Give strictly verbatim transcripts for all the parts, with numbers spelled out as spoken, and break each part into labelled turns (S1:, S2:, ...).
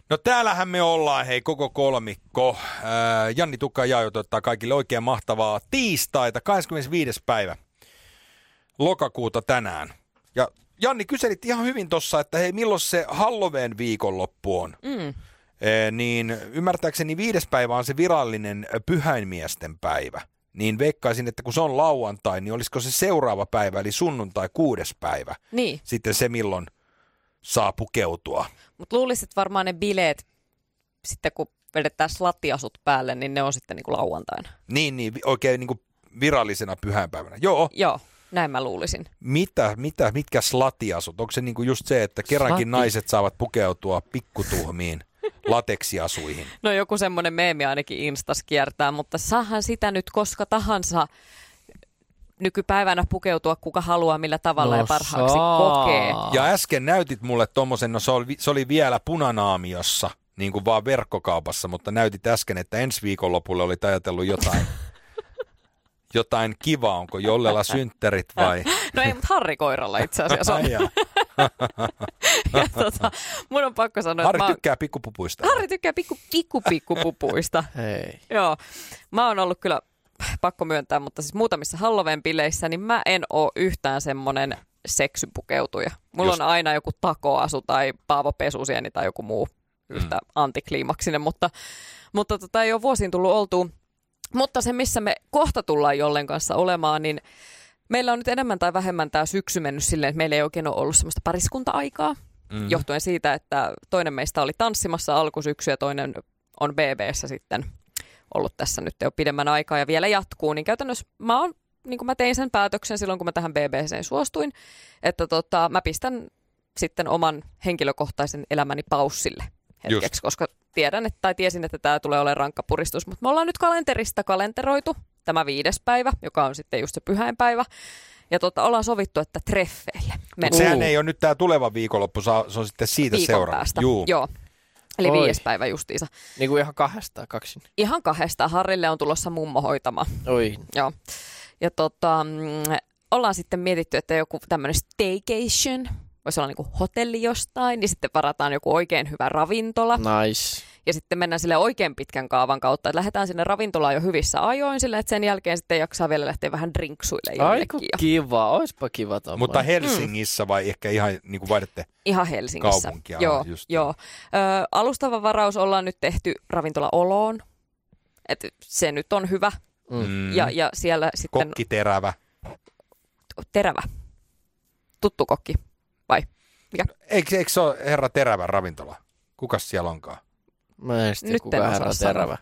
S1: No täällähän me ollaan, hei, koko kolmikko. Ää, Janni Tukka ja Jaajo toivottaa kaikille oikein mahtavaa tiistaita, kahdeskymmenesviides päivä lokakuuta tänään. Ja Janni, kyselit ihan hyvin tossa, että hei, milloin se Halloween viikonloppu on? Mm. E, niin ymmärtääkseni viides päivä on se virallinen pyhäinmiesten päivä. Niin veikkaisin, että kun se on lauantai, niin olisiko se seuraava päivä, eli sunnuntai kuudes päivä.
S2: Niin.
S1: Sitten se, milloin saa pukeutua.
S2: Mutta luulisit varmaan ne bileet, sitten kun vedetään slattiasut päälle, niin ne on sitten niinku lauantaina.
S1: Niin, niin oikein niinku virallisena pyhäinpäivänä. Joo.
S2: Joo, näin mä luulisin.
S1: Mitä, mitä, mitkä slatiasut? Onko se niinku just se, että kerrankin Slatti. Naiset saavat pukeutua pikkutuhmiin lateksiasuihin?
S2: No joku semmoinen meemi ainakin Instas kiertää, mutta saahan sitä nyt koska tahansa nykypäivänä pukeutua kuka haluaa, millä tavalla no, ja parhaaksi saa. kokee.
S1: Ja äsken näytit mulle tommosen, no se oli, se oli vielä punanaamiossa, niin kuin vaan verkkokaupassa, mutta näytit äsken, että ensi viikonlopulle olit ajatellut jotain, jotain kivaa. Onko Jollella synttärit vai?
S2: No ei, mutta Harri koiralla itse asiassa on. Ja tota, mun on pakko sanoa,
S1: Harri
S2: että
S1: tykkää pikkupupuista.
S2: Harri tykkää pikku, pikku, pikkupupuista.
S3: Hei.
S2: Joo, mä oon ollut kyllä, pakko myöntää, mutta siis muutamissa Halloween-bileissä, niin mä en oo yhtään semmonen seksypukeutuja. Mulla Just. on aina joku takoasu tai Paavo Pesusieni tai joku muu yhtä mm. antikliimaksinen, mutta, mutta tota ei ole vuosiin tullut oltua. Mutta se, missä me kohta tullaan Jollen kanssa olemaan, niin meillä on nyt enemmän tai vähemmän tämä syksy mennyt silleen, että meillä ei oikein ole ollut semmoista pariskunta-aikaa, mm. johtuen siitä, että toinen meistä oli tanssimassa alkusyksy ja toinen on B B:ssä sitten ollut tässä nyt jo pidemmän aikaa ja vielä jatkuu, niin käytännössä mä, oon, niin kuin mä tein sen päätöksen silloin, kun mä tähän B B:seen suostuin, että tota, mä pistän sitten oman henkilökohtaisen elämäni paussille hetkeksi, Just. koska tiedän, että, tai tiesin, että tämä tulee olemaan rankka puristus, mutta me ollaan nyt kalenterista kalenteroitu tämä viides päivä, joka on sitten just se pyhäinpäivä, ja tota, ollaan sovittu, että treffeille mennään.
S1: Sehän ei ole nyt tämä tuleva viikonloppu, se on sitten siitä
S2: Viikon
S1: seuraava.
S2: Päästä. Juu. Joo. Eli Oi. viides päivä justiinsa.
S3: Niin kuin ihan kahdesta, kaksin.
S2: Ihan kahdesta. Harrille on tulossa mummo hoitama.
S3: Oi.
S2: Joo. Ja tota, ollaan sitten mietitty, että joku tämmöinen staycation, voisi olla niin kuin hotelli jostain, niin sitten varataan joku oikein hyvä ravintola.
S3: Nice.
S2: Ja sitten mennään sille oikein pitkän kaavan kautta, että lähdetään sinne ravintolaan jo hyvissä ajoin sille, että sen jälkeen sitten jaksaa vielä lähteä vähän drinksuille jonnekin.
S3: Aiku kiva, oispa kiva tommoinen.
S1: Mutta Helsingissä mm. vai ehkä ihan niin kuin vaihdatte
S2: Ihan Helsingissä.
S1: Kaupunkia.
S2: Joo, joo. Ö, alustava varaus ollaan nyt tehty ravintola Oloon, että se nyt on hyvä. Mm. Ja, ja siellä sitten...
S1: Kokki Terävä.
S2: Terävä. Tuttu kokki, vai mikä?
S1: Eikö, eikö se ole herra Terävän ravintola? Kukas siellä onkaan?
S3: Mä en sitten kuka herra Terävä.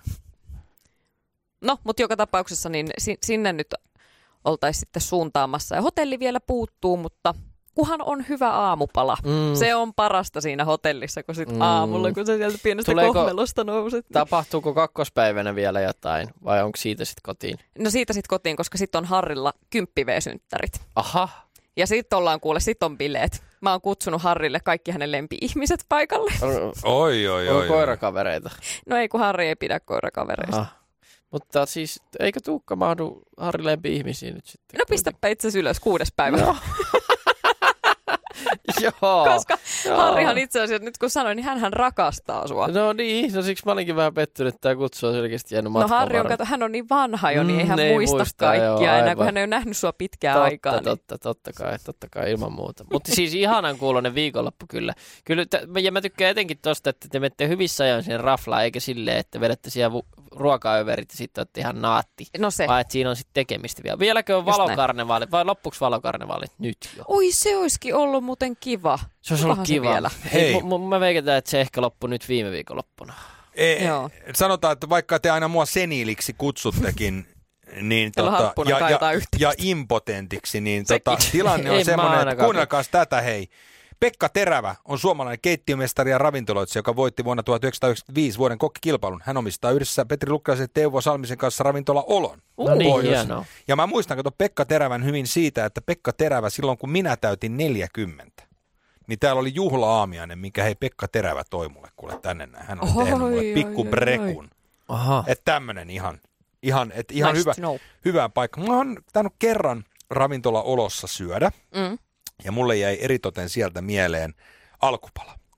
S2: No, mutta joka tapauksessa niin sinne nyt oltaisiin sitten suuntaamassa. Ja hotelli vielä puuttuu, mutta kuhan on hyvä aamupala. Mm. Se on parasta siinä hotellissa, kun sitten mm. aamulla, kun sä sieltä pienestä Tuleeko, kohmelosta nouset.
S3: Tapahtuuko kakkospäivänä vielä jotain vai onko siitä sitten kotiin?
S2: No siitä sitten kotiin, koska sitten on Harrilla kymppi V-synttärit.
S3: Aha.
S2: Ja sitten ollaan kuule, sitten on bileet. Mä oon kutsunut Harrille kaikki hänen lempi-ihmiset paikalle.
S1: Oi, oi, oi.
S3: On koirakavereita.
S2: No ei, kun Harri ei pidä koirakavereista. Aha.
S3: Mutta siis, eikö Tuukka mahdu Harri lempi-ihmisiin nyt sitten?
S2: No pistäpä itse asiassa ylös kuudes päivä.
S3: No. Joo.
S2: Koska Joo. Harrihan itse asiassa, nyt kun sanoin, niin hänhän rakastaa sua.
S3: No niin, no siksi mä olinkin vähän pettynyt, että tämä kutsu on selkeästi jäänyt matkan
S2: No Harri on, kato, hän on niin vanha jo, niin ei hän
S3: mm,
S2: muista
S3: muista,
S2: kaikkia
S3: joo,
S2: enää, kun hän ei ole nähnyt sua pitkään
S3: totta,
S2: aikaa.
S3: Totta,
S2: niin.
S3: totta, totta kai, totta kai, ilman muuta. Mutta siis ihanan kuuloinen viikonloppu kyllä. kyllä t- ja mä tykkään etenkin tosta, että te menette hyvissä ajoin siihen raflaan, eikä silleen, että vedätte siellä vu- ruokaöverit ja sitten olette ihan naatti.
S2: No se.
S3: Vai että siinä on sitten tekemistä vielä. Vieläkö on valokarnevaalit vai loppuksi valokarnevaalit nyt jo?
S2: Oi, se olisikin ollut muuten kiva.
S3: Se olisi ollut kiva.
S2: Vielä?
S3: Hei. M- m- mä veiketään, että se ehkä loppui nyt viime viikonloppuna.
S1: E- sanotaan, että vaikka te aina mua seniiliksi kutsuttekin, niin tota, ja, ja, ja impotentiksi, niin tota, tilanne on semmoinen, että kuunnelkaas tätä, hei. Pekka Terävä on suomalainen keittiömestari ja ravintoloitsija, joka voitti vuonna tuhatyhdeksänsataayhdeksänkymmentäviisi vuoden kokkikilpailun. Hän omistaa yhdessä Petri Lukkaisen ja Teuvo Salmisen kanssa ravintola Olon.
S3: No niin, hienoa.
S1: Ja mä muistan, kato Pekka Terävän hyvin siitä, että Pekka Terävä silloin, kun minä täytin neljäkymmentä, niin täällä oli juhla-aamiainen, minkä hei Pekka Terävä toi mulle, kuule tänne näin. Hän on oi, tehnyt mulle pikku oi, brekun. Että tämmönen ihan, ihan, et ihan nice hyvä, hyvä paikka. Mä oon tainnut kerran ravintola Olossa syödä. Mm. Ja mulle jäi eritoten sieltä mieleen alkupala.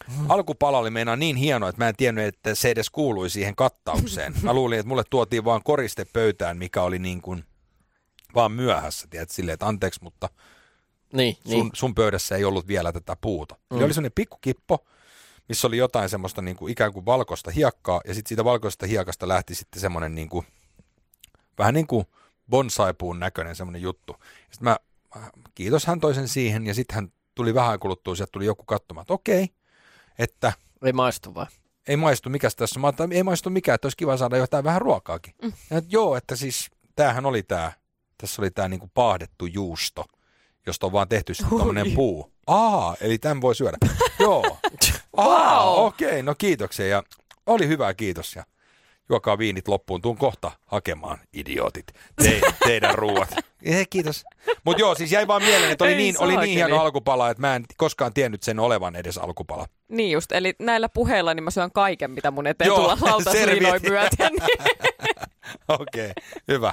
S1: alkupala oli meinaan niin hieno, että mä en tiennyt, että se edes kuului siihen kattaukseen. Mä luulin, että mulle tuotiin vaan koriste pöytään, mikä oli niin kuin vaan myöhässä, tiedät, silleen, että anteeksi, mutta
S3: niin,
S1: sun,
S3: niin.
S1: sun pöydässä ei ollut vielä tätä puuta. Mm. Eli oli sellainen pikkukippo, missä oli jotain semmoista niin kuin ikään kuin valkoista hiekkaa, ja sitten siitä valkoisesta hiekasta lähti sitten semmoinen niin kuin, vähän niin kuin bonsai-puun näköinen semmoinen juttu. Sitten mä, kiitos, hän toi sen siihen, ja sitten hän tuli vähän kuluttua, sieltä tuli joku katsomaan, että okei, että
S3: Ei maistu vai?
S1: ei maistu, mikäs tässä? Mä ajattelin, ei maistu mikään, että olisi kiva saada jotain vähän ruokaakin. Mm. Ja, että joo, että siis tämähän oli tämä, tässä oli tämä niinku paahdettu juusto, josta on vaan tehty sitten tommonen puu. Aa, eli tämän voi syödä. Joo. Aa,
S2: Wow.
S1: okei, okay, no kiitoksia. Ja oli hyvä, kiitos. Ja juokaa viinit loppuun, tuun kohta hakemaan, idiootit, te, teidän ruuat. Eh, kiitos. Mutta joo, siis jäi vaan mieleen, että oli
S2: Ei
S1: niin, oli niin
S2: saakeli.
S1: hieno alkupala, että mä en koskaan tiennyt sen olevan edes alkupala.
S2: Niin just, eli näillä puheilla niin mä syön kaiken, mitä mun eteen
S1: Joo,
S2: tulla lautasliinoin
S1: servietti.
S2: myöten.
S1: Okei, okay, hyvä.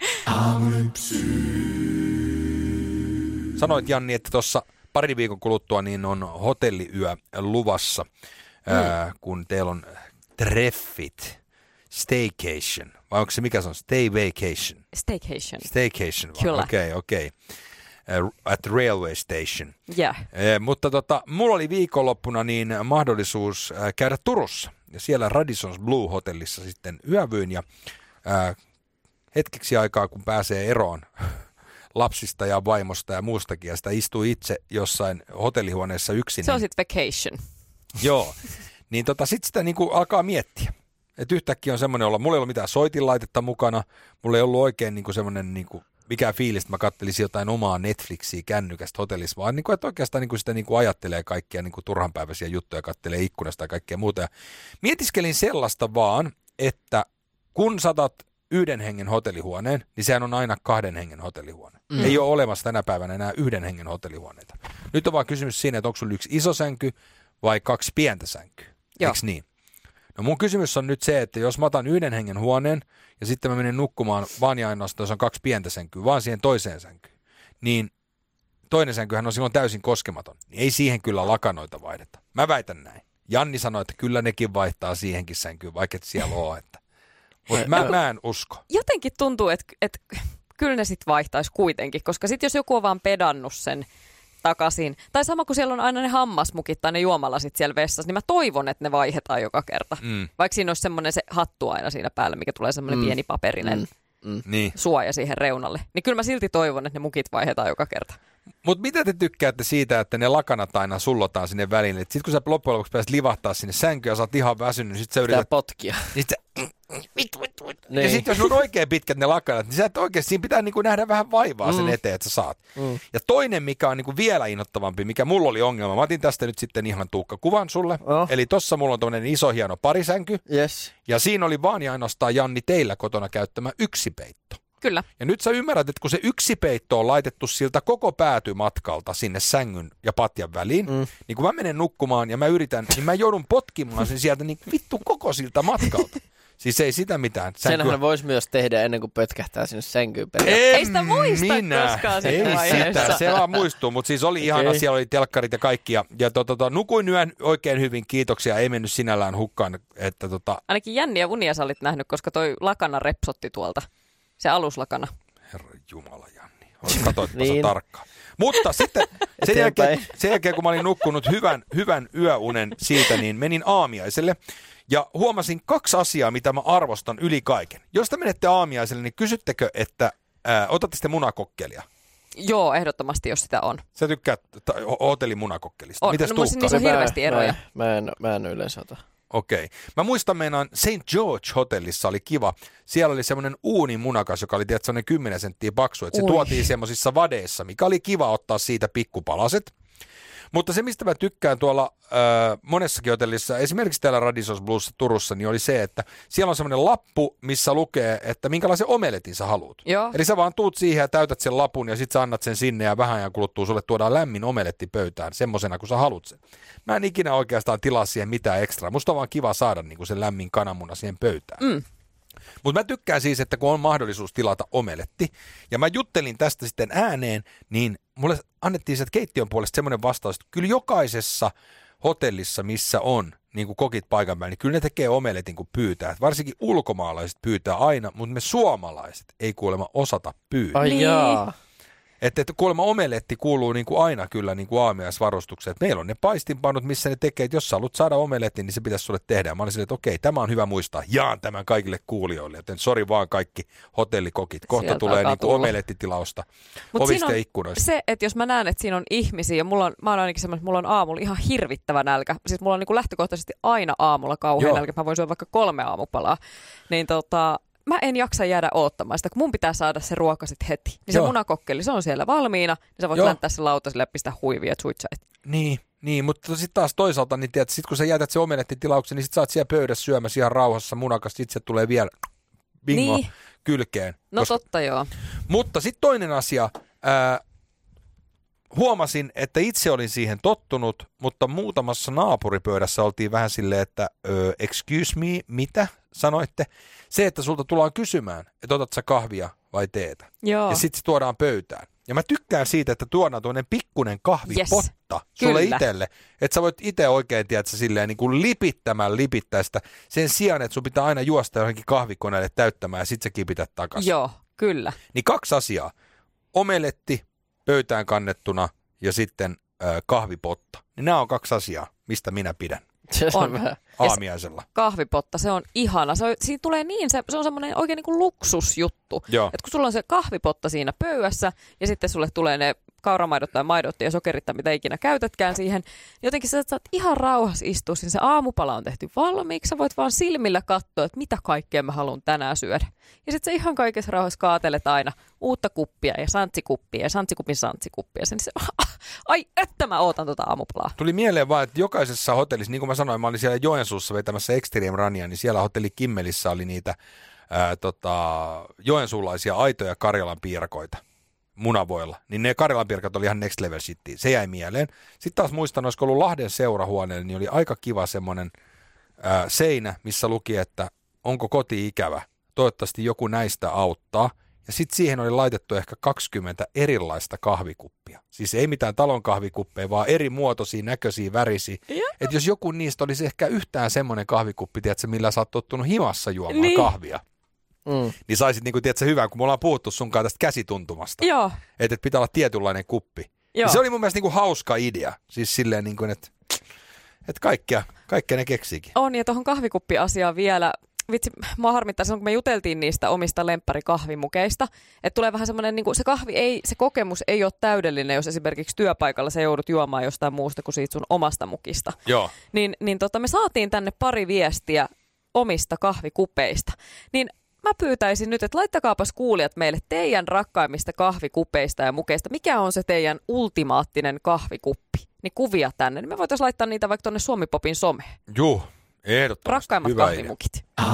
S1: Sanoit, Janni, että tuossa pari viikon kuluttua niin on hotelliyö luvassa, mm. ää, kun teillä on treffit, staycation, vai onko se mikä se on, stay vacation?
S2: Staycation.
S1: Staycation,
S2: Kyllä.
S1: okei, okei. At railway station.
S2: Yeah.
S1: Eh, mutta tota, mulla oli viikonloppuna niin mahdollisuus äh, käydä Turussa ja siellä Radisson's Blue hotellissa sitten yövyin ja äh, hetkeksi aikaa kun pääsee eroon lapsista ja vaimosta ja muustakin ja sitä istuu itse jossain hotellihuoneessa yksin.
S2: Se on
S1: niin,
S2: sitten vacation.
S1: joo, niin tota, sitten sitä niinku alkaa miettiä. Että yhtäkkiä on semmoinen olla, mulla ei ollut mitään soitinlaitetta mukana, mulla ei ollut oikein niinku semmoinen niinku mikä fiilis, että mä kattelisin jotain omaa Netflixiä kännykästä hotellissa, vaan niin kuin, että oikeastaan niin kuin sitä niin kuin ajattelee kaikkia niin kuin turhanpäiväisiä juttuja, kattelee ikkunasta ja kaikkea muuta. Ja mietiskelin sellaista vaan, että kun saatat yhden hengen hotellihuoneen, niin sehän on aina kahden hengen hotellihuone. Mm. Ei ole olemassa tänä päivänä enää yhden hengen hotellihuoneita. Nyt on vaan kysymys siinä, että onko sulla yksi iso sänky vai kaksi pientä sänkyä. Eikö niin? No mun kysymys on nyt se, että jos mä otan yhden hengen huoneen ja sitten mä menen nukkumaan vaan ja ainoastaan, jos on kaksi pientä sänkyä, vaan siihen toiseen sänkyyn, niin toinen sänkyhän on silloin täysin koskematon. Niin ei siihen kyllä lakanoita vaihdeta. Mä väitän näin. Janni sanoi, että kyllä nekin vaihtaa siihenkin sänkyyn, vaikka et siellä ole. Että. Mutta mä, mä en usko.
S2: Jotenkin tuntuu, että, että kyllä ne sitten vaihtaisi kuitenkin, koska sitten jos joku on vaan pedannut sen takaisin, tai sama kuin siellä on aina ne hammasmukit tai ne juomalasit siellä vessassa, niin mä toivon, että ne vaihdetaan joka kerta. Mm. Vaikka siinä olisi semmoinen se hattu aina siinä päällä, mikä tulee semmoinen mm. pieni paperinen
S3: Mm. Mm.
S1: Niin.
S2: suoja siihen reunalle. Niin kyllä mä silti toivon, että ne mukit vaihdetaan joka kerta.
S1: Mutta mitä te tykkäätte siitä, että ne lakanat aina sullotaan sinne väliin? Sitten kun sä loppujen lopuksi pääset livahtaa sinne sänkyyn ja sä oot ihan väsynyt, niin sit sä
S3: Pitää
S1: yrität...
S3: potkia.
S1: Sit sä...
S3: Niin.
S1: Ja sitten jos on oikein pitkät ne lakanat, niin sä et oikeasti, siinä pitää niinku nähdä vähän vaivaa sen
S3: Mm.
S1: eteen, että sä saat.
S3: Mm.
S1: Ja toinen, mikä on niinku vielä innoittavampi, mikä mulla oli ongelma, mä otin tästä nyt sitten ihan Tuukka kuvan sulle.
S3: Oh.
S1: Eli tossa mulla on tommonen iso hieno parisänky,
S3: Yes.
S1: ja siinä oli vaan ja ainoastaan Janni teillä kotona käyttämä yksi peitto.
S2: Kyllä.
S1: Ja nyt sä ymmärrät, että kun se yksi peitto on laitettu siltä koko päätymatkalta sinne sängyn ja patjan väliin, mm. niin kun mä menen nukkumaan ja mä yritän, niin mä joudun potkimaan sen sieltä niin vittu koko siltä matkalta. Siis ei sitä mitään. Sänky...
S3: Senhän voisi myös tehdä ennen kuin pötkähtää sinne sänkyyn
S1: En
S2: Ei sitä muista
S1: minä.
S2: koskaan siinä
S1: Ei
S2: vaiheessa.
S1: sitä, se vaan muistuu, mutta siis oli ihana,
S3: Okei.
S1: siellä oli telkkarit ja kaikki. Ja, ja to, to, to, nukuin yön oikein hyvin, kiitoksia, ei mennyt sinällään hukkaan. Että, tota...
S2: Ainakin jänniä unia sä olit nähnyt, koska toi lakana repsotti tuolta. Se aluslakana.
S1: Herra Jumala, Janni, katoitpa niin.
S3: Niin.
S1: tarkkaan. Mutta sitten sen
S3: Eteenpäin.
S1: jälkeen, sen jälkeen, kun mä olin nukkunut hyvän, hyvän yöunen siitä, niin menin aamiaiselle. Ja huomasin kaksi asiaa, mitä mä arvostan yli kaiken. Jos te menette aamiaiselle, niin kysyttekö, että ää, otatte sitten munakokkelia?
S2: Joo, ehdottomasti, jos sitä on.
S1: Sä tykkäät ta- ho- hotellimunakokkelista.
S2: On.
S1: Mites
S2: No,
S1: Tuukka?
S2: niissä on
S3: Mä-
S2: hirveästi eroja.
S3: Mä, mä, en, mä en yleensä ota.
S1: Okei. Mä muistan meinaan Saint George hotellissa oli kiva. Siellä oli semmoinen uunimunakas, joka oli tiedät, semmoinen kymmenen senttiä paksu. Että se
S2: Ui.
S1: tuotiin semmoisissa vadeissa, mikä oli kiva ottaa siitä pikkupalaset. Mutta se, mistä mä tykkään tuolla äh, monessakin hotellissa, esimerkiksi täällä Radisson's Bluessa Turussa, niin oli se, että siellä on semmoinen lappu, missä lukee, että minkälaisen omeletin sä haluat.
S2: Joo.
S1: Eli sä vaan tuut siihen ja täytät sen lapun ja sit sä annat sen sinne ja vähän ajan kuluttua sulle tuodaan lämmin omeletti pöytään semmosena, kun sä haluat sen. Mä en ikinä oikeastaan tilaa siihen mitään ekstraa. Musta on vaan kiva saada niinku sen lämmin kananmuna siihen pöytään.
S2: Mm.
S1: Mutta mä tykkään siis, että kun on mahdollisuus tilata omeletti, ja mä juttelin tästä sitten ääneen, niin mulle annettiin sieltä keittiön puolesta semmoinen vastaus, että kyllä jokaisessa hotellissa, missä on niin kuin kokit paikan päällä, niin kyllä ne tekee omeletin kuin pyytää. Et varsinkin ulkomaalaiset pyytää aina, mutta me suomalaiset ei kuulemma osata pyytää.
S3: Ai jaa.
S1: Että, että kuulemma omeletti kuuluu niin kuin aina kyllä niin kuin aamiaisvarustukseen. Meillä on ne paistinpannut, missä ne tekee, että jos sä haluat saada omeletin, niin se pitäisi sulle tehdä. Ja mä olin silleen, että okei, tämä on hyvä muistaa. Jaan tämän kaikille kuulijoille, joten sori vaan kaikki hotellikokit. Kohta
S2: Sieltä
S1: tulee niin kuin omelettitilausta ovista ja ikkunoista.
S2: Se, että jos mä näen, että siinä on ihmisiä, ja mulla on, mä oon ainakin semmoinen, että mulla on aamulla ihan hirvittävä nälkä. Siis mulla on niin kuin lähtökohtaisesti aina aamulla kauhean
S1: Joo.
S2: nälkä. Mä voin syödä vaikka kolme aamupalaa. Niin tota... Mä en jaksa jäädä oottamaan sitä, kun mun pitää saada se ruoka sitten heti. Niin
S1: Joo.
S2: se munakokkeli, se on siellä valmiina, niin sä voit
S1: Joo.
S2: länttää sen lautaselle ja pistää huivia ja suitsait.
S1: Niin, niin, mutta sitten taas toisaalta, niin tiedät, sit kun sä jätät se omelettitilauksen, niin sit sä oot siellä pöydässä syömässä ihan rauhassa munakasta, sit se tulee vielä bingo
S2: Niin.
S1: kylkeen.
S2: No
S1: koska...
S2: totta joo.
S1: Mutta sitten toinen asia, ää, huomasin, että itse olin siihen tottunut, mutta muutamassa naapuripöydässä oltiin vähän silleen, että ö, excuse me, mitä sanoitte? Se, että sulta tullaan kysymään, että otat sä kahvia vai teetä.
S2: Joo.
S1: Ja sitten se tuodaan pöytään. Ja mä tykkään siitä, että tuodaan tuollainen pikkunen kahvipotta
S2: Yes,
S1: sulle
S2: kyllä.
S1: itselle. Että sä voit itse oikein, tiedätkö, silleen niin kuin lipittämään lipittäistä sen sijaan, että sun pitää aina juosta johonkin kahvikoneelle täyttämään ja sit sä kipität takaisin.
S2: Joo, kyllä.
S1: Niin kaksi asiaa. Omeletti pöytään kannettuna ja sitten ö, kahvipotta. Niin nämä on kaksi asiaa, mistä minä pidän
S2: On.
S1: aamiaisella.
S2: Kahvipotta, se on ihana. Se on, siinä tulee niin, se, se on semmoinen oikein niin kuin luksusjuttu.
S1: Joo.
S2: Että kun sulla on se kahvipotta siinä pöydässä ja sitten sulle tulee ne kauramaidot tai maidot ja sokerit tai mitä ikinä käytätkään siihen, niin jotenkin sä saat ihan rauhassa istua siinä. Se aamupala on tehty valmiiksi. Sä voit vaan silmillä katsoa, että mitä kaikkea mä haluan tänään syödä. Ja sitten sä ihan kaikessa rauhassa kaatelet aina uutta kuppia ja santsikuppia ja santsikupin santsikuppia. Sen, se, ai, että mä ootan tota aamupalaa.
S1: Tuli mieleen vaan, että jokaisessa hotellissa, niin kuin mä sanoin, mä olin siellä Joensuussa vetämässä Extreme Runia, niin siellä hotelli Kimmelissä oli niitä ää, tota, joensuulaisia aitoja Karjalan piirakoita munavoilla. Niin ne Karjalan piirakat oli ihan next level shittiä. Se jäi mieleen. Sitten taas muistan, olisiko ollut Lahden seurahuoneella, niin oli aika kiva semmoinen ää, seinä, missä luki, että onko koti ikävä. Toivottavasti joku näistä auttaa. Ja sitten siihen oli laitettu ehkä kaksikymmentä erilaista kahvikuppia. Siis ei mitään talon kahvikuppeja, vaan eri muotoisia, näköisiä, värisiä. Että jos joku niistä olisi ehkä yhtään semmoinen kahvikuppi, tiedätkö, millä sä oot tottunut himassa juomaan
S2: Niin.
S1: kahvia,
S3: Mm.
S1: niin saisit niinku, tiedätkö, hyvän, kun me ollaan puhuttu sunkaan tästä käsituntumasta.
S2: Joo.
S1: Että et pitää olla tietynlainen kuppi. Ja se oli mun mielestä niinku hauska idea. Siis silleen, niinku, että et kaikkea, kaikkea ne keksiikin.
S2: On, ja tuohon kahvikuppiasiaan vielä, vitsi, mua harmittaa silloin, kun me juteltiin niistä omista lempparikahvimukeista, että tulee vähän semmoinen, niin kuin se kahvi ei, se kokemus ei ole täydellinen, jos esimerkiksi työpaikalla sä joudut juomaan jostain muusta kuin siitä sun omasta mukista.
S1: Joo.
S2: Niin, niin tota, me saatiin tänne pari viestiä omista kahvikupeista. Niin mä pyytäisin nyt, että laittakaapas kuulijat meille teidän rakkaimmista kahvikupeista ja mukeista. Mikä on se teidän ultimaattinen kahvikuppi? Niin kuvia tänne. Niin me voitaisiin laittaa niitä vaikka tuonne Suomi-popin someen.
S1: Juu, ehdottomasti.
S2: Rakkaimmat
S1: Hyvä
S2: kahvimukit.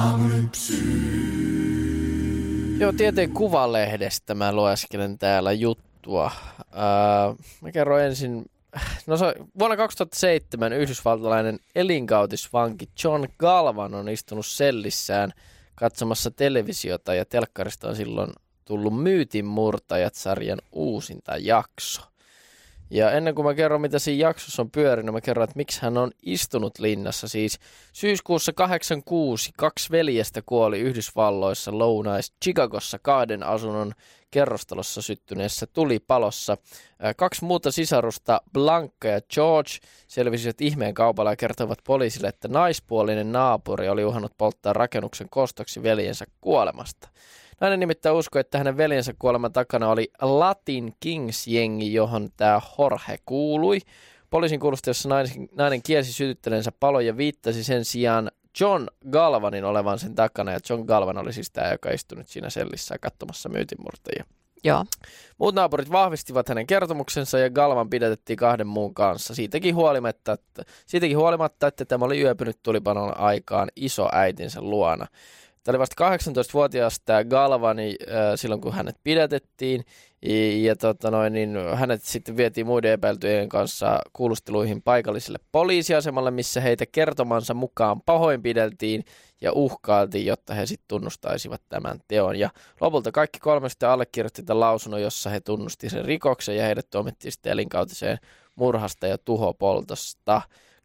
S3: Joo, tieteen Kuvalehdestä mä lueskelen täällä juttua. Ää, mä kerron ensin, no se, vuonna kaksituhattaseitsemän yhdysvaltalainen elinkautisvanki John Galvan on istunut sellissään katsomassa televisiota ja telkkarista on silloin tullut Myytinmurtajat-sarjan uusinta jakso. Ja ennen kuin mä kerron, mitä siinä jaksossa on pyörinyt, mä kerron, että miksi hän on istunut linnassa. Siis syyskuussa kahdeksankymmentäkuusi kaksi veljestä kuoli Yhdysvalloissa Lounais-Chicagossa kahden asunnon kerrostalossa syttyneessä tulipalossa. Kaksi muuta sisarusta, Blanca ja George, selvisivät ihmeen kaupalla ja kertoivat poliisille, että naispuolinen naapuri oli uhannut polttaa rakennuksen kostoksi veljensä kuolemasta. Nainen nimittäin uskoi, että hänen veljensä kuoleman takana oli Latin Kings-jengi, johon tämä Jorge kuului. Poliisin kuulusta, jossa nainen, nainen kielsi sytyttäneensä palon ja viittasi sen sijaan John Galvanin olevan sen takana. Ja John Galvan oli siis tämä, joka istunut siinä sellissä katsomassa myytinmurtajia.
S2: Joo.
S3: Muut naapurit vahvistivat hänen kertomuksensa ja Galvan pidätettiin kahden muun kanssa. Siitäkin huolimatta, että, siitäkin huolimatta, että tämä oli yöpynyt tulipanon aikaan isoäitinsä luona. Tämä oli vasta kahdeksantoistavuotias tämä Galvani äh, silloin, kun hänet pidätettiin. Ja, ja tota noin, niin hänet sitten vietiin muiden epäiltyjen kanssa kuulusteluihin paikalliselle poliisiasemalle, missä heitä kertomansa mukaan pahoinpideltiin ja uhkailtiin, jotta he sitten tunnustaisivat tämän teon. Ja lopulta kaikki kolme sitten allekirjoitti tämän lausunnon, jossa he tunnusti sen rikoksen ja heidät tuomittiin sitten elinkautiseen murhasta ja tuhopoltosta.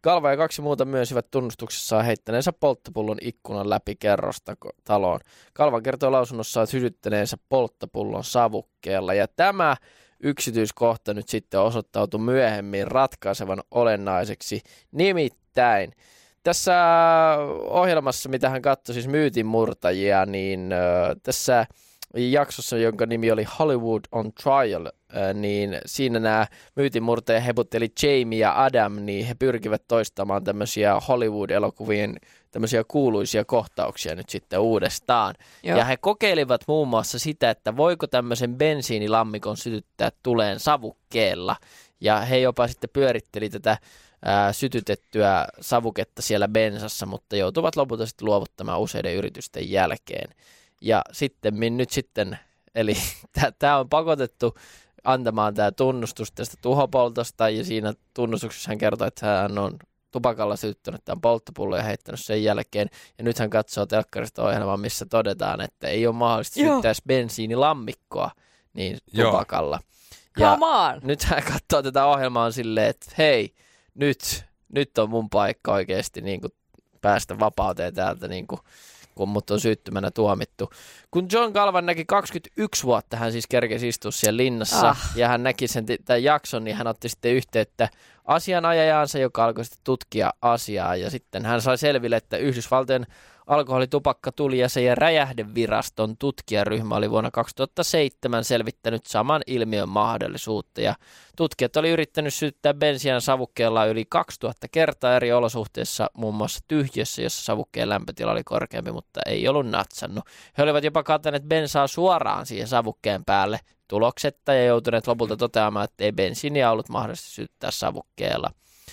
S3: Galva ja kaksi muuta myönsivät tunnustuksessaan heittäneensä polttopullon ikkunan läpi kerrosta taloon. Galva kertoi lausunnossaan sytyttäneensä polttopullon savukkeella ja tämä yksityiskohta nyt sitten osoittautui myöhemmin ratkaisevan olennaiseksi. Nimittäin tässä ohjelmassa, mitä hän katsoi, siis Myytinmurtajia, niin äh, tässä jaksossa, jonka nimi oli Hollywood on Trial, äh, niin siinä nämä myytinmurtajaheput, eli Jamie ja Adam, niin he pyrkivät toistamaan tämmöisiä Hollywood-elokuvien tämmöisiä kuuluisia kohtauksia nyt sitten uudestaan. Joo. Ja he kokeilivat muun muassa sitä, että voiko tämmöisen bensiinilammikon sytyttää tuleen savukkeella. Ja he jopa sitten pyöritteli tätä ää, sytytettyä savuketta siellä bensassa, mutta joutuvat lopulta sitten luovuttamaan useiden yritysten jälkeen. Ja sitten nyt sitten, eli tämä on pakotettu antamaan tämä tunnustus tästä tuhopoltosta, ja siinä tunnustuksessa hän kertoo, että hän on tupakalla sytyttänyt tämän polttopullon ja heittänyt sen jälkeen. Ja nyt hän katsoo telkkarista ohjelmaa, missä todetaan, että ei ole mahdollista Joo. syttää bensiinilammikkoa niin tupakalla.
S2: Joo. Come on!
S3: Nyt hän katsoo tätä ohjelmaa silleen, että hei, nyt, nyt on mun paikka oikeasti niin kuin päästä vapauteen täältä, niin kuin, kun mut on syyttömänä tuomittu. Kun John Galvan näki kaksikymmentäyksi vuotta, hän siis kerkesi istua siellä linnassa, ah. ja hän näki sen tämän jakson, niin hän otti sitten yhteyttä asianajajaansa, joka alkoi sitten tutkia asiaa, ja sitten hän sai selville, että Yhdysvaltojen alkoholitupakka, tuli ja se ja räjähdeviraston tutkijaryhmä oli vuonna kaksituhattaseitsemän selvittänyt saman ilmiön mahdollisuutta, ja tutkijat oli yrittänyt sytyttää bensiinan savukkeella yli kaksituhatta kertaa eri olosuhteissa, muun muassa tyhjössä, jossa savukkeen lämpötila oli korkeampi, mutta ei ollut natsannut. He olivat jopa kattaneet bensaa suoraan siihen savukkeen päälle tuloksetta ja joutuneet lopulta toteamaan, että ei bensiiniä ollut mahdollista sytyttää savukkeella.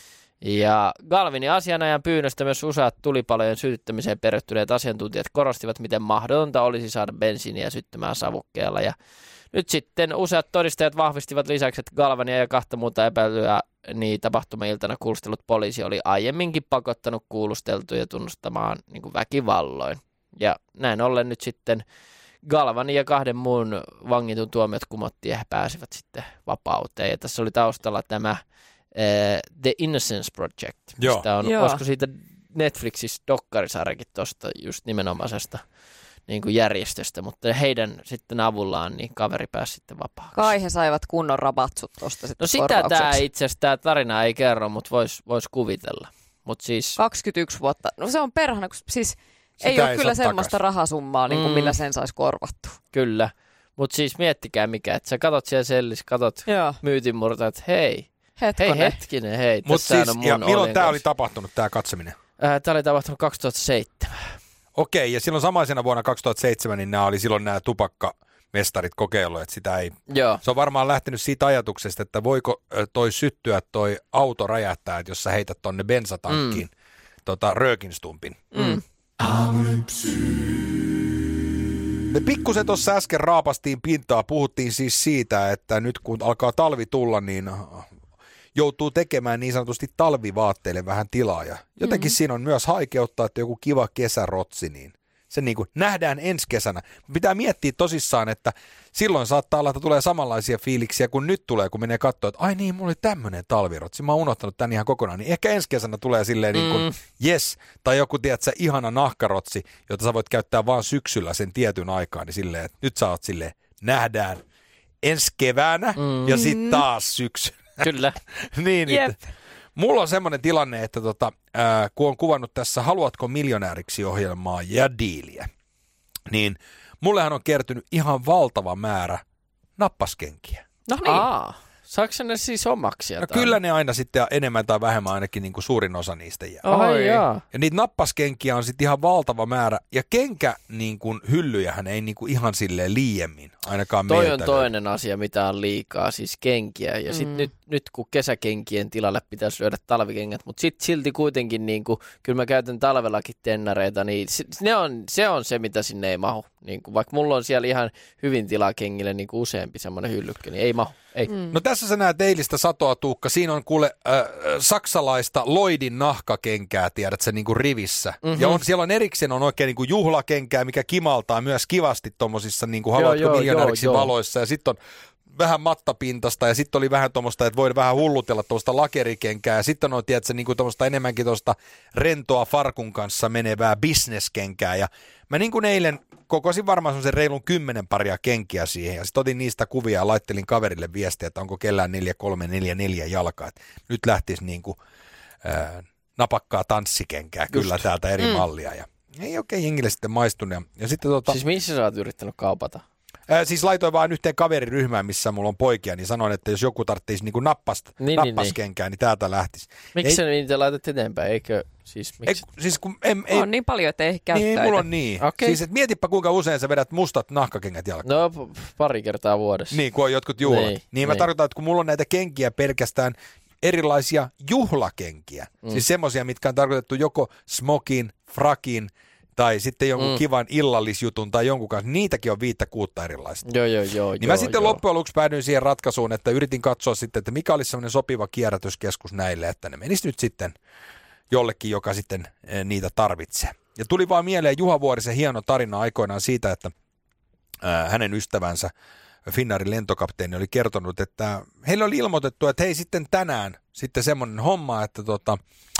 S3: Ja Galvinin asianajan pyynnöstä myös useat tulipalojen sytyttämiseen perehtyneet asiantuntijat korostivat, miten mahdotonta olisi saada bensiiniä syttymään savukkeella. Ja nyt sitten useat todistajat vahvistivat lisäksi, että Galvania ja kahta muuta epäilyä niin tapahtuma-iltana kuulustellut poliisi oli aiemminkin pakottanut kuulusteltuja tunnustamaan niin kuin väkivalloin. Ja näin ollen nyt sitten Galvanin ja kahden muun vangitun tuomiot kumottiin ja he pääsivät sitten vapauteen. Ja tässä oli taustalla tämä The Innocence Project, mistä on,
S2: Joo.
S3: olisiko siitä Netflixissä dokkarisarjakin tuosta just nimenomaisesta niin kuin järjestöstä, mutta heidän sitten avullaan niin kaveri pääsi sitten vapaaksi.
S2: Kai he saivat kunnon rabatsut tuosta sitten
S3: No sitä tämä itse asiassa, tämä tarina ei kerro, mutta voisi vois kuvitella. Mut siis
S2: kaksikymmentäyksi vuotta, no se on perhana, kun siis ei
S1: Sitä
S2: ole
S1: ei
S2: kyllä
S1: saa
S2: semmoista
S1: takas.
S2: rahasummaa, niin kuin
S3: Mm.
S2: millä sen saisi korvattua.
S3: kyllä, mutta siis miettikää mikä, että sä katot siellä sellissä, katot
S2: Joo.
S3: myytinmurta, että hei,
S2: Hetkonen.
S3: hei hetkinen, hei,
S1: Mutta
S3: tässähän
S1: siis,
S3: on
S1: ja
S3: mun
S1: milloin tämä
S3: oljen
S1: oli tapahtunut, tämä katsominen?
S3: kanssa. Äh, Tämä oli tapahtunut kaksituhattaseitsemän.
S1: Okei, ja silloin samaisena vuonna kaksituhattaseitsemän, niin nämä oli silloin nämä tupakkamestarit kokeillut, että sitä ei...
S3: Joo.
S1: Se on varmaan lähtenyt siitä ajatuksesta, että voiko ö, toi syttyä, toi auto räjähtää, että jos sä heität tonne bensatankkiin mm. tota, röökinstumpin.
S2: Mm.
S1: Me pikkusen tuossa äsken raapastiin pintaa, puhuttiin siis siitä, että nyt kun alkaa talvi tulla, niin joutuu tekemään niin sanotusti talvivaatteille vähän tilaa. Ja jotenkin mm-hmm. siinä on myös haikeutta, että joku kiva kesärotsi, niin se niin kuin nähdään ensi kesänä. Pitää miettiä tosissaan, että silloin saattaa olla, että tulee samanlaisia fiiliksiä kuin nyt tulee, kun menee katsoa, että ai niin, mulla oli tämmöinen talvirotsi, mä oon unohtanut tän ihan kokonaan. Niin ehkä ensi kesänä tulee silleen niin kuin
S3: Mm.
S1: yes, tai joku, tiedätkö, ihana nahkarotsi, jota sä voit käyttää vaan syksyllä sen tietyn aikaan, niin silleen, että nyt sä oot silleen, nähdään ensi keväänä
S3: Mm.
S1: ja sitten taas syksy.
S3: Kyllä.
S1: niin,
S2: Jep.
S1: että mulla on semmoinen tilanne, että tota, ää, kun on kuvannut tässä Haluatko miljonääriksi -ohjelmaa ja diiliä, niin mullehan on kertynyt ihan valtava määrä nappaskenkiä.
S2: No niin.
S3: Aa, saako ne siis omaksi
S1: No
S3: jotain?
S1: kyllä ne aina sitten enemmän tai vähemmän ainakin niin kuin suurin osa niistä jää.
S3: Ai
S2: Oi.
S3: jaa.
S1: Ja niitä nappaskenkiä on sitten ihan valtava määrä. Ja kenkä niin kuin hyllyjähän ei niin kuin ihan silleen liiemmin ainakaan
S3: Toi
S1: meiltä
S3: on
S1: löydy.
S3: toinen asia, mitä on liikaa, siis kenkiä. Ja sitten
S2: Mm.
S3: nyt, nyt kun kesäkenkien tilalle pitäisi lyödä talvikengät, mutta sitten silti kuitenkin, niin kuin, kyllä mä käytän talvellakin tennareita, niin se, ne on, se on se, mitä sinne ei mahu. Niin kuin, vaikka mulla on siellä ihan hyvin tilaa kengille niin kuin useampi semmoinen hyllykkä, niin ei mahu. Ei.
S2: Mm.
S1: No tässä sä näet eilistä satoa, Tuukka. Siinä on kuule äh, saksalaista Lloydin nahkakenkää, tiedät sä, niin kuin rivissä.
S3: Mhm.
S1: Ja on, siellä on erikseen on oikein niin kuin juhlakenkää, mikä kimaltaa myös kivasti tuommoisissa niin kuin
S3: Joo,
S1: Haluatko
S3: joo,
S1: miljonääriksi
S3: joo, joo.
S1: -valoissa. Ja sitten on vähän mattapintasta ja sitten oli vähän tuommoista, että voi vähän hullutella tuosta lakerikenkää ja sitten on tiedätkö, niin kuin tuommoista enemmänkin tuosta rentoa farkun kanssa menevää bisneskenkää ja mä niin kuin eilen kokosin varmaan semmoisen reilun kymmenen paria kenkiä siihen ja sitten otin niistä kuvia ja laittelin kaverille viestiä, että onko kellään neljä kolme neljä neljä jalkaa, että nyt lähtisi niin kuin ää, napakkaa tanssikenkää kyllä Just. täältä eri mm. mallia ja ei oikein jengille sitten maistunut. Ja, ja sitten, tota,
S3: siis missä sä oot yrittänyt kaupata?
S1: Ää, siis laitoin vaan yhteen kaveriryhmään, missä mulla on poikia, niin sanoin, että jos joku tarvitsisi niin nappasta, niin, nappaskenkää, niin, niin täältä lähtisi.
S3: Miksi ei, niitä laitat eteenpäin? Eikö, siis, miksi?
S1: Ei, siis kun em, ei,
S2: on niin paljon, että ei käyttäydy.
S1: Niin, mulla on niin. Okay. Siis et mietipä, kuinka usein sä vedät mustat nahkakengät jalkaan.
S3: No, pari kertaa vuodessa.
S1: Niin, kun on jotkut juhlat. Niin, niin mä niin. tarkoitan, että kun mulla on näitä kenkiä pelkästään erilaisia juhlakenkiä, mm. siis semmoisia, mitkä on tarkoitettu joko smokin, frakin, tai sitten jonkun mm. kivan illallisjutun tai jonkun kanssa, niitäkin on viittä kuutta erilaista.
S3: Joo, joo, joo.
S1: Niin
S3: joo,
S1: mä sitten
S3: joo.
S1: loppujen lopuksi päädyin siihen ratkaisuun, että yritin katsoa sitten, että mikä olisi semmoinen sopiva kierrätyskeskus näille, että ne menisi nyt sitten jollekin, joka sitten niitä tarvitsee. Ja tuli vaan mieleen Juha Vuorisen hieno tarina aikoinaan siitä, että ää, hänen ystävänsä Finnairin lentokapteeni oli kertonut, että heille oli ilmoitettu, että hei sitten tänään sitten semmoinen homma, että tota,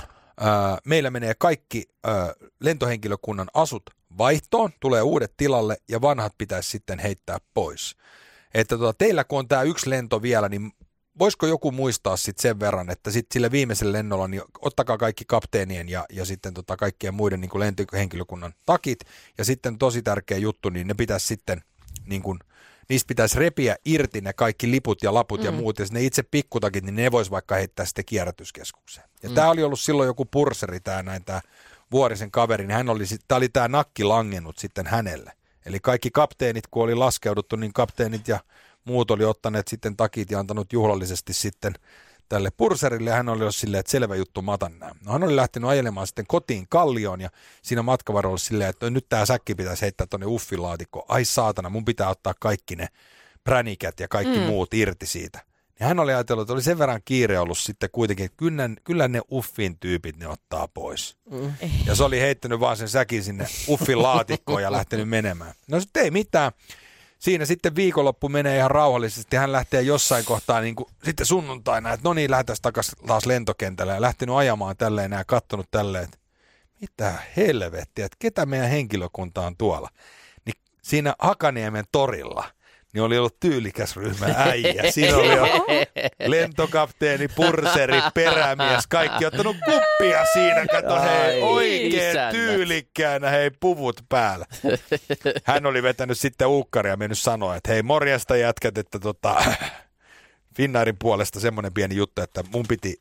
S1: ää, meillä menee kaikki ää, lentohenkilökunnan asut vaihtoon, tulee uudet tilalle ja vanhat pitäisi sitten heittää pois. Että tota, teillä kun on tämä yksi lento vielä, niin voisiko joku muistaa sitten sen verran, että sitten sillä viimeisellä lennolla niin ottakaa kaikki kapteenien ja, ja sitten tota kaikkien muiden niin kuin lentohenkilökunnan takit ja sitten tosi tärkeä juttu, niin ne pitäisi sitten niin kuin niistä pitäisi repiä irti ne kaikki liput ja laput mm. ja muut, ja ne itse pikkutakit, niin ne vois vaikka heittää sitten kierrätyskeskukseen. Ja mm. tämä oli ollut silloin joku purseri, tämä näin, tämä Vuorisen kaveri, niin hän oli, tämä oli tämä nakki langennut sitten hänelle. Eli kaikki kapteenit, kun oli laskeuduttu, niin kapteenit ja muut oli ottaneet sitten takit ja antanut juhlallisesti sitten tälle purserille, ja hän oli ollut silleen, että selvä juttu, matan nämä. No hän oli lähtenyt ajelemaan sitten kotiin Kallioon, ja siinä matkavaroilla silleen, että nyt tämä säkki pitäisi heittää tuonne uffilaatikkoon. Ai saatana, mun pitää ottaa kaikki ne pränikät ja kaikki mm. muut irti siitä. Ja hän oli ajatellut, että oli sen verran kiire ollut sitten kuitenkin, että kyllä, kyllä ne uffin tyypit ne ottaa pois. Mm. Ja se oli heittänyt vaan sen säkin sinne uffilaatikkoon ja lähtenyt menemään. No sitten ei mitään. Siinä sitten viikonloppu menee ihan rauhallisesti. Hän lähtee jossain kohtaa niin kuin, sitten sunnuntaina, että no niin, lähdetään takaisin taas lentokentälle. Ja lähtenyt ajamaan tälleen ja katsonut tälleen, että mitä helvettiä, että ketä meidän henkilökunta on tuolla. Niin siinä Hakaniemen torilla niin oli ollut tyylikäs ryhmä äijä. Siinä oli jo lentokapteeni, purseri, perämies, kaikki ottanut kuppia siinä. Kato, hei, oikein isännät. Tyylikkäänä, hei, puvut päällä. Hän oli vetänyt sitten uukkaria ja mennyt sanoa, että hei, morjesta jätkät, että tota, Finnairin puolesta semmoinen pieni juttu, että mun piti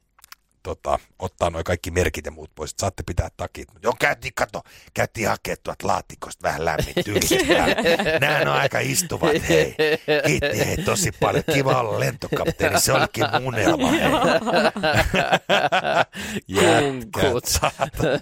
S1: tota, ottaa nuo kaikki merkit ja muut pois, että saatte pitää takit. Joo, käytiin, kato, käytiin hakemaan tuolta laatikosta vähän lämmin tyylikästä. Nämä on aika istuvat, hei. Kiitti, hei, tosi paljon. Kiva olla lentokapteeni, se olikin unelma, hei. Jätkät, saatana.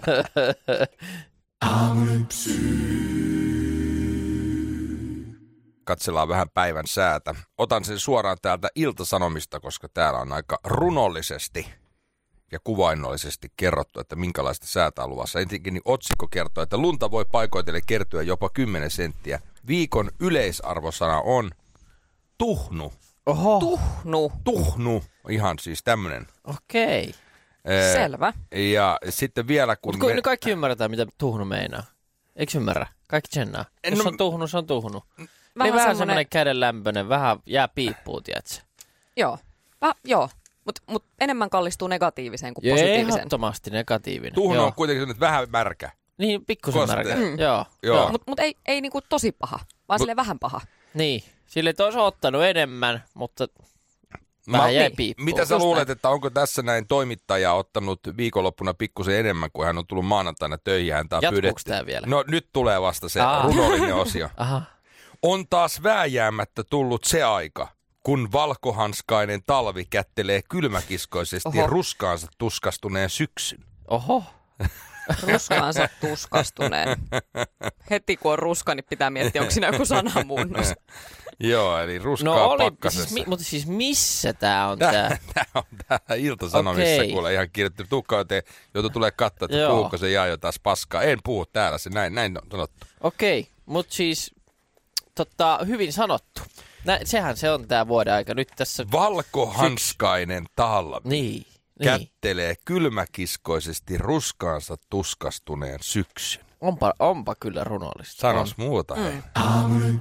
S1: Katsellaan vähän päivän säätä. Otan sen suoraan täältä Ilta-Sanomista, koska täällä on aika runollisesti ja kuvainnollisesti kerrottu, että minkälaista säätä on luvassa. Ensinnäkin niin otsikko kertoo, että lunta voi paikoitelle kertyä jopa kymmenen senttiä. Viikon yleisarvosana on tuhnu.
S2: Oho. Tuhnu.
S1: Tuhnu. Ihan siis tämmöinen.
S3: Okei.
S2: Ee, Selvä.
S1: Ja sitten vielä kun...
S3: Mutta me... kaikki ymmärretään, mitä tuhnu meinaa. Eikö ymmärrä? Kaikki tsennaa. Jos no... on tuhnu, se on tuhnu.
S2: Vähän,
S3: niin vähän semmoinen kädenlämpöinen, vähän jää piippuu, tiedätkö?
S2: Joo. Väh, joo. Mutta mut enemmän kallistuu negatiiviseen kuin positiiviseen.
S3: Ehdottomasti negatiivinen.
S1: Tuhno on kuitenkin nyt vähän märkä.
S3: Niin, pikkusen märkä. Mm. Joo.
S1: Joo.
S2: Mutta mut ei, ei niinku tosi paha, vaan mut, silleen vähän paha.
S3: Niin. Sille olisi ottanut enemmän, mutta vähän jäi piippuun.
S1: Mitä sä luulet, että onko tässä näin toimittaja ottanut viikonloppuna pikkusen enemmän, kun hän on tullut maanantaina töihin? Häntä on
S3: jatkuuko tämä vielä?
S1: No nyt tulee vasta se Aa. runollinen osio.
S3: Aha.
S1: On taas vääjäämättä tullut se aika, kun valkohanskainen talvi kättelee kylmäkiskoisesti Oho. ruskaansa tuskastuneen syksyn.
S3: Oho.
S2: Ruskaansa tuskastuneen. Heti kun on ruska, niin pitää miettiä, onko siinä joku sanamuunnos.
S1: Joo, eli ruskaa
S3: no oli,
S1: pakkasessa.
S3: Siis, mutta siis missä tämä on
S1: tämä?
S3: Tämä
S1: on täällä Ilta-Sanomissa, okay. Kuule ihan kirjoittu tukkauteen, joutui tulee katsoa, että puhuuko se jää jo taas paskaa. En puhu täällä, se näin, näin on sanottu.
S3: Okei, okay, mutta siis tota, hyvin sanottu. Nä, sehän se on tää vuoden aika. Nyt tässä...
S1: Valkohanskainen talvi.
S3: Niin.
S1: Kättelee niin. kylmäkiskoisesti ruskaansa tuskastuneen syksyn.
S3: Onpa, onpa kyllä runollista.
S1: Sanos on. muuta, mm. hei.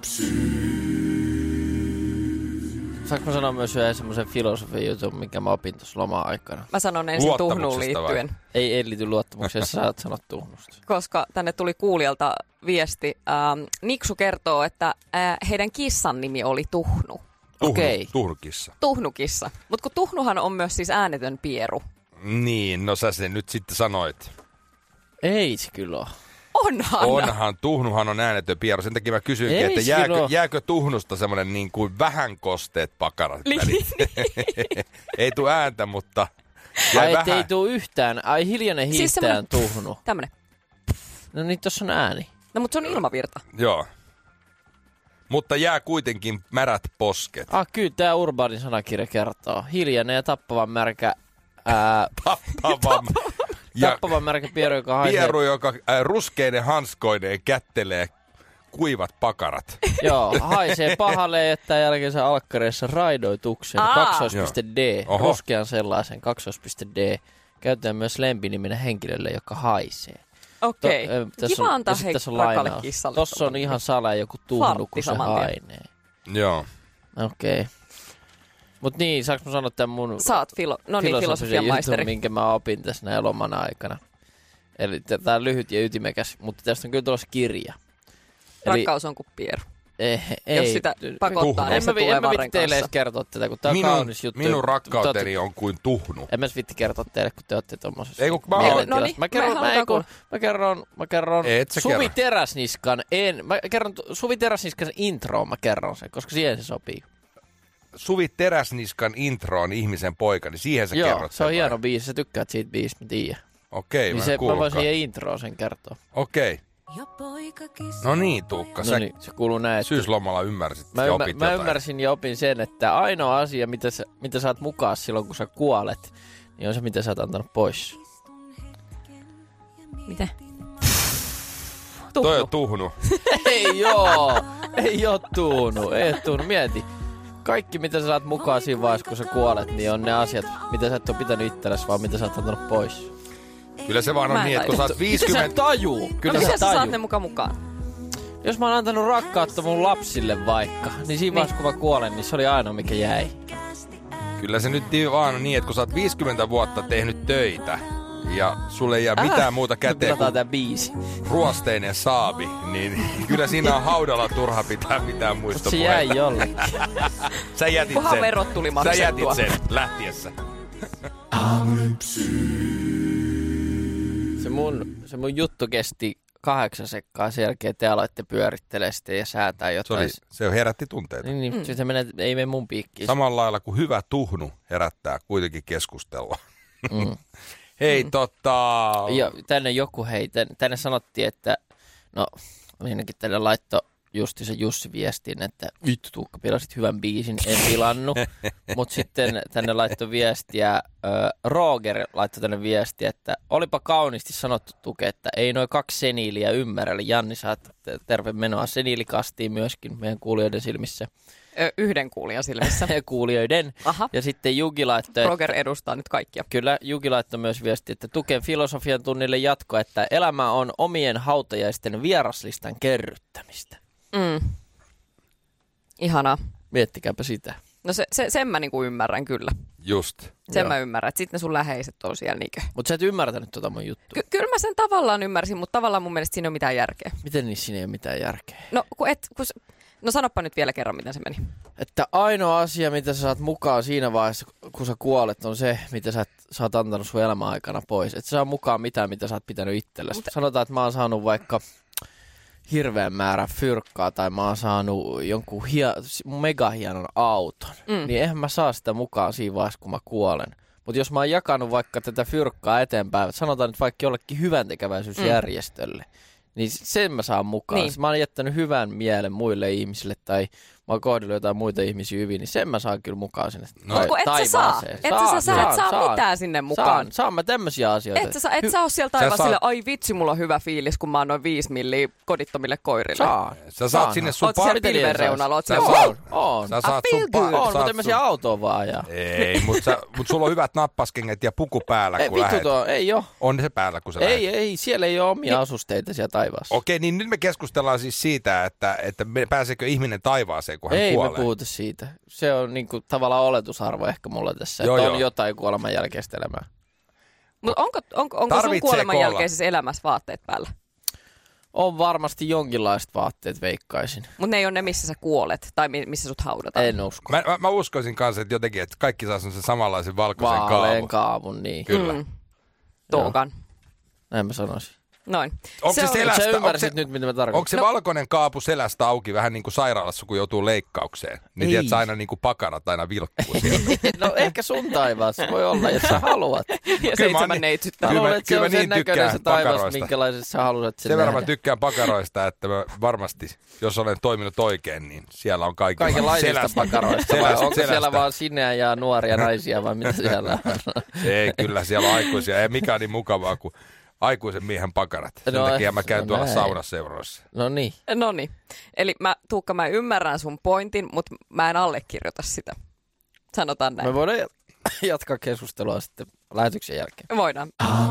S3: Saanko mä sanoa myös yhden semmoisen filosofian jutun, minkä mä opin tuossa loma-aikana?
S2: Mä sanon ensin tuhnuun liittyen.
S1: Vai?
S3: Ei, ei liity luottamukseen, jos sä saat sanoa tuhnusta.
S2: Koska tänne tuli kuulijalta viesti. Ähm, Niksu kertoo, että äh, heidän kissan nimi oli Tuhnu.
S1: Tuhnu,
S3: Okei.
S1: Tuhnukissa.
S2: Tuhnukissa. Mutta kun Tuhnuhan on myös siis äänetön pieru.
S1: Niin, no sä sen nyt sitten sanoit.
S3: Ei se kyllä ole.
S2: Onhan.
S1: Onhan, Tuhnuhan on äänetön pieru. Sen takia mä kysyinkin,
S3: Ei
S1: että jääkö,
S3: ole.
S1: jääkö Tuhnusta semmoinen niin kuin vähän kosteet pakarat välit. Ei tule ääntä, mutta jäi
S3: Ai
S1: vähän.
S3: ei tuu yhtään. Ai hiljainen
S2: Siis
S3: hiihtään Tuhnu.
S2: Tämmönen.
S3: No niin, tossa on ääni.
S2: No mutta se on ilmavirta.
S1: Joo. Mutta jää kuitenkin märät posket.
S3: Ah, kyllä tää urbaanin sanakirja kertoo. Hiljainen ja tappavan märkä... Ää,
S1: Tappava. Ja
S3: tappavan märkä pieru, joka haisee...
S1: pieru, joka äh, ruskeinen hanskoineen kättelee kuivat pakarat.
S3: Joo, haisee pahalle ja jättää jälkeensä alkkareissa raidoituksen.
S2: Aa.
S3: Kaksoispiste D.
S1: Oho.
S3: Ruskean sellaisen. Kaksoispiste D. Käytetään myös lempinimenä henkilölle, joka haisee.
S2: Okei.
S3: To, ö, tässä
S2: Kiva
S3: on-
S2: antaa
S3: ja sit
S2: hei
S3: tässä on
S2: rakalle
S3: lainaus.
S2: kissalle.
S3: Tossa on ihan sale joku tuhnu,
S2: Fartti
S3: kun se
S2: saman tien.
S3: hainee.
S1: Joo.
S3: Okei. Okay. Mut niin, saanko mä sanoa tämän mun
S2: Saat filo- no niin, filosofian
S3: jutun,
S2: maisteri.
S3: minkä mä opin tässä näin loman aikana. Eli tää on lyhyt ja ytimekäs, mutta tästä on kyllä tulossa kirja. Eli,
S2: Rakkaus on kuin pieru.
S3: eh, ei,
S2: Jos sitä pakottaa,
S1: Tuhnu.
S2: niin
S3: en
S2: se
S3: mä, vi-
S2: tulee
S3: en mä vitti
S2: varren
S3: teille edes
S2: kanssa.
S3: kertoa tätä, kun tää on
S1: Minun,
S3: kaunis juttu.
S1: minun
S3: Te
S1: rakkauteni
S3: ootte-
S1: on kuin tuhnu.
S3: En mä vitti kertoa teille, kun te ootte tommosessa.
S1: Ei, kun mä
S3: mielentilassa.
S1: haluan-
S2: No niin,
S3: mä kerron,
S2: me
S3: mä,
S2: halutaan
S3: ei, kun,
S2: kuulla.
S3: mä kerron, mä kerron
S1: Et sä
S3: Suvi
S1: kerro.
S3: Teräsniskan, en, mä kerron tu- Suvi Teräsniskan introon, mä kerron sen, koska siihen se sopii.
S1: Suvi Teräsniskan introon ihmisen poika, niin siihen sä
S3: Joo,
S1: kerrot
S3: se on
S1: sen vai?
S3: hieno biisi, sä tykkäät siitä biisistä, mä tiedän.
S1: Okei,
S3: Niin
S1: mä
S3: se,
S1: en
S3: mä voisin
S1: kuullutkaan.
S3: siihen introon sen kertoa.
S1: Okei. No niin, Tuukka,
S3: No
S1: sä
S3: niin, se kuuluu näin, että
S1: syyslomalla ymmärsit
S3: Mä,
S1: ja
S3: ymmär,
S1: opit
S3: mä
S1: jotain.
S3: ymmärsin ja opin sen, että ainoa asia, mitä sä, mitä sä oot mukaan silloin, kun sä kuolet, niin on se, mitä sä oot antanut pois.
S2: Miten?
S1: Toi
S2: Tuhnu.
S1: on tuhnu.
S3: Ei joo, ei oo tuunu, ei oo tuunu, mieti. Kaikki, mitä sä saat mukaan siinä vaiheessa, kun sä kuolet, niin on ne asiat, mitä sä et ole pitänyt itsellesi, vaan mitä sä oot antanut pois.
S1: Kyllä se vaan on
S2: Mä en
S1: niin, että kun sä oot
S3: Mitä sä
S1: viisikymmentä...
S3: tajuu?
S2: No
S3: Kyllä
S2: miten
S3: sä
S2: sä saat
S3: tajuu.
S2: ne mukaan mukaan?
S3: Jos mä oon antanut rakkautta mun lapsille vaikka, niin siinä vaiheessa, kun mä kuolen, niin se oli ainoa, mikä jäi.
S1: Kyllä se nyt vaan on niin, että kun sä oot viisikymmentä vuotta tehnyt töitä ja sulle ei jää mitään muuta käteen
S3: Pilataan
S1: kuin
S3: tää biisi.
S1: ruosteinen saavi, niin kyllä siinä on haudalla turha pitää mitään
S3: Mut se jäi
S1: muistopuheita.
S3: jollekin.
S1: Sä jätit
S2: Kunhan
S1: sen.
S2: verot tuli
S1: Sä
S2: maksettua.
S1: jätit sen lähtiessä.
S3: Se mun, se mun juttu kesti kahdeksan sekkaa, sen jälkeen te aloitte pyörittelee sitten ja säätää
S1: Se,
S3: jotain.
S1: oli, se herätti tunteita.
S3: Niin, niin
S2: Mm.
S3: mm. sitten menee, ei mene mun piikkiin.
S1: Samalla lailla kuin hyvä tuhnu herättää kuitenkin keskustelua.
S3: Mm.
S1: Hei, mm. tota...
S3: Ja tänne joku, hei, tänne, tänne sanottiin, että no, ainakin tänne laittoi justi se Jussi viestin, että vittu Tuukka, pilasit hyvän biisin, en pilannut. Mutta sitten tänne laittoi viestiä, äh, Roger laittoi tänne viestiä, että olipa kauniisti sanottu Tuke, että ei noin kaksi seniiliä ymmärrä. Eli Janni, saat terve menoa seniilikastiin myöskin meidän kuulijoiden silmissä.
S2: Ö, yhden kuulijan silmissä.
S3: kuulijoiden.
S2: Aha.
S3: Ja sitten Juki laittoi,
S2: Roger edustaa nyt kaikkia.
S3: kyllä Juki laittoi myös viesti, että Tuken filosofian tunnille jatko, että elämä on omien hautajaisten vieraslistan kerryttämistä.
S2: Mm. Ihanaa.
S3: Miettikääpä sitä.
S2: No se, se, sen mä niinku ymmärrän kyllä.
S1: Just.
S2: Sen
S3: Joo.
S2: mä ymmärrän, että sitten ne sun läheiset on siellä niinkö.
S3: Mutta sä et ymmärtänyt tota mun juttua.
S2: Ky- kyllä mä sen tavallaan ymmärsin, mutta tavallaan mun mielestä siinä ei ole mitään järkeä.
S3: Miten niissä siinä ei ole mitään järkeä?
S2: No, kun et, kun, s- no sanoppa nyt vielä kerran, miten se meni.
S3: Että ainoa asia, mitä sä saat mukaan siinä vaiheessa, kun sä kuolet, on se, mitä sä, et, sä oot antanut sun elämän aikana pois. Et sä saa mukaan mitään, mitä sä oot pitänyt itsellesi.
S2: Mutta-
S3: Sanotaan, että mä oon saanut vaikka hirveän määrän fyrkkaa tai mä oon saanut jonkun hia, megahienon auton.
S2: Mm.
S3: Niin eihän mä saa sitä mukaan siinä vaiheessa, kun mä kuolen. Mutta jos mä oon jakanut vaikka tätä fyrkkaa eteenpäin, sanotaan nyt vaikka jollekin hyvän tekeväisyysjärjestölle, mm. niin sen mä saan mukaan.
S2: Niin.
S3: Niin. Mä oon jättänyt hyvän mielen muille ihmisille tai mä oon kohdellut jotain muita ihmisiä hyvin, niin sen mä saan kyllä mukaan sinne
S2: no. ta- et sä saa, et sä, sä et saa saan, mitään sinne mukaan.
S3: Saan, saan mä tämmöisiä asioita.
S2: Et sä, et sä oo siellä taivaan sille, ai vitsi, mulla on hyvä fiilis, kun mä annoin viisi milliä kodittomille koirille.
S3: Saan.
S1: Sä saat sinne sun
S2: Oot siellä pilven reunalla, oot siellä,
S3: on. On.
S1: Sä saat sun
S3: pa- on, mutta en mä siellä autoon vaan ajaa.
S1: Ei, mutta mut sulla on hyvät nappaskenget ja puku päällä,
S3: ei,
S1: kun lähet.
S3: Tuo, ei oo.
S1: On se päällä, kun sä
S3: Ei,
S1: lähet.
S3: ei, siellä ei ole omia asusteita siellä taivaassa.
S1: Okei, niin nyt me keskustellaan siis siitä, että, että pääseekö ihminen taivaaseen, kun hän
S3: ei
S1: kuolee.
S3: Ei me puhuta siitä. Se on niinku tavallaan oletusarvo ehkä mulla tässä,
S1: joo,
S3: että
S1: joo.
S3: on jotain kuoleman jälkeistä elämää.
S2: Mutta onko, onko, onko sun kuoleman jälkeisessä elämässä vaatteet päällä?
S3: On varmasti jonkinlaiset vaatteet, veikkaisin.
S2: Mutta ne ei ole ne, missä sä kuolet tai missä sut haudataan.
S3: En usko.
S1: Mä, mä, mä uskoisin kanssa, että jotenkin, että kaikki saa sen samanlaisen valkoisen
S3: Vaalean
S1: kaavun.
S3: kaavun, niin.
S1: Kyllä.
S2: Mm. Tuokan.
S3: Näin mä sanoisin.
S2: Noin.
S1: Onko se, se selästä,
S3: sä ymmärsit
S1: onko se,
S3: nyt, mitä mä tarkoitan?
S1: Onko se no. valkoinen kaapu selästä auki vähän niin kuin sairaalassa, kun joutuu leikkaukseen? Niin tiedät, sä aina niin kuin pakarat aina vilkkuu sieltä.
S3: No ehkä sun taivaassa voi olla, jos sä haluat.
S2: Ja seitsemän neitsyttää.
S3: Mä luulen, että se on
S1: niin
S3: sen näköinen se taivas, minkälaisessa sä haluat sen
S1: Sen verran mä
S3: nähdä.
S1: tykkään pakaroista, että mä varmasti, jos olen toiminut oikein, niin siellä on kaikki
S3: kaikenlaisista pakaroista. Vai onko siellä vaan sineä ja nuoria naisia vai mitä siellä on?
S1: Ei, kyllä siellä on aikuisia. Ei mikään niin mukavaa kuin aikuisen miehen pakarat. Sen
S3: no,
S1: takia mä käyn
S3: no
S1: tuolla
S3: näin.
S1: saunaseuroissa.
S3: No niin.
S2: No niin. Eli mä, Tuukka, mä ymmärrän sun pointin, mutta mä en allekirjoita sitä. Sanotaan näin.
S3: Me voidaan jatkaa keskustelua sitten lähetyksen jälkeen.
S2: Voidaan.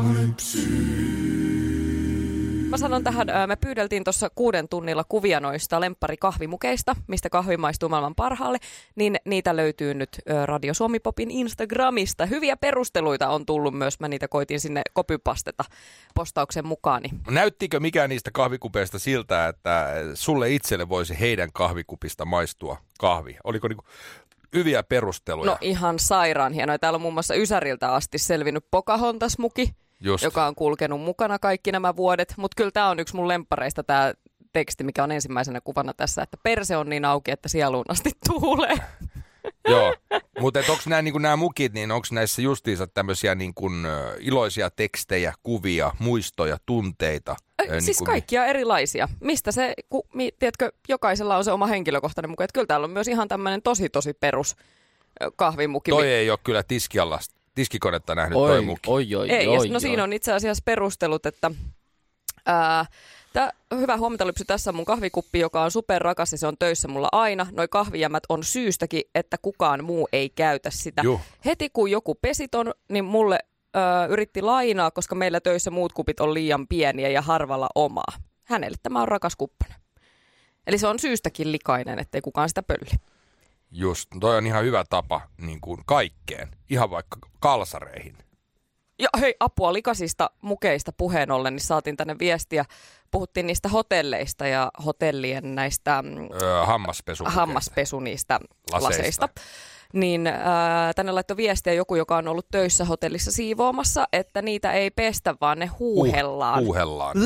S2: Mä sanon tähän, me pyydeltiin tuossa kuuden tunnilla kuvia noista lempparikahvimukeista, mistä kahvi maistuu maailman parhaalle, niin niitä löytyy nyt Radio Suomi Popin Instagramista. Hyviä perusteluita on tullut myös, mä niitä koitin sinne kopypasteta postauksen mukaani.
S1: Näyttikö mikään niistä kahvikupeista siltä, että sulle itselle voisi heidän kahvikupista maistua kahvi? Oliko niinku hyviä perusteluja?
S2: No ihan sairaan hienoja. Täällä on muun muassa Ysäriltä asti selvinnyt Pocahontas-muki. Just. Joka on kulkenut mukana kaikki nämä vuodet. Mutta kyllä tämä on yksi mun lemppareista tämä teksti, mikä on ensimmäisenä kuvana tässä, että perse on niin auki, että sieluun asti tuulee.
S1: Joo, mutta onko nämä niinku, mukit, niin onko näissä justiinsa tämmöisiä niinku, iloisia tekstejä, kuvia, muistoja, tunteita?
S2: Äh,
S1: äh,
S2: siis
S1: niinku,
S2: kaikkia erilaisia. Mistä se, ku, mi, tiedätkö, jokaisella on se oma henkilökohtainen muki. Että kyllä täällä on myös ihan tämmöinen tosi tosi perus äh, kahvimuki.
S1: Toi ei ole kyllä tiskialla. Tiskikonetta nähnyt
S3: oi,
S1: toi muki.
S3: Oi, oi,
S2: Ei,
S3: oi,
S2: no
S3: oi.
S2: siinä on itse asiassa perustelut, että ää, tää, hyvä huomenta Lypsy, tässä on mun kahvikuppi, joka on superrakas ja se on töissä mulla aina. Noi kahvijämät on syystäkin, että kukaan muu ei käytä sitä.
S1: Juh.
S2: Heti kun joku pesiton, niin mulle ää, yritti lainaa, koska meillä töissä muut kupit on liian pieniä ja harvalla omaa. Hänelle tämä on rakas kuppana. Eli se on syystäkin likainen, ettei kukaan sitä pölli.
S1: Just, toi on ihan hyvä tapa niin kuin kaikkeen, ihan vaikka kalsareihin.
S2: Ja hei, apua likaisista mukeista puheen ollen, niin saatiin tänne viestiä. Puhuttiin niistä hotelleista ja hotellien näistä
S1: öö, hammaspesu,
S2: hammaspesu niistä laseista.
S1: laseista.
S2: Niin äh, tänne laittoi viestiä joku, joka on ollut töissä hotellissa siivoamassa, että niitä ei pestä, vaan ne huuhellaan.
S1: Uh, huuhellaan.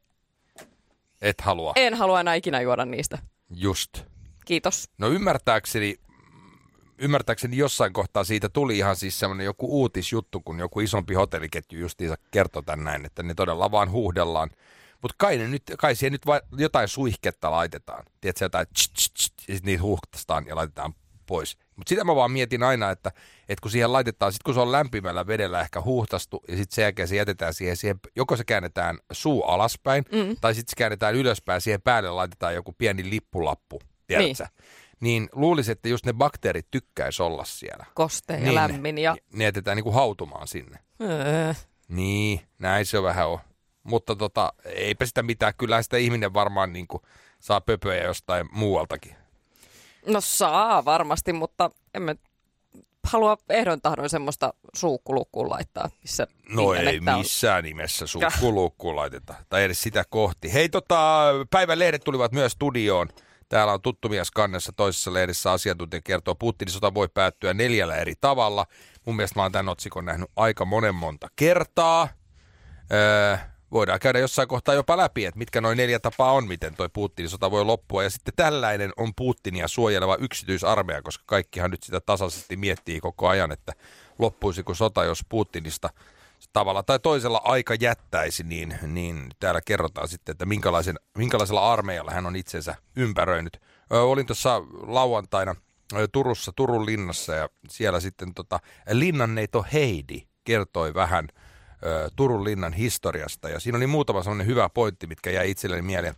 S1: Et halua.
S2: En halua enää ikinä juoda niistä.
S1: Just.
S2: Kiitos.
S1: No ymmärtääkseni, ymmärtääkseni jossain kohtaa siitä tuli ihan siis semmoinen joku uutisjuttu, kun joku isompi hotelliketju justiinsa kertoi tän näin, että ne todella vaan huuhdellaan. Mutta kai, ne nyt, kai siihen nyt va- jotain suihketta laitetaan. Tiedätkö, jotain tsch, tsch, tsch, ja sitten niitä huuhtastaan ja laitetaan pois. Mutta sitä mä vaan mietin aina, että, että kun siihen laitetaan, sit kun se on lämpimällä vedellä ehkä huuhtastu, ja sitten sen jälkeen se jätetään siihen, siihen, joko se käännetään suu alaspäin, mm. tai sitten se käännetään ylöspäin, siihen päälle laitetaan joku pieni lippulappu, tiedätkö? Niin. Niin luulisin, että just ne bakteerit tykkäisi olla siellä.
S2: Kostea ja
S1: niin,
S2: lämmin. Ja...
S1: Ne jätetään niinku hautumaan sinne.
S2: Öö.
S1: Niin, näin se vähän on. Mutta tota, eipä sitä mitään. Kyllähän sitä ihminen varmaan niinku saa pöpöjä jostain muualtakin.
S2: No saa varmasti, mutta emme halua ehdon tahdon semmoista suukkuluukkuun laittaa, missä
S1: No ei missään on. Nimessä suukkuluukkuun laiteta. Tai edes sitä kohti. Hei tota, päivän lehdet tulivat myös studioon. Täällä on tuttu mies kannessa, toisessa lehdessä asiantuntija kertoo, Putinin sota voi päättyä neljällä eri tavalla. Mun mielestä mä oon tämän otsikon nähnyt aika monen monta kertaa. Öö, voidaan käydä jossain kohtaa jopa läpi, että mitkä noin neljä tapaa on, miten toi Putinin sota voi loppua. Ja sitten tällainen on Putinia suojeleva yksityisarmeija, koska kaikkihan nyt sitä tasaisesti miettii koko ajan, että loppuisiko sota, jos Putinista tavalla tai toisella aika jättäisi, niin, niin täällä kerrotaan sitten, että minkälaisen, minkälaisella armeijalla hän on itsensä ympäröinyt. Ö, olin tuossa lauantaina ö, Turussa, Turun linnassa ja siellä sitten tota, linnanneito Heidi kertoi vähän ö, Turun linnan historiasta ja siinä oli muutama sellainen hyvä pointti, mitkä jäi itselleni mieleen.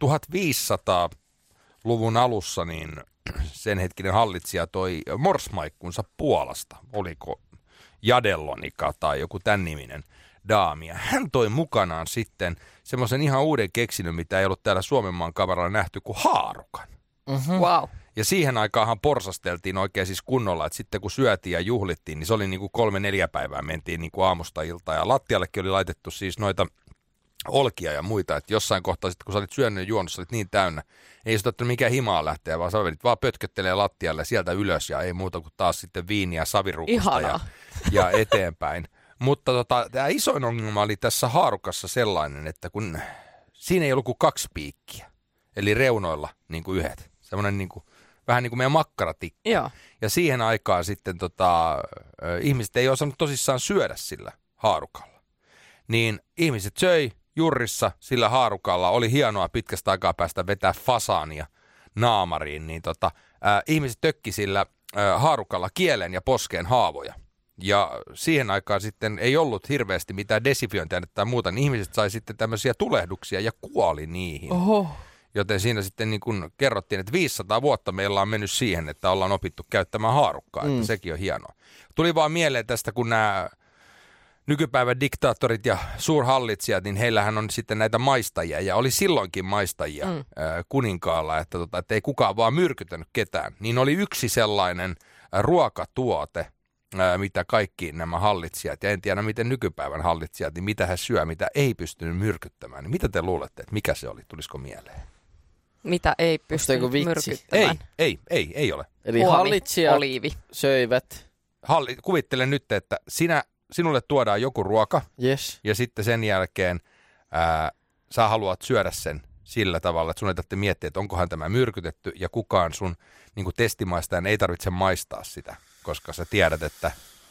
S1: tuhatviisisataaluvun alussa niin sen hetkinen hallitsija toi morsmaikkunsa Puolasta, oliko Jadellonika tai joku tämän niminen daami. Hän toi mukanaan sitten semmoisen ihan uuden keksinnön, mitä ei ollut täällä Suomenmaan kameralla nähty, kuin haarukan.
S2: Mm-hmm. Wow.
S1: Ja siihen aikaanhan porsasteltiin oikein siis kunnolla, että sitten kun syötiin ja juhlittiin, niin se oli niin kuin kolme neljä päivää mentiin niin kuin aamusta iltaan. Ja lattiallekin oli laitettu siis noita olkia ja muita, että jossain kohtaa sitten kun sä olit syönyt ja juonut, sä olit niin täynnä. Ei sitä ottanut mikään himaa lähteä, vaan sä vedit vaan pötköttelee lattialle sieltä ylös ja ei muuta kuin taas sitten viiniä savirukusta ja, ja eteenpäin. Mutta tota, tämä isoin ongelma oli tässä haarukassa sellainen, että kun siinä ei ollut kuin kaksi piikkiä, eli reunoilla niin kuin yhdet, semmoinen niin kuin, vähän niin kuin meidän makkaratikka.
S2: Joo.
S1: Ja siihen aikaan sitten tota, ihmiset ei osannut tosissaan syödä sillä haarukalla. Niin ihmiset söi jurrissa sillä haarukalla, oli hienoa pitkästä aikaa päästä vetää fasaania naamariin, niin tota, äh, ihmiset tökki sillä äh, haarukalla kielen ja poskeen haavoja. Ja siihen aikaan sitten ei ollut hirveästi mitään desifiointia tai muuta, niin ihmiset sai sitten tämmöisiä tulehduksia ja kuoli niihin.
S2: Oho.
S1: Joten siinä sitten niin kuin kerrottiin, että viisisataa vuotta meillä on mennyt siihen, että ollaan opittu käyttämään haarukkaa, mm. että sekin on hienoa. Tuli vaan mieleen tästä, kun nämä nykypäivän diktaattorit ja suurhallitsijat, niin heillähän on sitten näitä maistajia, ja oli silloinkin maistajia mm. äh, kuninkaalla, että, tota, että ei kukaan vaan myrkytänyt ketään. Niin oli yksi sellainen äh, ruokatuote, äh, mitä kaikki nämä hallitsijat, ja en tiedä miten nykypäivän hallitsijat, niin mitä he syö, mitä ei pystynyt myrkyttämään. Niin mitä te luulette, että mikä se oli? Tulisiko mieleen?
S2: Mitä ei pystynyt myrkyttämään?
S1: Ei, ei, ei, ei ole.
S3: Eli
S2: Huomi,
S3: hallitsijat
S2: oliivi.
S3: söivät.
S1: Halli, kuvittele nyt, että sinä... Sinulle tuodaan joku ruoka,
S3: yes.
S1: ja sitten sen jälkeen ää, sä haluat syödä sen sillä tavalla, että sun ei tarvitse miettiä, että onkohan tämä myrkytetty, ja kukaan sun niin kuin testimaistajan ei tarvitse maistaa sitä, koska sä tiedät, että...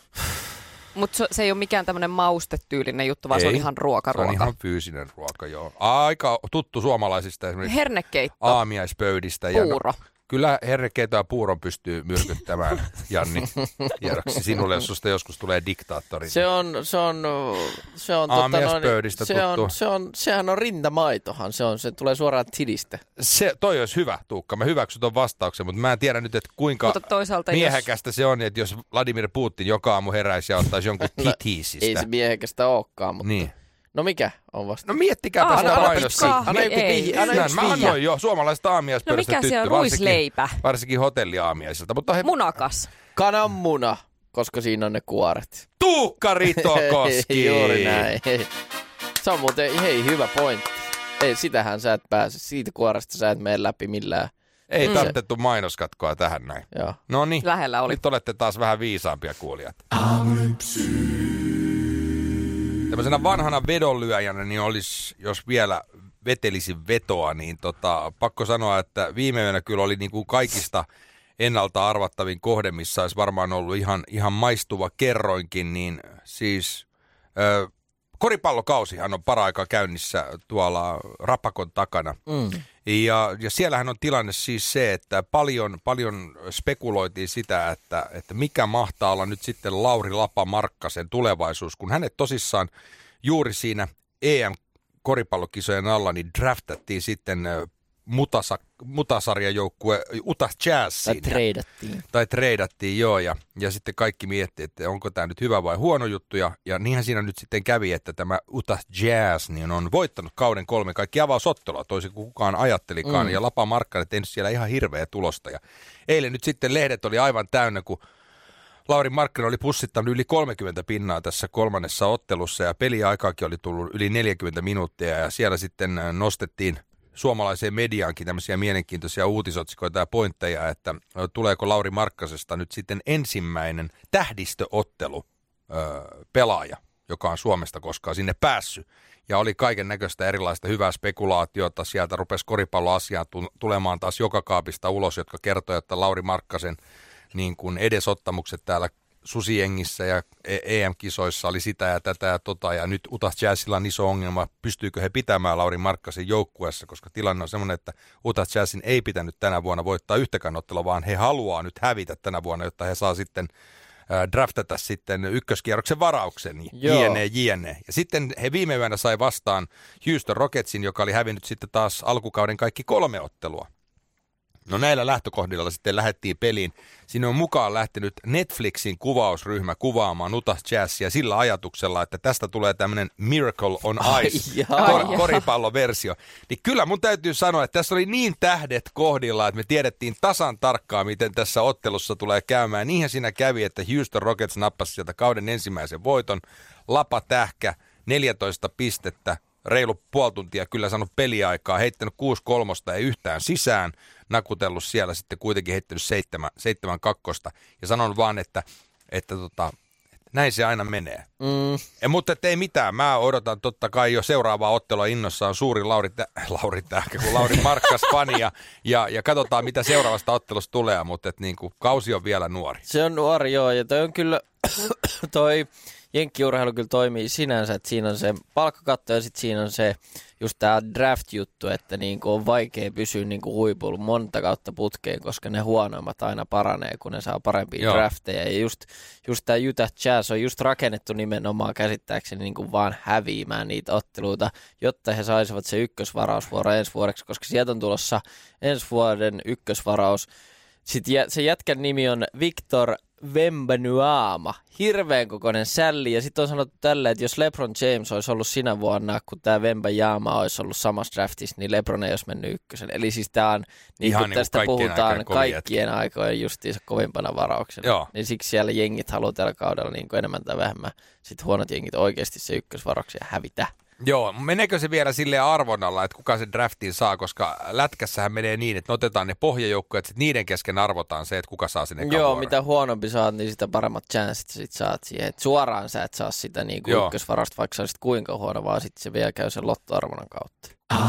S2: Mutta se ei ole mikään tämmöinen maustetyylinen juttu, vaan
S1: ei,
S2: se on ihan ruoka-ruoka.
S1: Se on ihan fyysinen ruoka, joo. Aika tuttu suomalaisista esimerkiksi
S2: hernekeitto.
S1: Aamiaispöydistä.
S2: Puuro.
S1: Ja no, kyllä hernekeitto ja puuron pystyy myrkyttämään, Janni, tiedoksi sinulle, jos susta joskus tulee diktaattori.
S3: Se on, se on, se on,
S1: aamiaispöydistä
S3: tota,
S1: tuttu.
S3: Se on, se on, sehän on rintamaitohan, se on, se tulee suoraan tidistä.
S1: Se, toi olisi hyvä, Tuukka, mä hyväksyn ton vastauksen, mutta mä en tiedä nyt, että kuinka miehekästä jos... se on, että jos Vladimir Putin joka aamu heräisi ja ottaisi jonkun titisistä.
S3: Ei se miehekästä olekaan, mutta...
S1: Niin.
S3: No mikä on vasta?
S1: No miettikääpä sitä painossa.
S3: Anna joku vihje.
S1: Mä annoin jo suomalaista aamiaispöydästä
S2: tyttö. No mikä se on? Ruisleipä?
S1: Varsinkin, varsinkin hotelliaamiaisilta. Mutta he...
S2: Munakas.
S3: Kananmuna, koska siinä on ne kuoret.
S1: Tuukka Ritokoski!
S3: Juuri näin. Se on muuten, hei, hyvä pointti. Ei, sitähän sä et pääse. Siitä kuoresta sä et mene läpi millään.
S1: Ei mm. tarvittu mainoskatkoa tähän näin.
S3: Joo.
S1: No niin,
S2: lähellä oli.
S1: Nyt olette taas vähän viisaampia kuulijat. Tämmöisenä vanhana vedonlyöjänä, niin olisi, jos vielä vetelisin vetoa, niin tota, pakko sanoa, että viime yönä kyllä oli niin kuin kaikista ennalta arvattavin kohde, missä olisi varmaan ollut ihan, ihan maistuva kerroinkin, niin siis ö, koripallokausihan on paraikaa käynnissä tuolla Rapakon takana. Mm. Ja, ja siellähän on tilanne siis se, että paljon, paljon spekuloitiin sitä, että, että mikä mahtaa olla nyt sitten Lauri Lapa-Markkasen tulevaisuus, kun hänet tosissaan juuri siinä E M-koripallokisojen alla niin draftattiin sitten mutasa, mutasarjajoukkue Utah Jazziin.
S3: Tai treidattiin.
S1: Tai treidattiin, joo, ja, ja sitten kaikki miettii, että onko tämä nyt hyvä vai huono juttu, ja, ja niinhän siinä nyt sitten kävi, että tämä Utah Jazz niin on voittanut kauden kolme kaikki avausottelua, toisin kuin kukaan ajattelikaan, mm. ja Lapa Markkanen tehnyt siellä ihan hirveä tulosta, ja eilen nyt sitten lehdet oli aivan täynnä, kun Lauri Markkanen oli pussittanut yli kolmekymmentä pinnaa tässä kolmannessa ottelussa, ja peliaikaakin oli tullut yli neljäkymmentä minuuttia, ja siellä sitten nostettiin suomalaiseen mediaankin tämmöisiä mielenkiintoisia uutisotsikoita ja pointteja, että tuleeko Lauri Markkasesta nyt sitten ensimmäinen tähdistöottelu öö, pelaaja, joka on Suomesta koskaan sinne päässyt. Ja oli kaiken näköistä erilaista hyvää spekulaatiota. Sieltä rupesi koripalloasiaa tulemaan taas joka kaapista ulos, jotka kertoi, että Lauri Markkasen niin kuin edesottamukset täällä Susijengissä ja E M-kisoissa oli sitä ja tätä ja tota, ja nyt Utah Jazzilla on iso ongelma, pystyykö he pitämään Lauri Markkasen joukkueessa, koska tilanne on semmoinen, että Utah Jazzin ei pitänyt tänä vuonna voittaa yhtäkään ottelua, vaan he haluaa nyt hävitä tänä vuonna, jotta he saa sitten äh, draftata sitten ykköskierroksen varauksen, jne, jne. Ja sitten he viime yönä sai vastaan Houston Rocketsin, joka oli hävinnyt sitten taas alkukauden kaikki kolme ottelua. No näillä lähtökohdilla sitten lähdettiin peliin. Sinne on mukaan lähtenyt Netflixin kuvausryhmä kuvaamaan Utah Jazzia sillä ajatuksella, että tästä tulee tämmöinen Miracle on Ice kor- koripalloversio. Niin kyllä mun täytyy sanoa, että tässä oli niin tähdet kohdilla, että me tiedettiin tasan tarkkaan, miten tässä ottelussa tulee käymään. Niinhän siinä kävi, että Houston Rockets nappasi sieltä kauden ensimmäisen voiton. Lapa tähkä, neljätoista pistettä. Reilu puoli tuntia kyllä saanut peliaikaa, heittänyt kuusi kolmosta ei yhtään sisään, nakutellut siellä sitten kuitenkin heittänyt seitsemän, seitsemän kakkosta ja sanonut vaan, että, että tota, näin se aina menee. Mm. Ja, mutta et ei mitään, mä odotan totta kai jo seuraavaa ottelua innossa on suuri Lauri, tä- Lauri Tähkä kuin Lauri Markkas fani ja, ja, ja katsotaan mitä seuraavasta ottelusta tulee, mutta et niin kuin, kausi on vielä nuori.
S3: Se on nuori joo ja toi on kyllä toi jenkkiurheilu kyllä toimii sinänsä, että siinä on se palkkakatto ja sitten siinä on se just tämä draft-juttu, että niinku on vaikea pysyä niinku huipulla monta kautta putkeen, koska ne huonoimmat aina paranee, kun ne saa parempia Joo. drafteja. Ja just, just tämä Utah Jazz on just rakennettu nimenomaan käsittääkseni niinku vaan häviämään niitä otteluita, jotta he saisivat se ykkösvarausvuoro ensi vuodeksi, koska sieltä on tulossa ensi vuoden ykkösvaraus. Sitten se jätkän nimi on Victor Wembanyama, hirveän kokoinen sälli, ja sitten on sanottu tälle, että jos LeBron James olisi ollut sinä vuonna, kun tämä Wembanyama olisi ollut samassa draftissa, niin LeBron ei olisi mennyt ykkösen. Eli siis tämä on, niin kuin tästä kaikkien puhutaan kaikkien aikojen justiinsa kovimpana varauksena. Joo. Niin siksi siellä jengit haluaa tällä kaudella niin kuin enemmän tai vähemmän, sitten huonot jengit oikeasti se ykkösvarauksia hävitä.
S1: Joo, meneekö se vielä silleen arvonnalla, että kuka sen draftin saa, koska lätkässähän menee niin, että me otetaan ne pohjajoukkueet, että niiden kesken arvotaan se, että kuka saa sinne kavuoron.
S3: Joo, mitä huonompi saat, niin sitä paremmat chanssit sit saat siihen. Et suoraan sä et saa sitä niinku ykkösvarausta, vaikka sä olisit kuinka huono, vaan sitten se vielä käy sen lottoarvonnan kautta.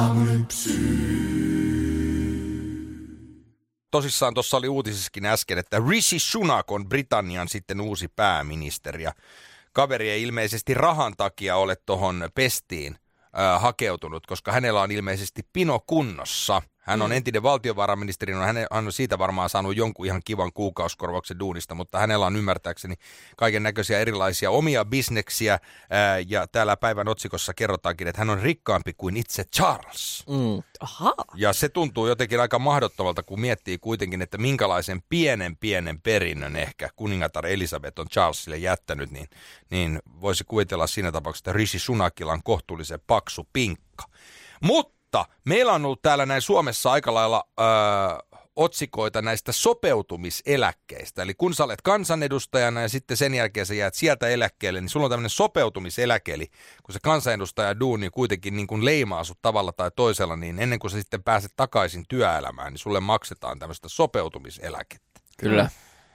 S1: Tosissaan tuossa oli uutisissakin äsken, että Rishi Sunak on Britannian sitten uusi pääministeri ja kaveri ei ilmeisesti rahan takia ole tuohon pestiin äh, hakeutunut, koska hänellä on ilmeisesti pino kunnossa. Hän on mm. entinen valtiovarainministeri, no hän on siitä varmaan saanut jonkun ihan kivan kuukausikorvauksen duunista, mutta hänellä on ymmärtääkseni kaiken näköisiä erilaisia omia bisneksiä, ää, ja täällä päivän otsikossa kerrotaankin, että hän on rikkaampi kuin itse Charles.
S2: Mm. Aha.
S1: Ja se tuntuu jotenkin aika mahdottomalta, kun miettii kuitenkin, että minkälaisen pienen pienen perinnön ehkä kuningatar Elisabeth on Charlesille jättänyt, niin, niin voisi kuvitella siinä tapauksessa, että Rishi Sunakilla on kohtuullisen paksu pinkka. Mutta meillä on ollut täällä näin Suomessa aika lailla öö, otsikoita näistä sopeutumiseläkkeistä. Eli kun sä olet kansanedustajana ja sitten sen jälkeen sä jäät sieltä eläkkeelle, niin sulla on tämmöinen sopeutumiseläke. Eli kun se kansanedustaja duuni kuitenkin niin kuin leimaa sut tavalla tai toisella, niin ennen kuin sä sitten pääset takaisin työelämään, niin sulle maksetaan tämmöistä sopeutumiseläkettä.
S3: Kyllä.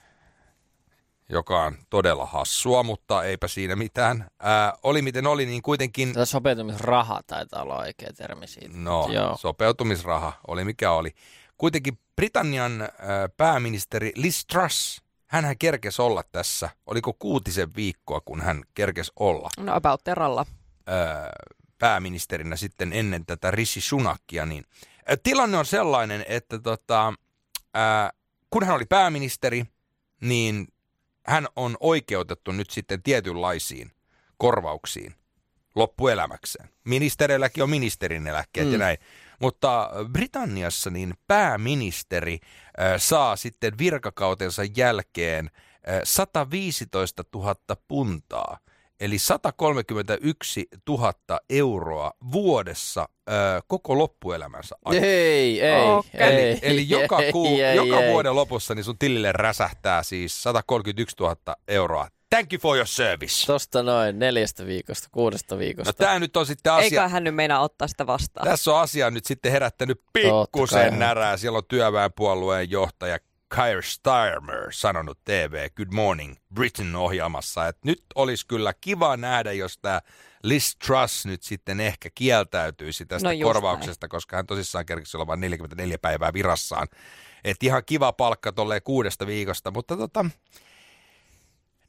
S1: Joka on todella hassua, mutta eipä siinä mitään. Ää, oli miten oli, niin kuitenkin...
S3: Tämä sopeutumisraha taitaa olla oikea termi siitä.
S1: No, Joo. sopeutumisraha oli mikä oli. Kuitenkin Britannian ää, pääministeri Liz Truss, hänhän kerkesi olla tässä, oliko kuutisen viikkoa, kun hän kerkesi olla.
S2: No about teralla.
S1: Ää, pääministerinä sitten ennen tätä Rishi Sunakia. Niin, ää, tilanne on sellainen, että tota, ää, kun hän oli pääministeri, niin... hän on oikeutettu nyt sitten tietynlaisiin korvauksiin loppuelämäkseen. Ministereilläkin on ministerin eläkkeet mm. ja näin. Mutta Britanniassa niin pääministeri äh, saa sitten virkakautensa jälkeen äh, sata viisitoista tuhatta puntaa, eli sata kolmekymmentäyksi tuhatta euroa vuodessa äh, koko loppuelämänsä ajan.
S3: Ei, ei,
S1: okay.
S3: ei.
S1: Eli, eli joka, kuu, ei, joka ei, vuoden ei. lopussa niin sun tilille räsähtää siis sata kolmekymmentäyksi tuhatta euroa. Thank you for your service.
S3: Tosta noin neljästä viikosta, kuudesta viikosta.
S1: No tää nyt on sitten asia...
S2: Eikä hän nyt meinaa ottaa sitä vastaan.
S1: Tässä on asia nyt sitten herättänyt pikkusen närää. Siellä on työväenpuolueen johtaja Keir Starmer sanonut T V Good Morning Britain -ohjelmassa, että nyt olisi kyllä kiva nähdä, jos tämä Liz Truss nyt sitten ehkä kieltäytyisi tästä no korvauksesta, näin. Koska hän tosissaan kerkisi olla vain neljäkymmentäneljä päivää virassaan. Että ihan kiva palkka tolleen kuudesta viikosta, mutta tota,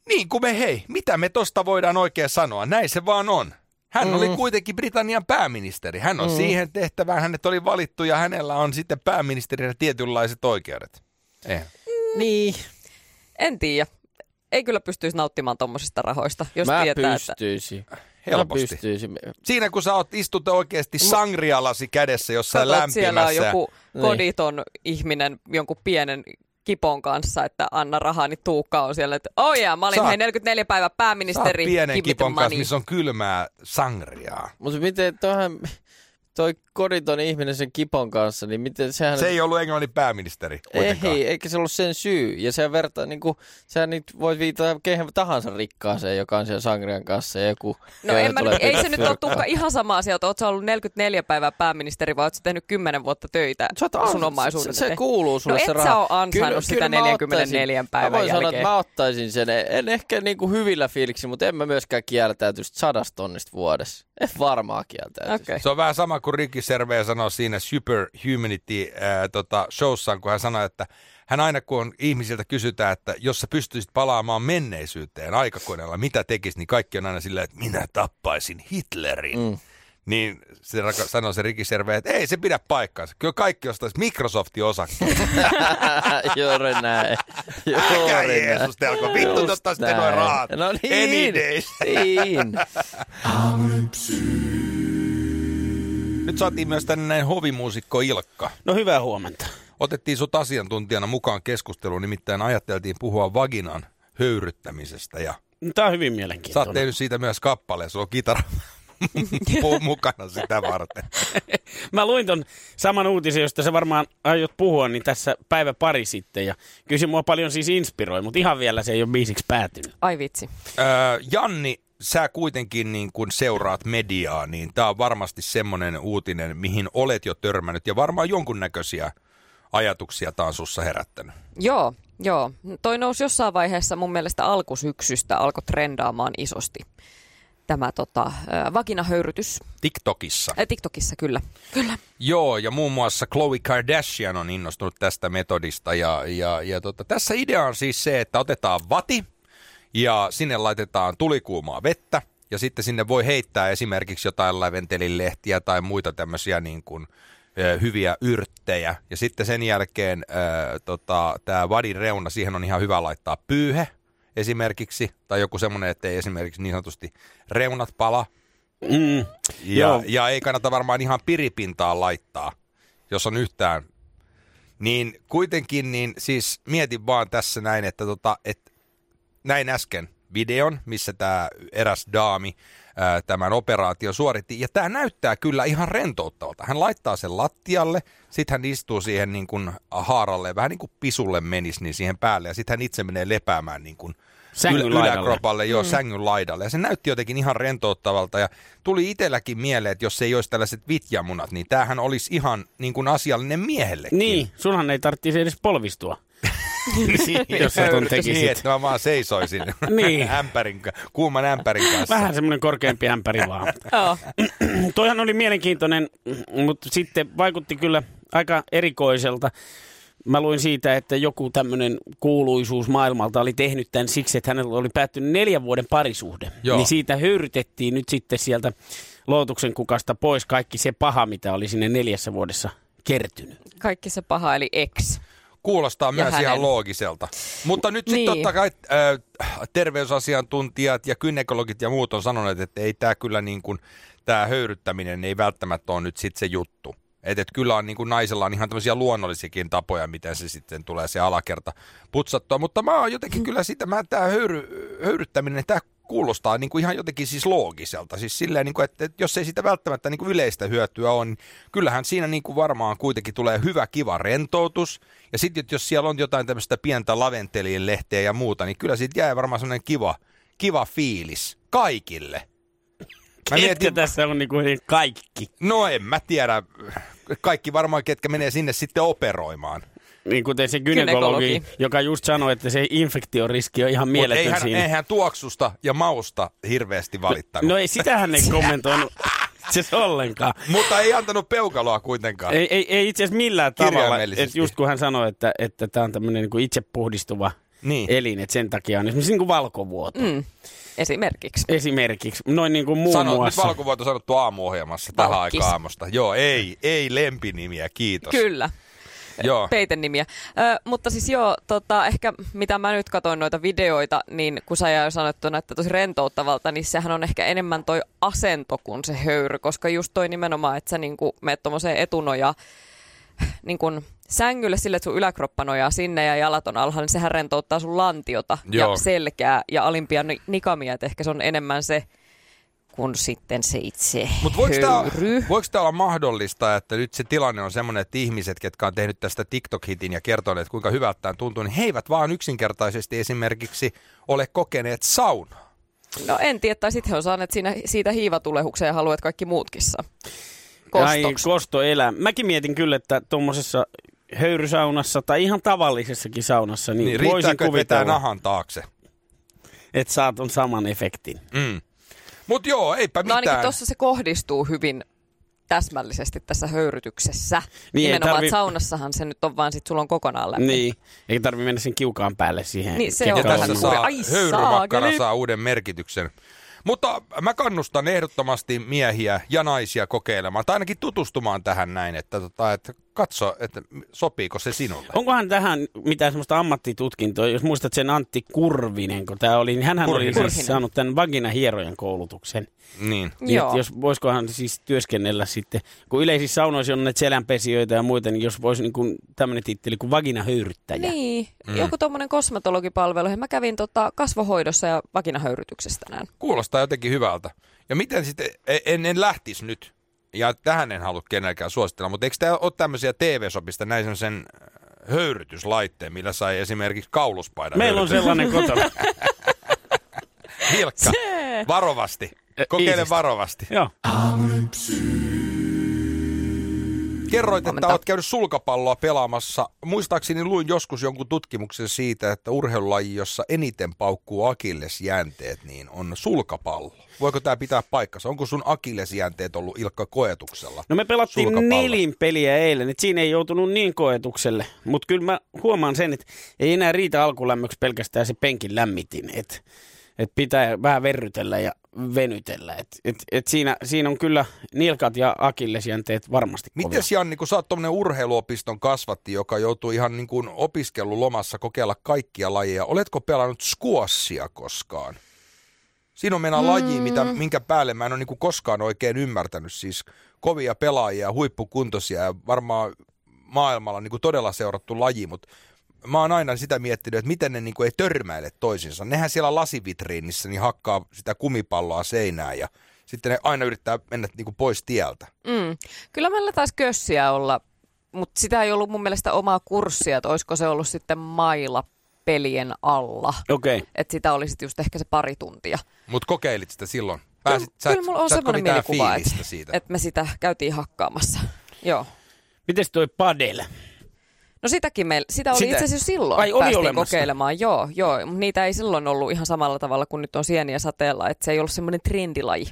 S1: Niin kuin me, hei, mitä me tosta voidaan oikein sanoa? Näin se vaan on. Hän mm. oli kuitenkin Britannian pääministeri. Hän on mm. siihen tehtävään, hänet oli valittu ja hänellä on sitten pääministerinä tietynlaiset oikeudet. Eihän.
S3: Mm. Niin.
S2: En tiedä. Ei kyllä pystyisi nauttimaan tommosista rahoista, jos
S3: Mä
S2: tietää,
S3: pystyisin.
S2: että...
S1: Helposti.
S3: Mä pystyisin.
S1: Siinä kun sä oot, istut oikeasti sangrialasi kädessä jossain
S2: Katot,
S1: lämpimässä.
S2: siellä on joku koditon niin. ihminen jonkun pienen kipon kanssa, että anna rahaa, niin Tuukka on siellä, että oh yeah, mä olin
S1: Saat,
S2: hei neljäkymmentäneljä päivää pääministeri.
S1: Sä oot pienen kipon
S2: money.
S1: kanssa, missä on kylmää sangriaa.
S3: Mutta miten toihan... Toi koditon ihminen sen kipon kanssa, niin miten sehän...
S1: Se ei ollut Englannin pääministeri kuitenkaan.
S3: Ei, eikä se ollut sen syy. Ja se vertaa, niin kuin, sehän nyt voi viitata kehen tahansa rikkaaseen, joka on siellä sangrian kanssa ja joku...
S2: No en mä nyt, ei se nyt ole Tuukka ihan sama asia, että oot sä ollut neljäkymmentäneljä päivää pääministeri, vai oot sä tehnyt kymmenen vuotta töitä sun omaisuuden.
S3: Se, se kuuluu sulle
S2: no
S3: se
S2: raha. No et sä oo ansainnut kyllä, sitä kyllä neljäkymmentäneljä päivän jälkeen.
S3: Mä voin sanoa, että mä ottaisin sen. En ehkä niin kuin hyvillä fiiliksi, mutta en mä myöskään kieltäytyisi sadasta tonnista vuodessa. En varmaan kieltäytyisi.
S1: Okay. Se on vähän sama kuin Ricky Gervais sanoi siinä Superhumanity äh, tota, showssaan, kun hän sanoi, että hän aina kun ihmisiltä kysytään, että jos sä pystyisit palaamaan menneisyyteen aikakoneella, mitä tekisit, niin kaikki on aina silleen, että minä tappaisin Hitlerin. Mm. Niin se raka- sanoi se Ricky Gervais, että ei se pidä paikkaansa. Kyllä kaikki ostaisi Microsoftin osakkeet.
S3: Juuri näin. Juuri
S1: näin. Jeesus, te alkoi vittu ottaa sitten noin rahat.
S3: No niin.
S1: Any days.
S3: Niin.
S1: Nyt saatiin myös tänne näin hovimuusikko Ilkka.
S4: No hyvää huomenta.
S1: Otettiin sut asiantuntijana mukaan keskusteluun, nimittäin ajateltiin puhua vaginan höyryttämisestä. Ja
S4: tämä on hyvin mielenkiintoinen.
S1: Sä oot tehnyt siitä myös kappaleen, sulla on kitara mukana sitä varten.
S4: Mä luin ton saman uutisen, josta sä varmaan aiot puhua, niin tässä päivä pari sitten. Ja kyllä se mua paljon siis inspiroi, mutta ihan vielä se ei ole biisiksi päätynyt.
S2: Ai vitsi.
S1: Öö, Janni, sä kuitenkin niin kun seuraat mediaa, niin tää on varmasti semmoinen uutinen, mihin olet jo törmännyt ja varmaan jonkunnäköisiä ajatuksia tää on sussa herättänyt.
S2: Joo, joo. Toi nousi jossain vaiheessa mun mielestä alkusyksystä, alkoi trendaamaan isosti. Tämä tota, vaginahöyrytys.
S1: TikTokissa.
S2: Äh, TikTokissa, kyllä. kyllä.
S1: Joo, ja muun muassa Khloe Kardashian on innostunut tästä metodista. Ja, ja, ja tota, tässä idea on siis se, että otetaan vati ja sinne laitetaan tulikuumaa vettä. Ja sitten sinne voi heittää esimerkiksi jotain laventelinlehtiä tai muita tämmöisiä niin kuin, ö, hyviä yrttejä. Ja sitten sen jälkeen ö, tota, tämä vadin reuna, siihen on ihan hyvä laittaa pyyhe. Esimerkiksi, tai joku semmoinen, ettei esimerkiksi niin sanotusti reunat pala.
S4: Mm,
S1: ja, ja ei kannata varmaan ihan piripintaa laittaa, jos on yhtään. Niin kuitenkin, niin siis mietin vaan tässä näin, että tota, et, näin äsken videon, missä tämä eräs daami ää, tämän operaation suoritti. Ja tämä näyttää kyllä ihan rentouttavalta. Hän laittaa sen lattialle, sitten hän istuu siihen niin kuin haaralle, vähän niin kuin pisulle menisi niin siihen päälle. Ja sitten hän itse menee lepäämään niin kuin
S4: sängyn
S1: yl- yläkropalle, joo, mm. sängyn laidalle. Ja se näytti jotenkin ihan rentouttavalta. Ja tuli itselläkin mieleen, että jos ei olisi tällaiset vitjamunat, niin tämähän olisi ihan niin kuin asiallinen miehellekin.
S4: Niin, sunhan ei tarvitsisi edes polvistua. Jos sä ton tekisit.
S1: Niin, että mä vaan seisoisin
S4: niin.
S1: ämpärin, kuuman ämpärin kanssa.
S4: Vähän semmoinen korkeampi ämpäri vaan. Toihan oli mielenkiintoinen, mutta sitten vaikutti kyllä aika erikoiselta. Mä luin siitä, että joku tämmöinen kuuluisuus maailmalta oli tehnyt tämän siksi, että hänellä oli päättynyt neljän vuoden parisuhde. Joo. Niin siitä höyrytettiin nyt sitten sieltä lootuksen kukasta pois kaikki se paha, mitä oli sinne neljässä vuodessa kertynyt.
S2: Kaikki se paha, eli ex.
S1: Kuulostaa myös
S2: hänen.
S1: ihan loogiselta. Mutta nyt
S2: niin.
S1: sitten totta kai äh, terveysasiantuntijat ja gynekologit ja muut on sanoneet, että ei tämä kyllä niin kuin, tämä höyryttäminen ei välttämättä ole nyt sitten se juttu. Että et kyllä on niin kuin naisella on ihan tämmöisiä luonnollisiakin tapoja, miten se sitten tulee se alakerta putsattua. Mutta mä oon jotenkin kyllä sitä, mä tämä höyry, höyryttäminen, tämä kuulostaa niin kuin ihan jotenkin siis loogiselta. Siis silleen, niin kuin, että, että jos ei sitä välttämättä niin kuin yleistä hyötyä ole, niin kyllähän siinä niin kuin varmaan kuitenkin tulee hyvä, kiva rentoutus. Ja sitten jos siellä on jotain tämmöistä pientä laventelien lehteä ja muuta, niin kyllä siitä jää varmaan semmoinen kiva, kiva fiilis kaikille.
S4: Mä ketkä mietin, tässä on niin kuin kaikki?
S1: No en mä tiedä. Kaikki varmaan, ketkä menee sinne sitten operoimaan.
S4: Niin kuten se gynekologi, joka just sanoi, että se infektioriski on ihan mieletön
S1: eihän,
S4: siinä.
S1: Eihän tuoksusta ja mausta hirveästi valittanut.
S4: No ei, sitähän ei kommentoinut itse ollenkaan.
S1: Mutta ei antanut peukaloa kuitenkaan.
S4: Ei, ei, ei itse asiassa millään tavalla. Että just kun hän sanoi, että, että tämä on tämmöinen niin kuin itse puhdistuva
S1: niin.
S4: elin, että sen takia on esimerkiksi niin kuin valkovuoto.
S2: Mm. Esimerkiksi.
S4: Esimerkiksi, noin niin kuin muun
S1: Sano,
S4: muassa.
S1: Nyt valkovuoto sanottu aamuohjelmassa tähän aikaan aamusta. Joo, ei, ei lempinimiä, kiitos.
S2: Kyllä.
S1: Joo.
S2: Peitennimiä. Ö, mutta siis joo, tota, ehkä mitä mä nyt katsoin noita videoita, niin kun sä jo sanoit, että näyttää tosi rentouttavalta, niin sehän on ehkä enemmän toi asento kuin se höyry, koska just toi nimenomaan, että sä niinku meet tommoseen etunoja niin kun sängylle sille, että sun yläkroppa nojaa sinne ja jalat on alhaalla, niin sehän rentouttaa sun lantiota joo. ja selkää ja alimpia nikamia, että ehkä se on enemmän se, kun sitten se itse
S1: Mutta voiko tämä olla mahdollista, että nyt se tilanne on semmoinen, että ihmiset, ketkä on tehnyt tästä TikTok-hitin ja kertoneet, kuinka hyvältä tämä tuntuu, niin he eivät vaan yksinkertaisesti esimerkiksi ole kokeneet saunaa?
S2: No en tiedä, tai sitten he on saaneet siinä, siitä hiivatulehuksen ja haluavat kaikki muutkin saa. Kostoksi.
S4: Ai, kosto elää. Mäkin mietin kyllä, että tuommoisessa höyrysaunassa tai ihan tavallisessakin saunassa, niin,
S1: niin
S4: voisin kuvitella,
S1: vetää nahan taakse?
S4: Että saat on saman efektin.
S1: Mm. Mutta joo, eipä mitään.
S2: No ainakin tuossa se kohdistuu hyvin täsmällisesti tässä höyrytyksessä.
S4: Niin,
S2: nimenomaan,
S4: tarvi...
S2: että saunassahan se nyt on vaan, sit sulla on kokonaan lämmin.
S4: Niin, ei tarvitse mennä sen kiukaan päälle siihen.
S2: Niin, se on
S1: ja tässä saa,
S2: Ai,
S1: höyrymakkara
S2: saakeli.
S1: saa uuden merkityksen. Mutta mä kannustan ehdottomasti miehiä ja naisia kokeilemaan, tai ainakin tutustumaan tähän näin, että, tota, että katso, että sopiiko se sinulle.
S4: Onkohan tähän mitään semmoista ammattitutkintoa, jos muistat sen Antti Kurvinen, kun tämä oli, niin hänhän
S1: Kurvinen.
S4: oli siis saanut tämän vaginahierojan koulutuksen.
S1: Niin.
S4: Niin jos voisikohan siis työskennellä sitten, kun yleisissä saunoissa on näitä selänpesijöitä ja muita, niin jos voisi niin kuin tämmöinen titteli kuin vaginahöyryttäjä.
S2: Niin,
S1: Mm.
S2: joku tommonen kosmetologipalvelu. Mä kävin tota kasvohoidossa ja vaginahöyrytyksestä näin.
S1: Kuulostaa jotenkin hyvältä. Ja miten sitten, en, en lähtisi nyt, ja tähän en halua kenelläkään suositella, mutta eikö tämä ole tämmöisiä T V-sopista näin sen höyrytyslaitteen, millä sai esimerkiksi kauluspaidan
S4: Meillä on sellainen kotona.
S1: Hilkka, varovasti. Kokeile
S4: Iisistä.
S1: varovasti.
S4: Joo.
S1: Kerroit, että olet käynyt sulkapalloa pelaamassa. Muistaakseni luin joskus jonkun tutkimuksen siitä, että urheilulaji, jossa eniten paukkuu akillesjänteet, niin on sulkapallo. Voiko tämä pitää paikkansa? Onko sun akillesjänteet ollut Ilkka koetuksella?
S4: No me pelattiin
S1: sulkapallo?
S4: nelin peliä eilen, että siinä ei joutunut niin koetukselle. Mutta kyllä mä huomaan sen, että ei enää riitä alkulämmöksi pelkästään se penkin lämmitin. Että et pitää vähän verrytellä ja venytellä. Et, et, et siinä, siinä on kyllä nilkat ja akillesjänteet varmasti kovia.
S1: Mites Janni, kun sä oot tommonen urheiluopiston kasvatti, joka joutuu ihan niin kuin opiskelulomassa kokeilla kaikkia lajeja. Oletko pelannut squashia koskaan? Siinä on mennään mm. laji, mitä, minkä päälle mä en ole niin kuin koskaan oikein ymmärtänyt. Siis kovia pelaajia, huippukuntoisia ja varmaan maailmalla niin kuin todella seurattu laji, mutta mä oon aina sitä miettinyt, että miten ne niin kuin ei törmäile toisinsa. Nehän siellä lasivitriinissä niin hakkaa sitä kumipalloa seinään ja sitten ne aina yrittää mennä niin kuin pois tieltä.
S2: Mm. Kyllä meillä taisi kössiä olla, mutta sitä ei ollut mun mielestä omaa kurssia, että olisiko se ollut sitten mailla pelien alla.
S4: Okei. Okay.
S2: Että sitä oli sitten just ehkä se pari tuntia.
S1: Mutta kokeilit sitä silloin? Pääsit,
S2: kyllä
S1: sä et,
S2: kyllä mulla on
S1: sä
S2: semmoinen mielikuva, että,
S1: siitä.
S2: että me sitä käytiin hakkaamassa. Joo.
S4: Mites toi padel?
S2: No sitäkin meillä, sitä oli
S1: Sitä-
S2: itse asiassa silloin
S4: Ai, oli
S2: päästiin
S4: olemassa?
S2: kokeilemaan, joo, joo, mutta niitä ei silloin ollut ihan samalla tavalla kuin nyt on sieniä sateella, että se ei ollut semmoinen trendilaji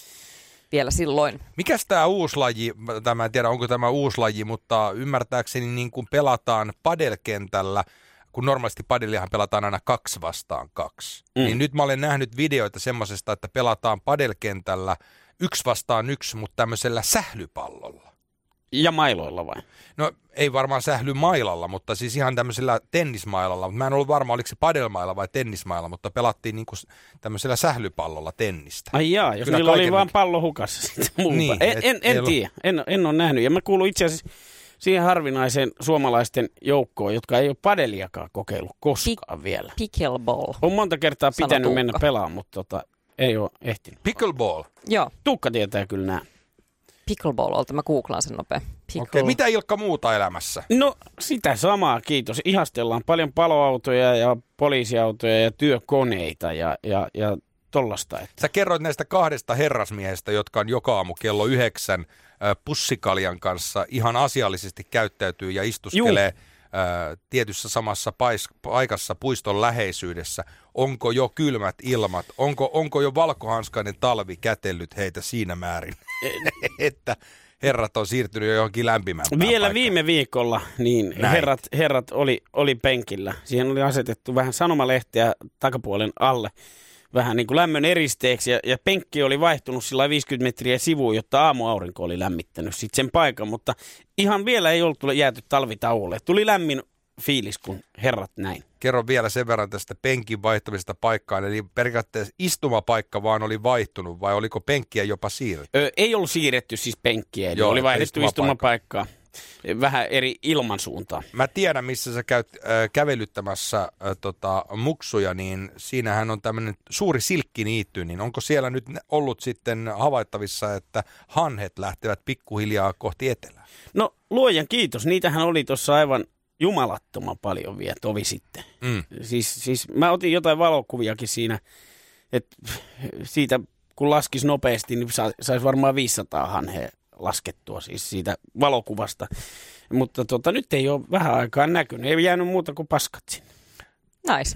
S2: vielä silloin.
S1: Mikäs tämä uusi laji, tämä en tiedä onko tämä uusi laji, mutta ymmärtääkseni niin kuin pelataan padelkentällä, kun normaalisti padeliahan pelataan aina kaksi vastaan kaksi. Mm. Niin nyt mä olen nähnyt videoita semmosesta, että pelataan padelkentällä yksi vastaan yksi, mutta tämmöisellä sählypallolla.
S4: Ja mailoilla vai?
S1: No ei varmaan sählymailalla, mutta siis ihan tämmöisellä tennismailalla. Mä en ollut varma, oliko se padelmailla vai tennismailla, mutta pelattiin niinku tämmöisellä sählypallolla tennistä.
S4: Ai jaa, jos
S1: Kyllä
S4: niillä oli
S1: kaiken
S4: vaan
S1: mikä-
S4: pallo hukassa sitten muuta.
S1: Niin,
S4: en
S1: et-
S4: en,
S1: ei
S4: en
S1: ollut-
S4: tiedä, en, en ole nähnyt. Ja mä kuulun itse asiassa siihen harvinaiseen suomalaisten joukkoon, jotka ei ole padeliakaan kokeillut koskaan vielä.
S2: Pickleball.
S4: On monta kertaa
S2: Sano
S4: pitänyt
S2: Tuukka.
S4: mennä pelaamaan, mutta tota, ei ole ehtinyt.
S1: Pickleball.
S2: Joo,
S4: Tuukka tietää kyllä nämä.
S2: pickleball, olta mä googlaan sen nopea. Pickle.
S1: Okei, mitä Ilkka muuta elämässä?
S4: No sitä samaa, kiitos. Ihastellaan paljon paloautoja ja poliisiautoja ja työkoneita ja, ja, ja tollasta. Että.
S1: Sä kerroit näistä kahdesta herrasmiehestä, jotka on joka aamu kello yhdeksän äh, pussikaljan kanssa ihan asiallisesti käyttäytyy ja istuskelee äh, tietyssä samassa pais, paikassa puiston läheisyydessä. Onko jo kylmät ilmat? Onko, onko jo valkohanskainen talvi kätellyt heitä siinä määrin, että herrat on siirtynyt jo johonkin lämpimämpään
S4: Vielä
S1: paikkaan.
S4: viime viikolla niin herrat, herrat oli, oli penkillä. Siihen oli asetettu vähän sanomalehteä takapuolen alle. Vähän niin kuin lämmön eristeeksi ja, ja penkki oli vaihtunut sillä viisikymmentä metriä sivuun, jotta aamuaurinko oli lämmittänyt sitten sen paikan. Mutta ihan vielä ei ollut jääty talvitauolle. Tuli lämmin fiilis, kun herrat näin.
S1: Kerron vielä sen verran tästä penkin vaihtamisesta paikkaan. Eli periaatteessa istumapaikka vaan oli vaihtunut vai oliko penkkiä jopa siirretty?
S4: Ö, ei ollut siirretty siis penkkiä, eli
S1: Joo,
S4: oli vaihdettu
S1: istumapaikka.
S4: istumapaikkaa. Vähän eri ilmansuuntaan.
S1: Mä tiedän, missä sä käyt äh, kävelyttämässä äh, tota, muksuja, niin siinähän on tämmöinen suuri silkkiniitty, niin onko siellä nyt ollut sitten havaittavissa, että hanhet lähtevät pikkuhiljaa kohti etelää?
S4: No luojan kiitos, niitähän oli tuossa aivan jumalattoman paljon vielä tovi sitten.
S1: Mm.
S4: Siis, siis mä otin jotain valokuviakin siinä, että siitä kun laskisi nopeasti, niin sa, saisi varmaan viisisataa hanhea laskettua siis siitä valokuvasta. Mutta tota, nyt ei ole vähän aikaa näkynyt. Ei jäänyt muuta kuin paskat sinne.
S2: Nice.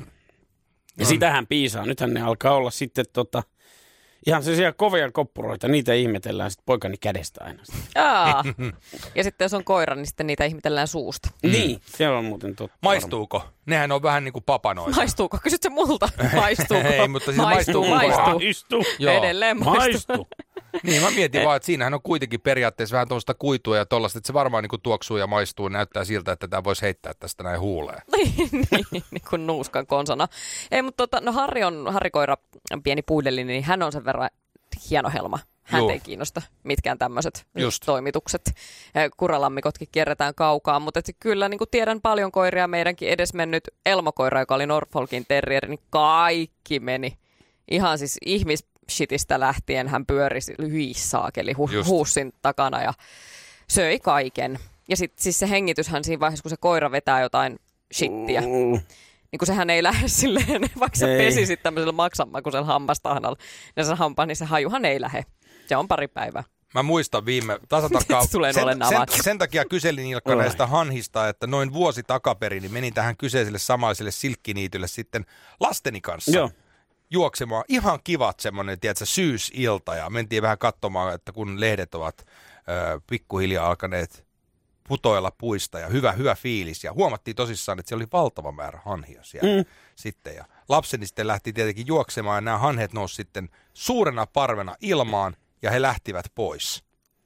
S4: Ja no. Sitähän piisaa. Nythän ne alkaa olla sitten tota, ihan sellaisia kovia koppuroita. Niitä ihmetellään sitten poikani kädestä aina.
S2: Aa. Ja sitten jos on koira, niin sitten niitä ihmetellään suusta.
S4: Mm. Niin, se on muuten totta.
S1: Maistuuko? Nehän on vähän niin kuin papanoita.
S2: Maistuuko? Kysyt se multa. Maistuuko?
S1: Ei, mutta siis
S2: maistuu,
S1: maistuu.
S2: maistuu.
S4: Maistuu.
S1: Joo.
S2: Edelleen maistuu.
S4: Maistuu.
S1: Niin, mä mietin vaan, että siinähän on kuitenkin periaatteessa vähän tuollaista kuitua ja tollaista, että se varmaan niin kuin tuoksuu ja maistuu, näyttää siltä, että tämä voisi heittää tästä näin huuleen.
S2: niin, niin kuin nuuskan konsana. Ei, mutta tota, no Harri on, Harri koira, pieni puudellinen, niin hän on sen verran hieno helma. Hän ei kiinnosta mitkään tämmöiset toimitukset. Kuralammikotkin kierretään kaukaa, mutta kyllä niin kuin tiedän paljon koiria. Meidänkin edesmennyt Elmo-koira, joka oli Norfolkin terrieri, niin kaikki meni. Ihan siis ihmisshitistä lähtien hän pyöri hyi saakeli hu- huussin takana ja söi kaiken. Ja sitten siis se hengityshän siinä vaiheessa, kun se koira vetää jotain shittiä. Mm. Niin kun sehän ei lähde silleen, vaikka sä pesisit tämmöisellä maksanmakuisella hammastahnalla, niin se hampaa, niin se hajuhan ei lähde. Se on pari päivää.
S1: Mä muistan viime tasatarkkaan, sen, sen, sen takia kyselin Ilkka
S4: Oi.
S1: näistä hanhista, että noin vuosi takaperin niin menin tähän kyseiselle samaiselle silkkiniitylle sitten lasteni kanssa.
S4: Joo.
S1: Juoksemaan. Ihan kivat semmoinen, tiedätkö, syysilta ja mentiin vähän katsomaan, että kun lehdet ovat ö, pikkuhiljaa alkaneet putoilla puista ja hyvä, hyvä fiilis. Ja huomattiin tosissaan, että siellä oli valtava määrä hanhia siellä mm. sitten. Ja lapseni sitten lähti tietenkin juoksemaan ja nämä hanhet nousi sitten suurena parvena ilmaan ja he lähtivät pois.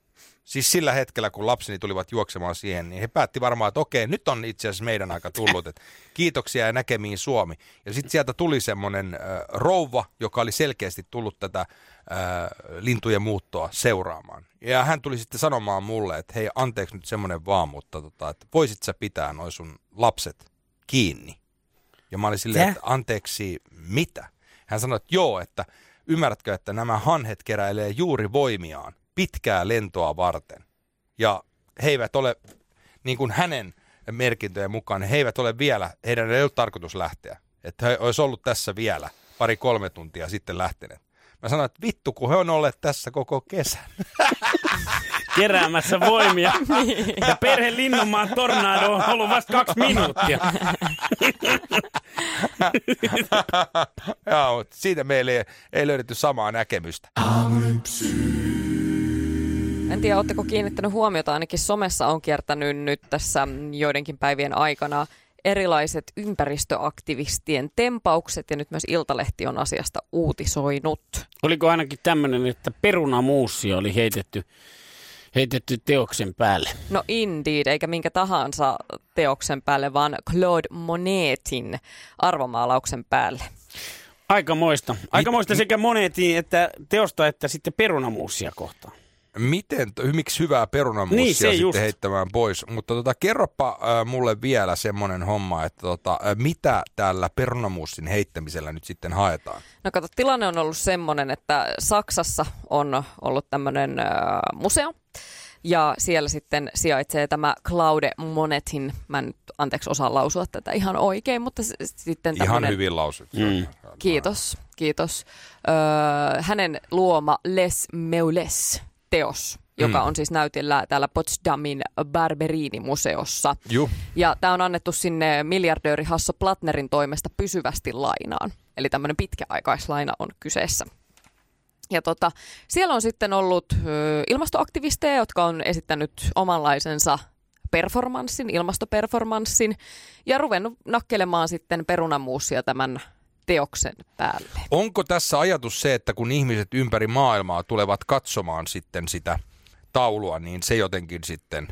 S1: Siis sillä hetkellä, kun lapseni tulivat juoksemaan siihen, niin he päätti varmaan, että okei, nyt on itse asiassa meidän aika tullut, että kiitoksia ja näkemiin Suomi. Ja sitten sieltä tuli semmoinen äh, rouva, joka oli selkeästi tullut tätä äh, lintujen muuttoa seuraamaan. Ja hän tuli sitten sanomaan mulle, että hei, anteeksi nyt semmoinen vaan, mutta tota, että voisit sä pitää noi sun lapset kiinni? Ja mä olin silleen, että anteeksi, mitä? Hän sanoi, että joo, että ymmärrätkö, että nämä hanhet keräilee juuri voimiaan pitkää lentoa varten. Ja he eivät ole, niin kuin hänen merkintöjen mukaan, he eivät ole vielä, heidän ei ole tarkoitus lähteä. Että he olisi ollut tässä vielä pari-kolme tuntia sitten lähteneet. Mä sanoin, että vittu, kun he on olleet tässä koko kesän.
S4: Keräämässä voimia. Ja perhe Linnunmaan tornado on ollut vasta kaksi minuuttia.
S1: Joo, mutta siitä meille ei, ei löydetty samaa näkemystä.
S2: En tiedä, oletteko kiinnittänyt huomiota, ainakin somessa on kiertänyt nyt tässä joidenkin päivien aikana erilaiset ympäristöaktivistien tempaukset ja nyt myös Iltalehti on asiasta uutisoinut.
S4: Oliko ainakin tämmöinen, että perunamuussi oli heitetty, heitetty teoksen päälle?
S2: No indeed, eikä minkä tahansa teoksen päälle, vaan Claude Monetin arvomaalauksen päälle.
S4: Aikamoista. Aikamoista sekä Monetin että teosta että sitten perunamuussia kohtaan.
S1: Miten, miksi hyvää perunamuussia
S4: niin,
S1: sitten
S4: just.
S1: heittämään pois? Mutta tota, kerropa äh, mulle vielä semmoinen homma, että tota, äh, mitä tällä perunamuussin heittämisellä nyt sitten haetaan?
S2: No kato, tilanne on ollut semmoinen, että Saksassa on ollut tämmöinen äh, museo. Ja siellä sitten sijaitsee tämä Claude Monetin, mä en nyt anteeksi osaa lausua tätä ihan oikein, mutta s- sitten tämmöinen...
S1: Ihan hyvin lausut.
S2: Mm. Kiitos, kiitos. Öö, hänen luoma Les Meules teos, joka mm. on siis näytillä täällä Potsdamin Barberini-museossa. Juh. Ja tämä on annettu sinne miljardööri Hasso Plattnerin toimesta pysyvästi lainaan. Eli tämmöinen pitkäaikaislaina on kyseessä. Ja tota, siellä on sitten ollut ö, ilmastoaktivisteja, jotka on esittänyt omanlaisensa performanssin, ilmastoperformanssin ja ruvennut nakkelemaan sitten perunamuusia tämän teoksen päälle.
S1: Onko tässä ajatus se, että kun ihmiset ympäri maailmaa tulevat katsomaan sitten sitä taulua, niin se jotenkin sitten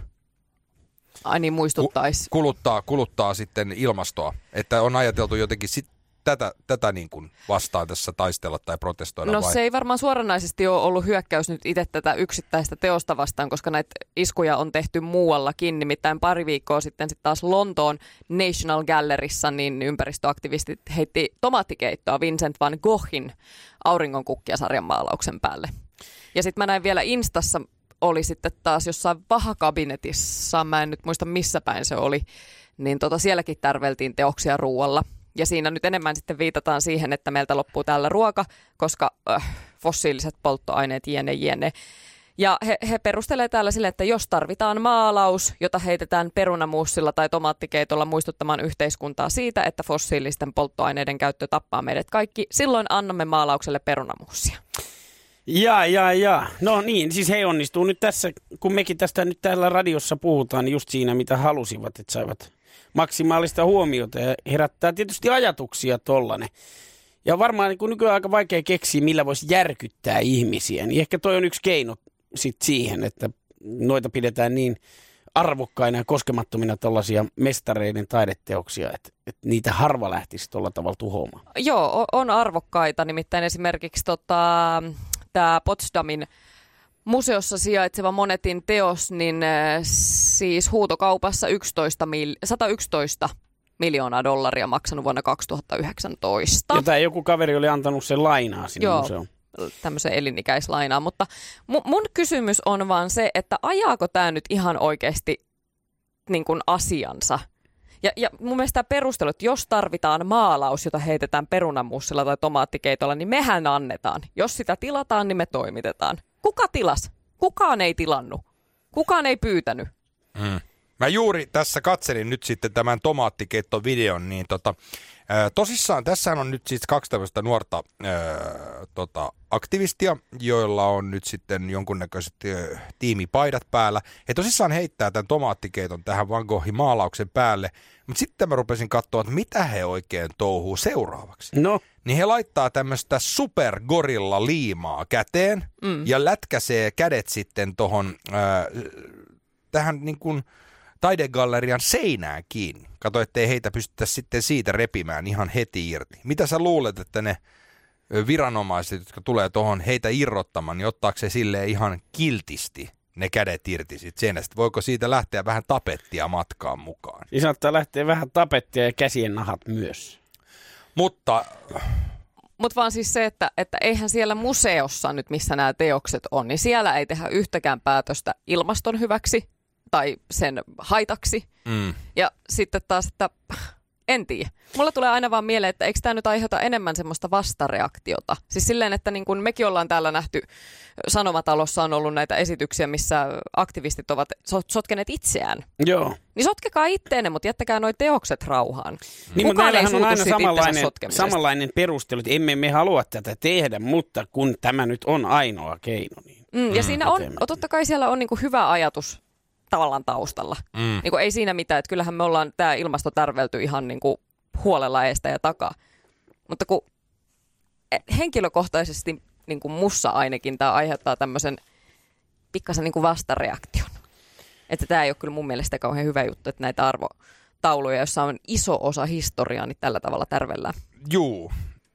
S2: Ai niin, muistuttaisi.
S1: kuluttaa, kuluttaa sitten ilmastoa, että on ajateltu jotenkin sit tätä, tätä niin kuin vastaan tässä taistella tai protestoida?
S2: No
S1: vai?
S2: Se ei varmaan suoranaisesti ole ollut hyökkäys nyt itse tätä yksittäistä teosta vastaan, koska näitä iskuja on tehty muuallakin. Nimittäin pari viikkoa sitten sit taas Lontoon National Galleryssa niin ympäristöaktivistit heitti tomaattikeittoa Vincent van Goghin Auringonkukkia-sarjan maalauksen päälle. Ja sitten mä näin vielä Instassa, oli sitten taas jossain vahakabinetissa, mä en nyt muista missä päin se oli, niin tota sielläkin tärveltiin teoksia ruualla. Ja siinä nyt enemmän sitten viitataan siihen, että meiltä loppuu täällä ruoka, koska äh, fossiiliset polttoaineet jne jne. Ja he, he perustelee täällä sille, että jos tarvitaan maalaus, jota heitetään perunamuussilla tai tomaattikeitolla muistuttamaan yhteiskuntaa siitä, että fossiilisten polttoaineiden käyttö tappaa meidät kaikki, silloin annamme maalaukselle perunamuussia.
S4: Ja, ja, ja. No niin, siis he onnistuu nyt tässä, kun mekin tästä nyt täällä radiossa puhutaan, niin just siinä mitä halusivat, että saivat maksimaalista huomiota ja herättää tietysti ajatuksia tollanen. Ja varmaan niin kun nykyään aika vaikea keksiä, millä voisi järkyttää ihmisiä, niin ehkä toi on yksi keino sit siihen, että noita pidetään niin arvokkaina ja koskemattomina tollaisia mestareiden taideteoksia, että, että niitä harva lähtisi tuolla tavalla tuhoamaan.
S2: Joo, on arvokkaita, nimittäin esimerkiksi tota, tämä Potsdamin museossa sijaitseva Monetin teos, niin äh, siis huutokaupassa yksitoista mil, sata yksitoista miljoonaa dollaria maksanut vuonna kaksituhattayhdeksäntoista.
S4: Ja tämä joku kaveri oli antanut sen lainaa sinne
S2: Joo,
S4: museoon.
S2: tämmöisen elinikäislainaa, mutta mu- mun kysymys on vaan se, että ajaako tämä nyt ihan oikeasti niin kuin asiansa? Ja, ja mun mielestä tämä perustelu, että jos tarvitaan maalaus, jota heitetään perunamussilla tai tomaattikeitolla, niin mehän annetaan. Jos sitä tilataan, niin me toimitetaan. Kuka tilas? Kukaan ei tilannut. Kukaan ei pyytänyt.
S1: Mm. Mä juuri tässä katselin nyt sitten tämän tomaattikeittovideon, niin tota, ää, tosissaan tässähän on nyt siis kaksi tämmöistä nuorta ää, tota, aktivistia, joilla on nyt sitten jonkunnäköiset ää, tiimipaidat päällä. He tosissaan heittää tämän tomaattikeiton tähän Van Goghin maalauksen päälle, mutta sitten mä rupesin katsoa, että mitä he oikein touhuu seuraavaksi.
S4: No.
S1: Niin he laittaa tämmöistä supergorilla liimaa käteen mm. ja lätkäsee kädet sitten tohon ää, tähän niin kuin taidegallerian seinään kiinni. Kato, ettei heitä pystyttäisi sitten siitä repimään ihan heti irti. Mitä sä luulet, että ne viranomaiset, jotka tulee tuohon heitä irrottamaan, niin ottaako se silleen ihan kiltisti ne kädet irti sit seinästä? Voiko siitä lähteä vähän tapettia matkaan mukaan?
S4: Niin saattaa lähteä vähän tapettia ja käsien nahat myös.
S1: Mutta
S2: Mutta vaan siis se, että, että eihän siellä museossa nyt, missä nämä teokset on, niin siellä ei tehdä yhtäkään päätöstä ilmaston hyväksi tai sen haitaksi. Mm. Ja sitten taas, että en tiedä. Mulla tulee aina vaan mieleen, että eikö tämä nyt aiheuta enemmän semmoista vastareaktiota. Siis silleen, että niin kun mekin ollaan täällä nähty, Sanomatalossa on ollut näitä esityksiä, missä aktivistit ovat sotkeneet itseään.
S4: Joo.
S2: Niin sotkekaa itteenne, mutta jättäkää noi teokset rauhaan.
S4: Niin, mutta näillähän on aina samanlainen, samanlainen perustelu, että emme me halua tätä tehdä, mutta kun tämä nyt on ainoa keino. Niin
S2: mm, ja mm, siinä on, totta kai siellä on niinku hyvä ajatus tavallaan taustalla. Mm. Niinku ei siinä mitään, että kyllähän me ollaan tämä ilmasto tärvelty ihan niinku huolella eestä ja takaa. Mutta kun henkilökohtaisesti niinku mussa ainakin tämä aiheuttaa tämmöisen pikkasen niinku vastareaktion. Että tämä ei ole kyllä mun mielestä kauhean hyvä juttu, että näitä arvotauluja, joissa on iso osa historiaa, niin tällä tavalla tärvellään.
S1: Juu.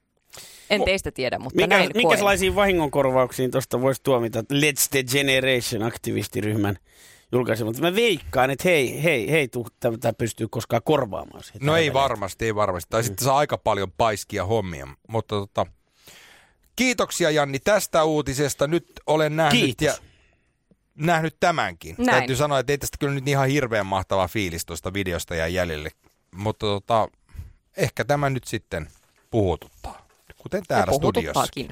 S2: En Mo- teistä tiedä, mutta
S4: Mikä,
S2: näin koen.
S4: Minkälaisiin vahingonkorvauksiin tuosta voisi tuomita Let's the Generation-aktivistiryhmän julkaisi, mutta mä veikkaan, että hei, hei, hei, tämä pystyy koskaan korvaamaan.
S1: No ei varmasti, ei varmasti. Tai mm. sitten saa aika paljon paiskia hommia, mutta tota, kiitoksia Janni tästä uutisesta. Nyt olen nähnyt
S4: Kiitos.
S1: ja nähnyt tämänkin.
S2: Näin.
S1: Täytyy sanoa, että ei tästä kyllä nyt ihan hirveän mahtava fiilis tuosta videosta jää jäljelle, mutta tota, ehkä tämä nyt sitten puhututtaa, kuten täällä studiossakin.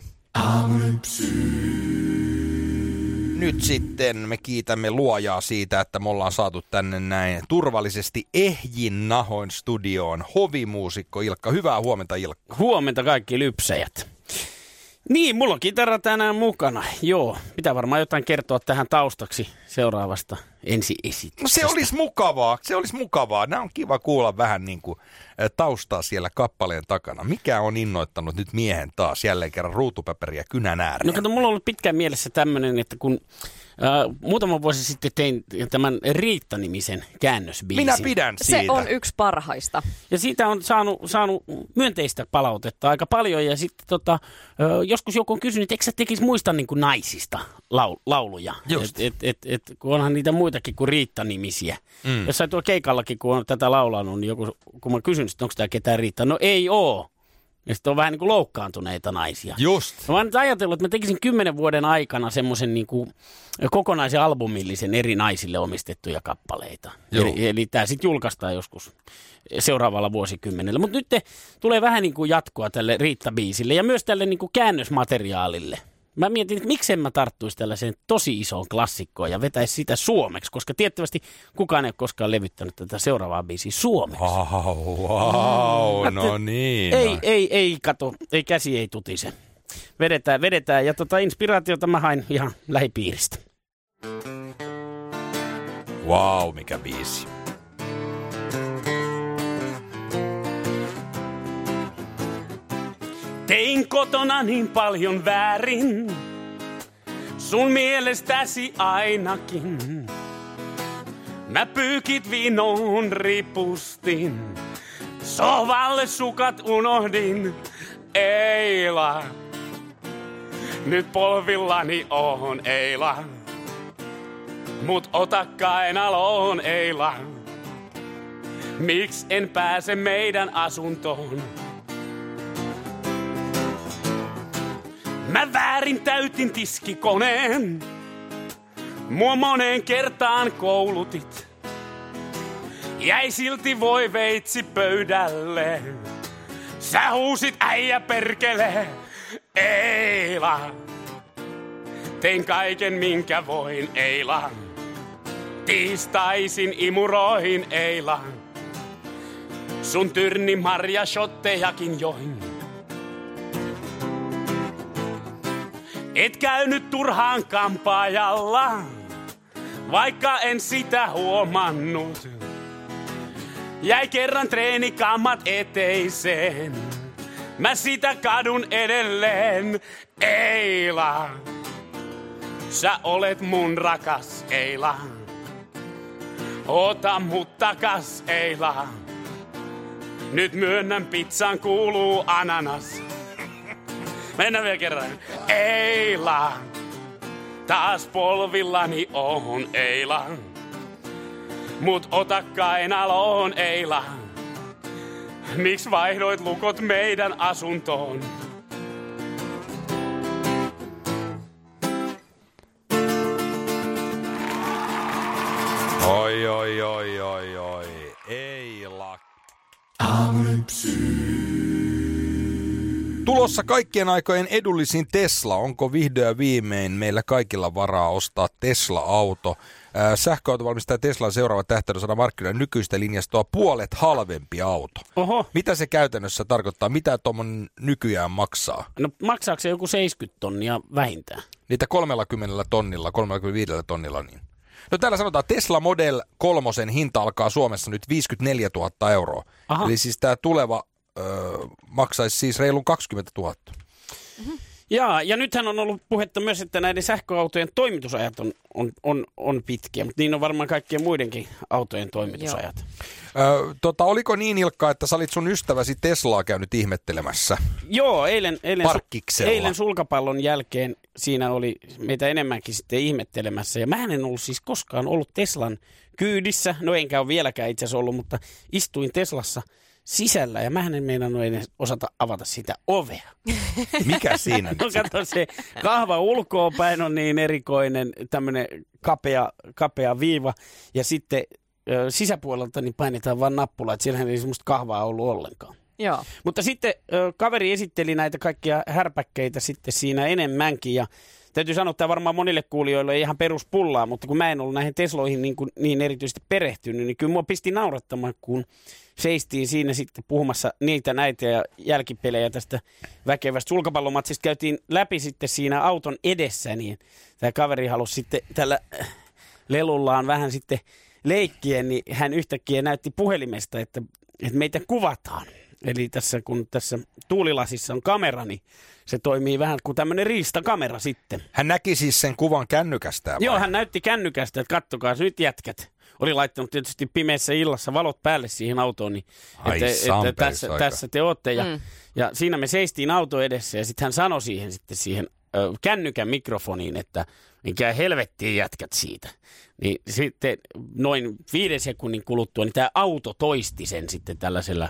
S1: Nyt sitten me kiitämme luojaa siitä, että me ollaan saatu tänne näin turvallisesti ehjin nahoin studioon hovimuusikko Ilkka. Hyvää huomenta, Ilkka.
S4: Huomenta kaikki lypsäjät. Niin, mulla on kitara tänään mukana. Joo, pitää varmaan jotain kertoa tähän taustaksi seuraavasta ensi-esityksestä.
S1: No se olisi mukavaa, se olisi mukavaa. Nämä on kiva kuulla vähän niin kuin taustaa siellä kappaleen takana. Mikä on innoittanut nyt miehen taas jälleen kerran ruutupaperiä kynän ääreen?
S4: No kato, mulla on ollut pitkään mielessä tämmöinen, että kun äh, muutama vuosi sitten tein tämän Riitta-nimisen käännösbiisin.
S1: Minä pidän siitä.
S2: Se on yksi parhaista.
S4: Ja siitä on saanut, saanut myönteistä palautetta aika paljon. Ja sitten tota, joskus joku on kysynyt, että eikö sä tekisi muista niin kuin naisista laul- lauluja?
S1: Just.
S4: Et, et, et, et, kun onhan niitä muitakin kuin Riitta-nimisiä. Mm. Jossain tuolla keikallakin, kun on tätä laulanut, niin joku, kun mä kysyn, että onko tämä ketään Riitta, no ei oo. Ja sitten on vähän niin kuin loukkaantuneita naisia.
S1: Just.
S4: Mä oon nyt ajatellut, että mä tekisin kymmenen vuoden aikana semmoisen niin kuin kokonaisen albumillisen eri naisille omistettuja kappaleita. Joo. Eli, eli tämä sitten julkaistaan joskus seuraavalla vuosikymmenellä. Mutta nyt te, tulee vähän niin kuin jatkoa tälle Riitta-biisille ja myös tälle niin kuin käännösmateriaalille. Mä mietin, että miksen mä tarttuisi tällaiseen tosi isoon klassikkoon ja vetäisi sitä suomeksi, koska tiettävästi kukaan ei ole koskaan levyttänyt tätä seuraavaa biisiä suomeksi.
S1: Wow, wow mm. no niin.
S4: Ei, ei, ei, kato, ei käsi ei tutise. Vedetään, vedetään ja tota inspiraatiota mä hain ihan lähipiiristä.
S1: Wow, mikä biisi.
S4: Tein kotona niin paljon väärin, sun mielestäsi ainakin. Mä pyykit vinoon ripustin, sohvalle sukat unohdin. Eila, nyt polvillani oon Eila, mut ota kainaloon Eila. Miks en pääse meidän asuntoon? Mä väärin täytin tiskikoneen, mua moneen kertaan koulutit. Jäi silti voi veitsi pöydälle, sä huusit äijä perkele. Eila, tein kaiken minkä voin Eila. Tiistaisin imuroihin Eila, sun tyrni marja shottejakin join. Et käynyt turhaan kampaajalla, vaikka en sitä huomannut. Jäi kerran treenikammat eteiseen, mä sitä kadun edelleen. Eila, sä olet mun rakas Eila. Ota mut takas Eila. Nyt myönnän pizzaan kuuluu ananas. Mennään vielä kerran. Eila, taas polvillani oon Eila. Mut ota kainaloon Eila. Miks vaihdoit lukot meidän asuntoon?
S1: Oi, oi, oi, oi, oi. Eila. Tulossa kaikkien aikojen edullisin Tesla. Onko vihdoin ja viimein meillä kaikilla varaa ostaa Tesla-auto? Sähköautovalmistaja Teslan seuraava tähtäys saada markkinoille nykyistä linjastoa puolet halvempi auto. Oho. Mitä se käytännössä tarkoittaa? Mitä tuommoinen nykyään maksaa?
S4: No maksaako se joku seitsemänkymmentä tonnia vähintään?
S1: Niitä kolmekymmentä tonnilla, kolmekymmentäviisi tonnilla niin. No täällä sanotaan, Tesla Model kolmosen hinta alkaa Suomessa nyt viisikymmentäneljätuhatta euroa. Aha. Eli siis tämä tuleva öö, maksaisi siis reilun kaksikymmentätuhatta.
S4: Mm-hmm. Jaa, ja nythän on ollut puhetta myös, että näiden sähköautojen toimitusajat on, on, on, on pitkiä, mutta niin on varmaan kaikkien muidenkin autojen toimitusajat.
S1: Ö, tota, oliko niin, Ilkka, että sä olit sun ystäväsi Teslaa käynyt ihmettelemässä?
S4: Joo, eilen, eilen,
S1: Parkkiksella.
S4: eilen sulkapallon jälkeen siinä oli meitä enemmänkin sitten ihmettelemässä. Ja mä en ollut siis koskaan ollut Teslan kyydissä, no enkä ole vieläkään itse asiassa ollut, mutta istuin Teslassa sisällä ja mä en meinannut edes osata avata sitä ovea.
S1: Mikä siinä?
S4: No kato, se kahva ulkoapäin on niin erikoinen, tämmöinen kapea, kapea viiva ja sitten ö, sisäpuolelta niin painetaan vaan nappula, että siellähän ei semmoista kahvaa ollut ollenkaan.
S2: Joo.
S4: Mutta sitten ö, kaveri esitteli näitä kaikkia härpäkkeitä sitten siinä enemmänkin ja täytyy sanoa, että varmaan monille kuulijoille ei ihan peruspullaa, mutta kun mä en ollut näihin Tesloihin niin, kuin, niin erityisesti perehtynyt, niin kyllä mua pisti naurattamaan, kun seistiin siinä sitten puhumassa niitä näitä ja jälkipelejä tästä väkevästä sulkapallomatsista. Käytiin läpi sitten siinä auton edessä, niin tämä kaveri halusi sitten tällä lelullaan vähän sitten leikkien, niin hän yhtäkkiä näytti puhelimesta, että, että meitä kuvataan. Eli tässä, kun tässä tuulilasissa on kamera, niin se toimii vähän kuin tämmöinen riistakamera sitten.
S1: Hän näki siis sen kuvan kännykästä.
S4: Joo, hän näytti kännykästä, että kattokaa nyt jätkät. Oli laittanut tietysti pimeässä illassa valot päälle siihen autoon, niin
S1: Ai
S4: että, että tässä, tässä te ootte. Ja, mm. ja siinä me seistiin auto edessä ja sitten hän sanoi siihen, sitten siihen ö, kännykän mikrofoniin, että mikä helvettiin jätkät siitä. Niin sitten noin viiden sekunnin kuluttua, niin tämä auto toisti sen sitten tällaisella,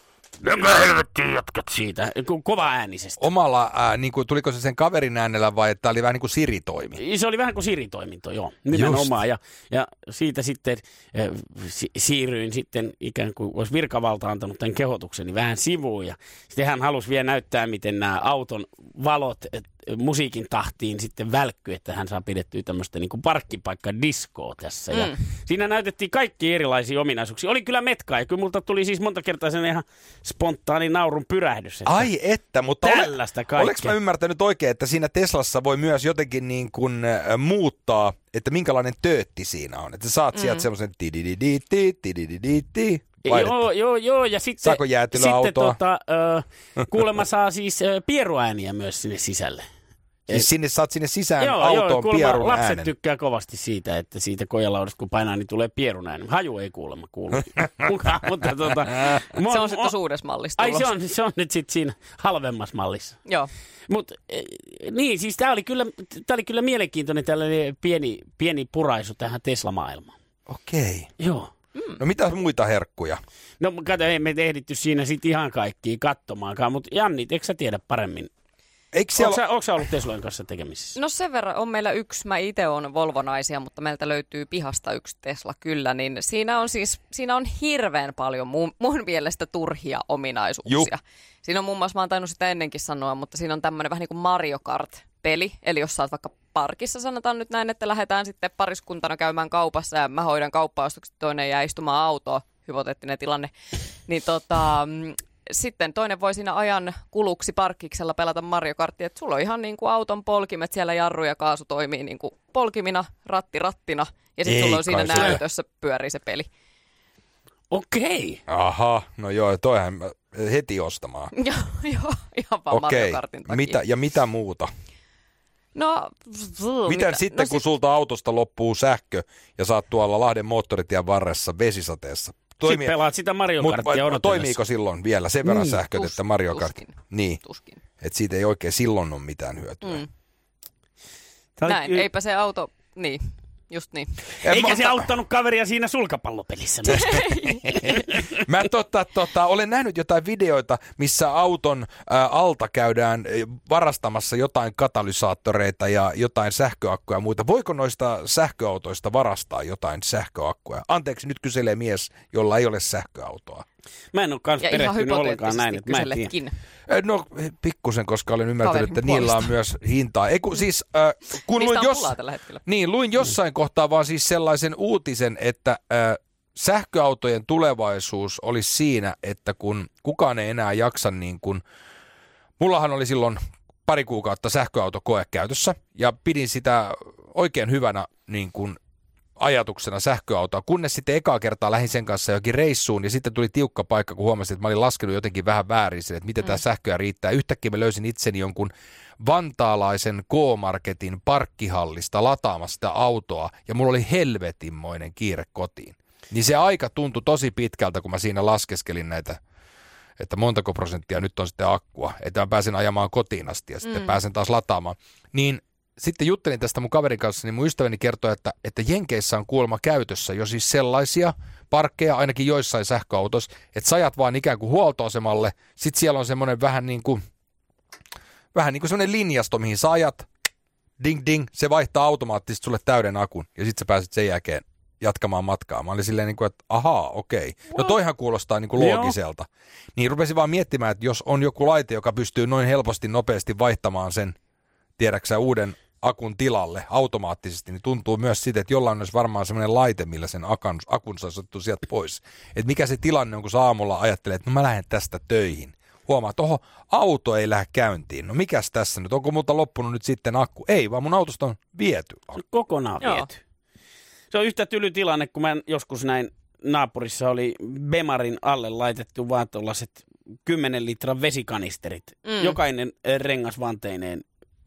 S4: mikä helvettiin jätkät siitä, kova äänisestä.
S1: Omalla, ää, niin kuin, tuliko se sen kaverin äänellä vai että oli vähän niin kuin Siri-toimi?
S4: Se oli vähän kuin Siri-toiminto, joo, nimenomaan. Ja, ja siitä sitten äh, si- siirryin sitten ikään kuin olisi virkavalta antanut tämän kehotuksen niin vähän sivuun. Ja sitten hän halusi vielä näyttää, miten nämä auton valot et, musiikin tahtiin sitten välkky, että hän saa pidettyä tämmöistä niin kuin parkkipaikka-diskoa tässä. Mm. Ja siinä näytettiin kaikki erilaisia ominaisuuksia. Oli kyllä metkaa ja kyllä multa tuli siis monta kertaa sen ihan spontaani naurun pyrähdys. Että
S1: ai että, mutta
S4: tällaista
S1: ole, olenko mä ymmärtänyt oikein, että siinä Teslassa voi myös jotenkin niin kuin äh, muuttaa, että minkälainen töötti siinä on. Että sä saat mm. sieltä semmoisen tidididiti, tidididiti.
S4: Joo, joo, joo, ja sitten,
S1: saako jäätelöautoa?
S4: Sitten tota, ö, kuulemma saa siis ö, pieruääniä myös sinne sisälle.
S1: Siis sinne saat sinne sisään
S4: joo,
S1: autoon
S4: joo,
S1: pierun
S4: lapset
S1: äänen.
S4: tykkää kovasti siitä, että siitä kojalaudasta kun painaa, niin tulee pierun ääni. Haju ei kuulemma kuulu mukaan, mutta tota,
S2: mo, se on sitten tuossa uudessa mallissa.
S4: Ai se on, se on nyt sitten siinä halvemmassa mallissa.
S2: Joo.
S4: Mut niin, siis tämä oli kyllä, tää oli kyllä mielenkiintoinen tällainen pieni, pieni puraisu tähän Tesla-maailmaan.
S1: Okei.
S4: Joo.
S1: Mm. No mitä muita herkkuja?
S4: No kato, ei me ehditty siinä sitten ihan kaikkia katsomaankaan, mutta Janni, eikö sä tiedä paremmin? Onko sä, sä ollut Teslojen kanssa tekemisissä?
S2: No sen verran on meillä yksi, mä itse olen Volvo-naisia, mutta meiltä löytyy pihasta yksi Tesla kyllä, niin siinä on siis, siinä on hirveän paljon mun, mun mielestä turhia ominaisuuksia. Juh. Siinä on muun muassa, mä oon tainnut sitä ennenkin sanoa, mutta siinä on tämmöinen vähän niin kuin Mario Kart-peli, eli jos sä oot vaikka parkissa, sanotaan nyt näin, että lähdetään sitten pariskuntana käymään kaupassa ja mä hoidan kauppaostokset, toinen jää istumaan autoon, hypoteettinen tilanne, niin tota... Sitten toinen voi siinä ajan kuluksi parkkiksella pelata Mario Karttia, että sulla on ihan niin kuin auton polkimet, siellä jarru ja kaasu toimii niin kuin polkimina, ratti rattina ja sitten sulla on siinä näytössä pyörii se peli.
S4: Okei.
S1: Aha, no joo, toihan heti ostamaan.
S2: Joo, joo, ihan vaan
S1: okei.
S2: Mario Kartin takia.
S1: Mitä, ja mitä muuta?
S2: No,
S1: Miten
S2: mitä?
S1: sitten,
S2: no,
S1: kun
S2: sit...
S1: sulta autosta loppuu sähkö ja saat tuolla Lahden moottoritien varressa vesisateessa?
S4: Toimii... Sitten pelaat sitä Mario Karttia odotellessa.
S1: Toimiiko silloin vielä sen verran
S2: mm,
S1: sähköt,
S2: tus,
S1: että Mario Kart?
S2: Tuskin.
S1: Niin,
S2: tuskin.
S1: Että siitä ei oikein silloin ole mitään hyötyä. Mm.
S2: Näin, y- eipä se auto, niin, just niin.
S4: Eikä mä... se auttanut kaveria siinä sulkapallopelissä.
S1: Mä tota, tota, olen nähnyt jotain videoita, missä auton ä, alta käydään varastamassa jotain katalysaattoreita ja jotain sähköakkuja ja muita. Voiko noista sähköautoista varastaa jotain sähköakkuja? Anteeksi, nyt kyselee mies, jolla ei ole sähköautoa.
S4: Mä en ole kanssa perehtynyt ollenkaan näin, että mä en tiedä.
S1: No pikkusen, koska olen ymmärtänyt, että niillä on myös hintaa. Eiku, siis, äh, kun luin, jos... niin, luin jossain mm. kohtaa vaan siis sellaisen uutisen, että äh, sähköautojen tulevaisuus olisi siinä, että kun kukaan ei enää jaksa niin kuin... Mullahan oli silloin pari kuukautta sähköautokoe käytössä ja pidin sitä oikein hyvänä niin kuin ajatuksena sähköautoa, kunnes sitten ekaa kertaa lähdin sen kanssa jokin reissuun ja sitten tuli tiukka paikka, kun huomasin, että mä olin laskenut jotenkin vähän väärin sen, että miten mm. tämä sähköä riittää. Yhtäkkiä mä löysin itseni jonkun vantaalaisen K-Marketin parkkihallista lataamassa sitä autoa ja mulla oli helvetinmoinen kiire kotiin. Niin se aika tuntui tosi pitkältä, kun mä siinä laskeskelin näitä, että montako prosenttia nyt on sitten akkua, että mä pääsen ajamaan kotiin asti ja sitten mm. pääsen taas lataamaan. Niin sitten juttelin tästä mun kaverin kanssa, niin mun ystäväni kertoi, että, että Jenkeissä on kuulemma käytössä jo siis sellaisia parkkeja, ainakin joissain sähköautoissa, että sä ajat vaan ikään kuin huoltoasemalle, sitten siellä on semmoinen vähän niin kuin, vähän niin kuin semmoinen linjasto, mihin sä ajat, ding ding, se vaihtaa automaattisesti sulle täyden akun, ja sitten sä pääset sen jälkeen jatkamaan matkaa. Mä olin silleen niin kuin, että ahaa, okei. No toihan kuulostaa niin kuin loogiselta. Niin rupesin vaan miettimään, että jos on joku laite, joka pystyy noin helposti, nopeasti vaihtamaan sen, tiedäksä, uuden akun tilalle automaattisesti, niin tuntuu myös siitä, että jollain olisi varmaan sellainen laite, millä sen akun, akun saa ottaa sieltä pois. Että mikä se tilanne on, kun sä aamulla ajattelee, että no mä lähden tästä töihin. Huomaa, että oho, auto ei lähde käyntiin. No mikäs tässä nyt? Onko multa loppunut nyt sitten akku? Ei, vaan mun autosta on viety.
S4: Kokonaan
S2: Joo.
S4: viety. Se on yhtä tyly tilanne, kun mä joskus näin naapurissa oli Bemarin alle laitettu vaan tuollaiset kymmenen litran vesikanisterit. Mm. Jokainen rengas vanteineen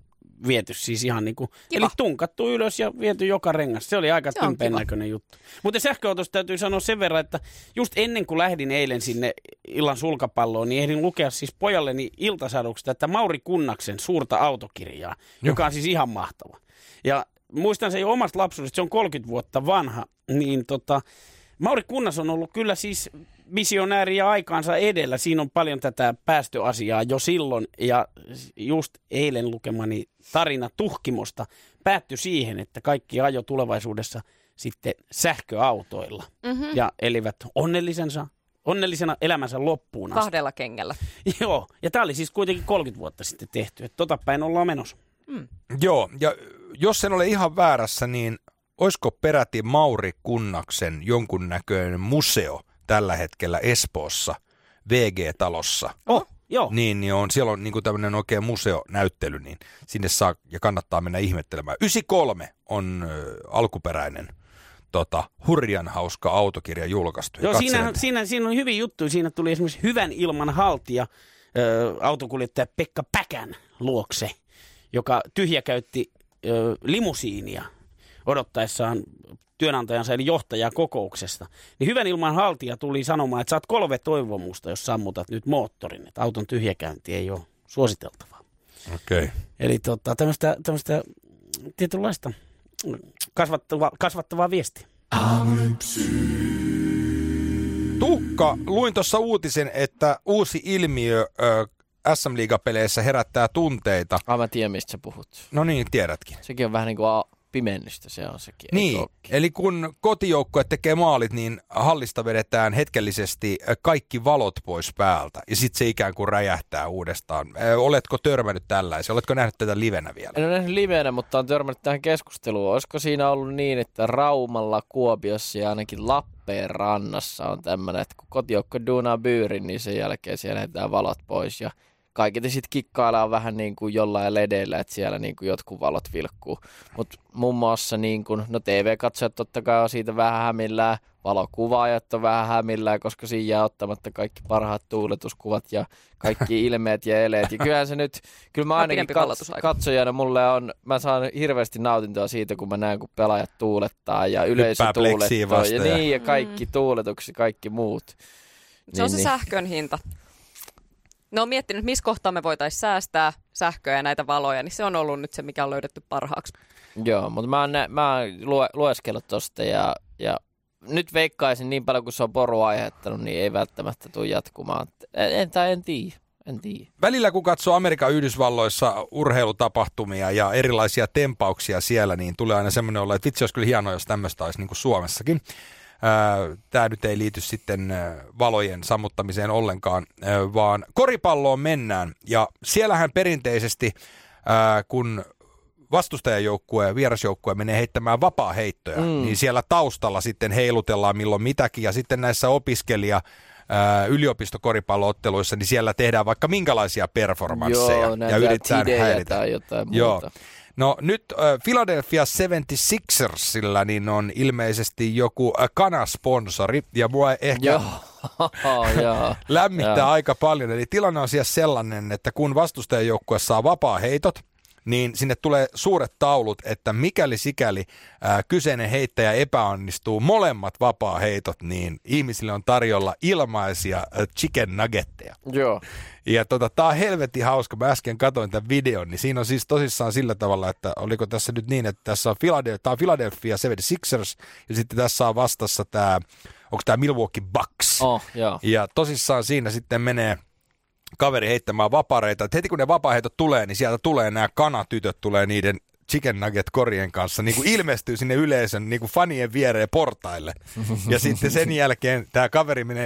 S4: viety siis ihan niin kuin, eli tunkattu ylös ja viety joka rengas. Se oli aika tympeen näköinen juttu. Mutta sähköautosta täytyy sanoa sen verran, että just ennen kuin lähdin eilen sinne illan sulkapalloon, niin ehdin lukea siis pojalleni iltasaduksesta, että Mauri Kunnaksen suurta autokirjaa, Juh. joka on siis ihan mahtava. Ja muistan se jo omasta lapsuudesta, se on kolmekymmentä vuotta vanha, niin tota, Mauri Kunnas on ollut kyllä siis visionääri ja aikaansa edellä. Siinä on paljon tätä päästöasiaa jo silloin ja just eilen lukemani tarina Tuhkimosta päättyi siihen, että kaikki ajo tulevaisuudessa sitten sähköautoilla mm-hmm. ja elivät onnellisensa, onnellisena elämänsä loppuun asti.
S2: Kahdella kengällä.
S4: Joo, ja tämä oli siis kuitenkin kolmekymmentä vuotta sitten tehty, että tota päin ollaan menossa.
S1: Mm. Joo, ja jos en ole ihan väärässä, niin olisiko peräti Mauri Kunnaksen jonkunnäköinen museo tällä hetkellä Espoossa, V G-talossa?
S4: Oh, joo.
S1: Niin, niin on, siellä on niin kuin tämmöinen oikein museonäyttely, niin sinne saa ja kannattaa mennä ihmettelemään. yhdeksänkymmentäkolme on ö, alkuperäinen tota, hurjan hauska autokirja julkaistu.
S4: Joo, siinä, siinä, siinä on hyvin juttu. Siinä tuli esimerkiksi hyvän ilman haltija ö, autokuljettaja Pekka Päkän luokse, joka tyhjäkäytti ö, limusiinia odottaessaan työnantajansa eli johtajaa kokouksesta. Niin hyvän ilman haltija tuli sanomaan, että saat kolme toivomusta, jos sammutat nyt moottorin. Että auton tyhjäkäynti ei ole suositeltavaa.
S1: Okei. Okay.
S4: Eli tota, tämmöistä, tämmöistä tietynlaista kasvattavaa, kasvattavaa viestiä.
S1: Tuukka, luin tuossa uutisen, että uusi ilmiö ö, S M-liigapeleissä herättää tunteita.
S3: Ah, mä tiedän, mistä sä puhut.
S1: No niin, tiedätkin.
S3: Sekin on vähän niin kuin pimennystä, se on sekin.
S1: Niin, eli kun kotijoukkue tekee maalit, niin hallista vedetään hetkellisesti kaikki valot pois päältä. Ja sitten se ikään kuin räjähtää uudestaan. Oletko törmännyt tällaisen? Oletko nähnyt tätä livenä vielä?
S3: En ole nähnyt livenä, mutta on törmännyt tähän keskusteluun. Olisiko siinä ollut niin, että Raumalla, Kuopiossa ja ainakin Lappeenrannassa on tämmöinen, että kun kotijoukkue duunaa byyrin, niin sen jälkeen siellä heitetään valot pois ja kaiketi sitten kikkaillaan vähän niin kuin jollain ledeillä, että siellä niin kuin jotkut valot vilkkuu. Mutta muun muassa niin kuin, no T V-katsojat totta kai on siitä vähän hämillään, valokuvaajat on vähän hämillään, koska siinä jää ottamatta kaikki parhaat tuuletuskuvat ja kaikki ilmeet ja eleet. Ja kyllähän se nyt, kyllä mä ainakin kats- katsojana mulle on, mä saan hirveästi nautintoa siitä, kun mä näen, kun pelaajat tuulettaa ja yleisö tuulettaa. Ja, ja niin, ja kaikki mm. tuuletukset, kaikki muut.
S2: Se
S3: niin,
S2: on se
S3: niin.
S2: sähkön hinta. Ne on miettinyt, missä kohtaa me voitaisiin säästää sähköä ja näitä valoja, niin se on ollut nyt se, mikä on löydetty parhaaksi.
S3: Joo, mutta mä oon, mä oon lue, lueskellut tosta ja, ja nyt veikkaisin niin paljon, kun se on porua aiheuttanut, niin ei välttämättä tule jatkumaan. En, en, en tiedä. En tiedä.
S1: Välillä kun katsoo Amerikan Yhdysvalloissa urheilutapahtumia ja erilaisia tempauksia siellä, niin tulee aina semmoinen olla, että vitsi olisi kyllä hienoa, jos tämmöistä olisi niin kuin Suomessakin. Tämä nyt ei liity sitten valojen sammuttamiseen ollenkaan, vaan koripalloon mennään. Ja siellähän perinteisesti, kun vastustajajoukkue ja vierasjoukkue menee heittämään vapaa-heittoja, mm. niin siellä taustalla sitten heilutellaan milloin mitäkin. Ja sitten näissä opiskelija yliopistokoripallo-otteluissa, niin siellä tehdään vaikka minkälaisia performansseja.
S3: Joo,
S1: ja yritetään häiritä.
S3: Tai jotain
S1: Joo.
S3: muuta.
S1: No nyt äh, Philadelphia seitsemänkymmentäkuusirsilla niin on ilmeisesti joku äh, kanasponsori, ja mua ehkä
S3: joo,
S1: lämmittää
S3: joo.
S1: aika paljon. Eli tilanne on siis sellainen, että kun vastustajajoukkue saa vapaa-heitot, niin sinne tulee suuret taulut, että mikäli sikäli ää, kyseinen heittäjä epäonnistuu molemmat vapaa-heitot, niin ihmisille on tarjolla ilmaisia ä, chicken nuggetteja.
S3: Joo.
S1: Ja tota, tää on helvetin hauska. Mä äsken katsoin tämän videon, niin siinä on siis tosissaan sillä tavalla, että oliko tässä nyt niin, että tässä on Philadelphia, tää on Philadelphia seitsemänkymmentäkuusi ja sitten tässä on vastassa tää, onko tää Milwaukee Bucks.
S3: Oh, joo.
S1: Ja tosissaan siinä sitten menee kaveri heittämään vapareita. Et heti kun ne vapaa-heitot tulee, niin sieltä tulee nämä kanatytöt, tulee niiden chicken nugget korien kanssa, niin kuin ilmestyy sinne yleisön niin kuin fanien viereen portaille. Ja sitten sen jälkeen tämä kaveri menee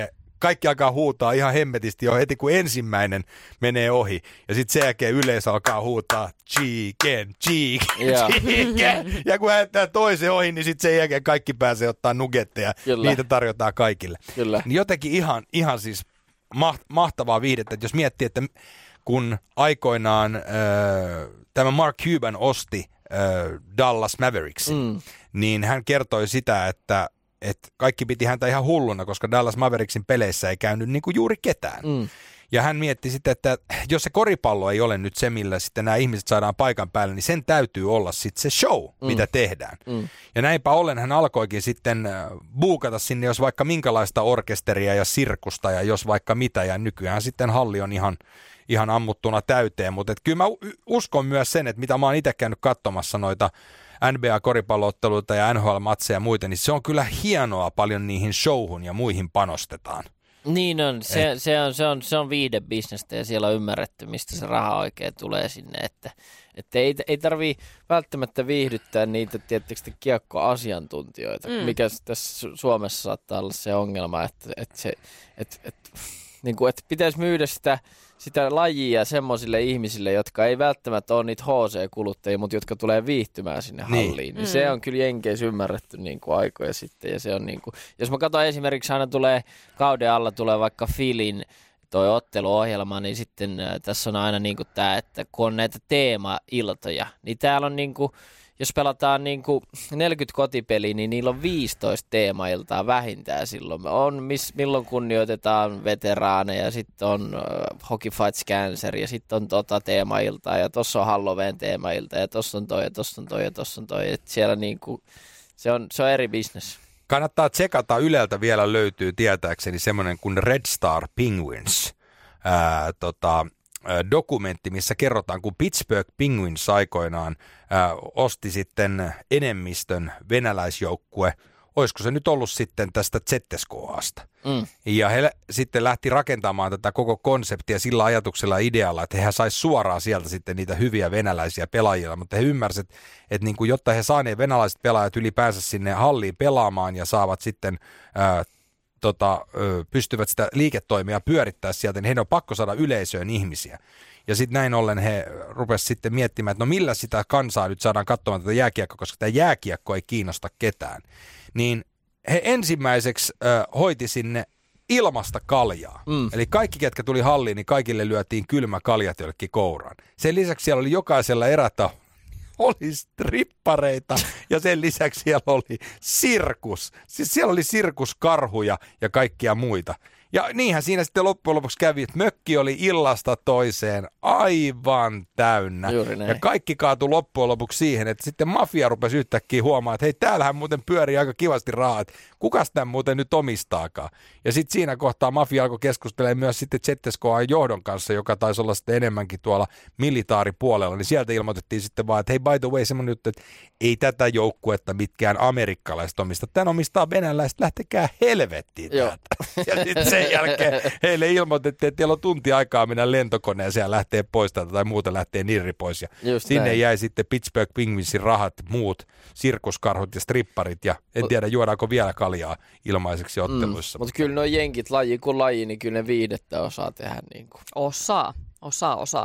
S1: kaikki alkaa huutaa ihan hemmetisti jo heti, kun ensimmäinen menee ohi. Ja sitten sen jälkeen yleisö alkaa huutaa chicken, chicken, chicken. Ja kun hänettää toisen ohi, niin sitten sen jälkeen kaikki pääsee ottaa nuggetteja. Kyllä. Niitä tarjotaan kaikille. Kyllä. Niin jotenkin ihan, ihan siis mahtavaa viihdettä, että jos miettii, että kun aikoinaan äh, tämä Mark Cuban osti äh, Dallas Mavericksin, mm. niin hän kertoi sitä, että, että kaikki piti häntä ihan hulluna, koska Dallas Mavericksin peleissä ei käynyt niin kuin juuri ketään. Mm. Ja hän mietti sitten, että jos se koripallo ei ole nyt se, millä sitten nämä ihmiset saadaan paikan päälle, niin sen täytyy olla sitten se show, mm. mitä tehdään. Mm. Ja näinpä ollen hän alkoikin sitten buukata sinne, jos vaikka minkälaista orkesteria ja sirkusta ja jos vaikka mitä. Ja nykyään sitten halli on ihan, ihan ammuttuna täyteen. Mutta kyllä mä uskon myös sen, että mitä mä oon itse käynyt katsomassa noita N B A-koripallootteluita ja N H L-matseja ja muita, niin se on kyllä hienoa paljon niihin showhun ja muihin panostetaan.
S3: Niin on, se, se on, se on, se on viihdebisnestä ja siellä on ymmärretty, mistä se raha oikein tulee sinne, että, että ei, ei tarvii välttämättä viihdyttää niitä tietysti kiekkoasiantuntijoita, mm. mikä tässä Suomessa saattaa olla se ongelma, että, että, se, että, että, niin kuin, että pitäisi myydä sitä, sitä lajia semmoisille ihmisille, jotka ei välttämättä ole niitä H C-kuluttajia, mutta jotka tulee viihtymään sinne halliin. Niin. Niin mm. Se on kyllä Jenkeissä ymmärretty niin kuin aikoja sitten. Ja se on niin kuin, jos mä katson esimerkiksi, aina tulee kauden alla tulee vaikka Filin toi otteluohjelma, niin sitten äh, tässä on aina niin kuin tämä, että kun on näitä teema-iltoja, niin täällä on niin kuin, jos pelataan niin kuin neljäkymmentä kotipeliä, niin niillä on viisitoista teemailtaa vähintään silloin. On, miss, milloin kunnioitetaan veteraaneja, sitten on uh, Hockey Fights Cancer, ja sitten on tota teemailtaa, ja tuossa on Halloween teemailta, ja tuossa on toi, ja tuossa on toi, ja tuossa on toi. Et siellä niin kuin, se, on, se on eri business.
S1: Kannattaa tsekata, Yleltä vielä löytyy tietääkseni semmoinen kuin Red Star Penguins. Ää, tota... dokumentti, missä kerrotaan, kun Pittsburgh Penguins aikoinaan ää, osti sitten enemmistön venäläisjoukkue, olisiko se nyt ollut sitten tästä Z S K A:sta. Mm. Ja he sitten lähti rakentamaan tätä koko konseptia sillä ajatuksella idealla, että he sais suoraan sieltä sitten niitä hyviä venäläisiä pelaajia, mutta he ymmärsivät, että niin kuin, jotta he saa ne venäläiset pelaajat ylipäänsä sinne halliin pelaamaan ja saavat sitten ää, Tota, pystyvät sitä liiketoimia pyörittää sieltä, niin heidän on pakko saada yleisöön ihmisiä. Ja sitten näin ollen he rupesivat sitten miettimään, että no millä sitä kansaa nyt saadaan katsomaan tätä jääkiekkoa, koska tämä jääkiekko ei kiinnosta ketään. Niin he ensimmäiseksi äh, hoiti sinne ilmasta kaljaa. Mm. Eli kaikki, ketkä tuli halliin, niin kaikille lyötiin kylmä kaljat jollekin kouraan. Sen lisäksi siellä oli jokaisella erätauolla oli strippareita ja sen lisäksi siellä oli sirkus. Siis siellä oli sirkuskarhuja ja kaikkia muita. Ja niinhän siinä sitten loppujen lopuksi kävi, että mökki oli illasta toiseen aivan täynnä. Ja kaikki kaatui loppujen lopuksi siihen, että sitten mafia rupesi yhtäkkiä huomaamaan, että hei, täällähän muuten pyörii aika kivasti rahat. Kukas tämän muuten nyt omistaakaan? Ja sitten siinä kohtaa mafia alkoi keskustelemaan myös sitten Z S K A:n johdon kanssa, joka taisi olla sitten enemmänkin tuolla militaaripuolella. Niin sieltä ilmoitettiin sitten vaan, että hei, by the way, semmoinen juttu, että ei tätä joukkuetta mitkään amerikkalaiset omista. Tän omistaa venäläiset, lähtekää helvettiin täältä. Ja sitten sen jälkeen heille ilmoitettiin, että teillä on tunti aikaa mennä lentokoneeseen ja lähtee pois täältä tai muuta lähtee nirri pois. Ja sinne näin. Jäi sitten Pittsburgh Penguinsin rahat, muut sirkuskarhut ja stripparit ja en tiedä juodaanko vielä kaljaa ilmaiseksi otteluissa.
S3: Mm, mutta kyllä nuo jenkit laji kuin laji, niin kyllä ne viihdettä osaa tehdä. Niin kuin.
S2: Osaa, osaa, osaa.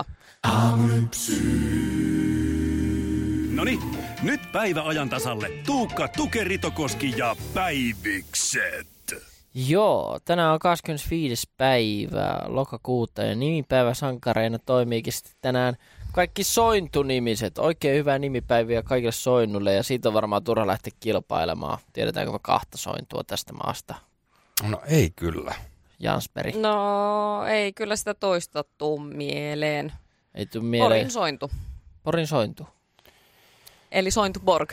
S5: Noniin, nyt päivä ajan tasalle. Tuukka, Tukeritokoski ja Päivikset.
S3: Joo, tänään on kahdeskymmenesviides päivä lokakuuta ja nimipäiväsankareina toimiikin sitten tänään kaikki sointunimiset. Oikein hyvää nimipäiviä kaikille soinnulle ja siitä on varmaan turha lähteä kilpailemaan. Tiedetäänkö me kahta sointua tästä maasta?
S1: No ei kyllä.
S3: Jansberg.
S2: No ei kyllä sitä toista tuu mieleen.
S3: Ei tuu mieleen.
S2: Porin sointu.
S3: Porin sointu.
S2: Eli sointu Borg.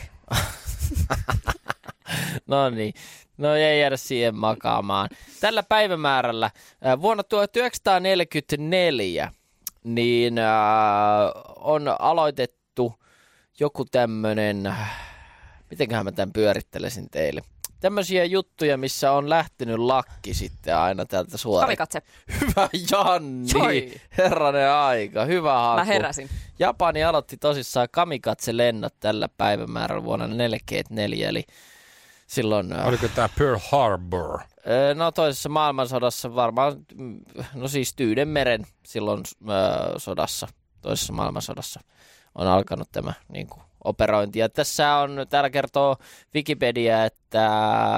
S3: No niin, no ei jäädä siihen makaamaan. Tällä päivämäärällä vuonna tuhatyhdeksänsataaneljäkymmentäneljä niin äh, on aloitettu joku tämmöinen, mitenköhän mä tämän pyörittelisin teille. Tämmöisiä juttuja, missä on lähtenyt lakki sitten aina täältä suoraan.
S2: Kamikatse.
S3: Hyvä Janni, Joi. Herranen aika, hyvä haku.
S2: Mä heräsin.
S3: Japani aloitti tosissaan kamikatse-lennot tällä päivämäärällä vuonna tuhatyhdeksänsataaneljäkymmentäneljä, eli silloin...
S1: Oliko tämä Pearl Harbor?
S3: No toisessa maailmansodassa varmaan, no siis Tyydenmeren silloin äh, sodassa, toisessa maailmansodassa on alkanut tämä niin kuin, operointi. Ja tässä on, täällä kertoo Wikipedia, että...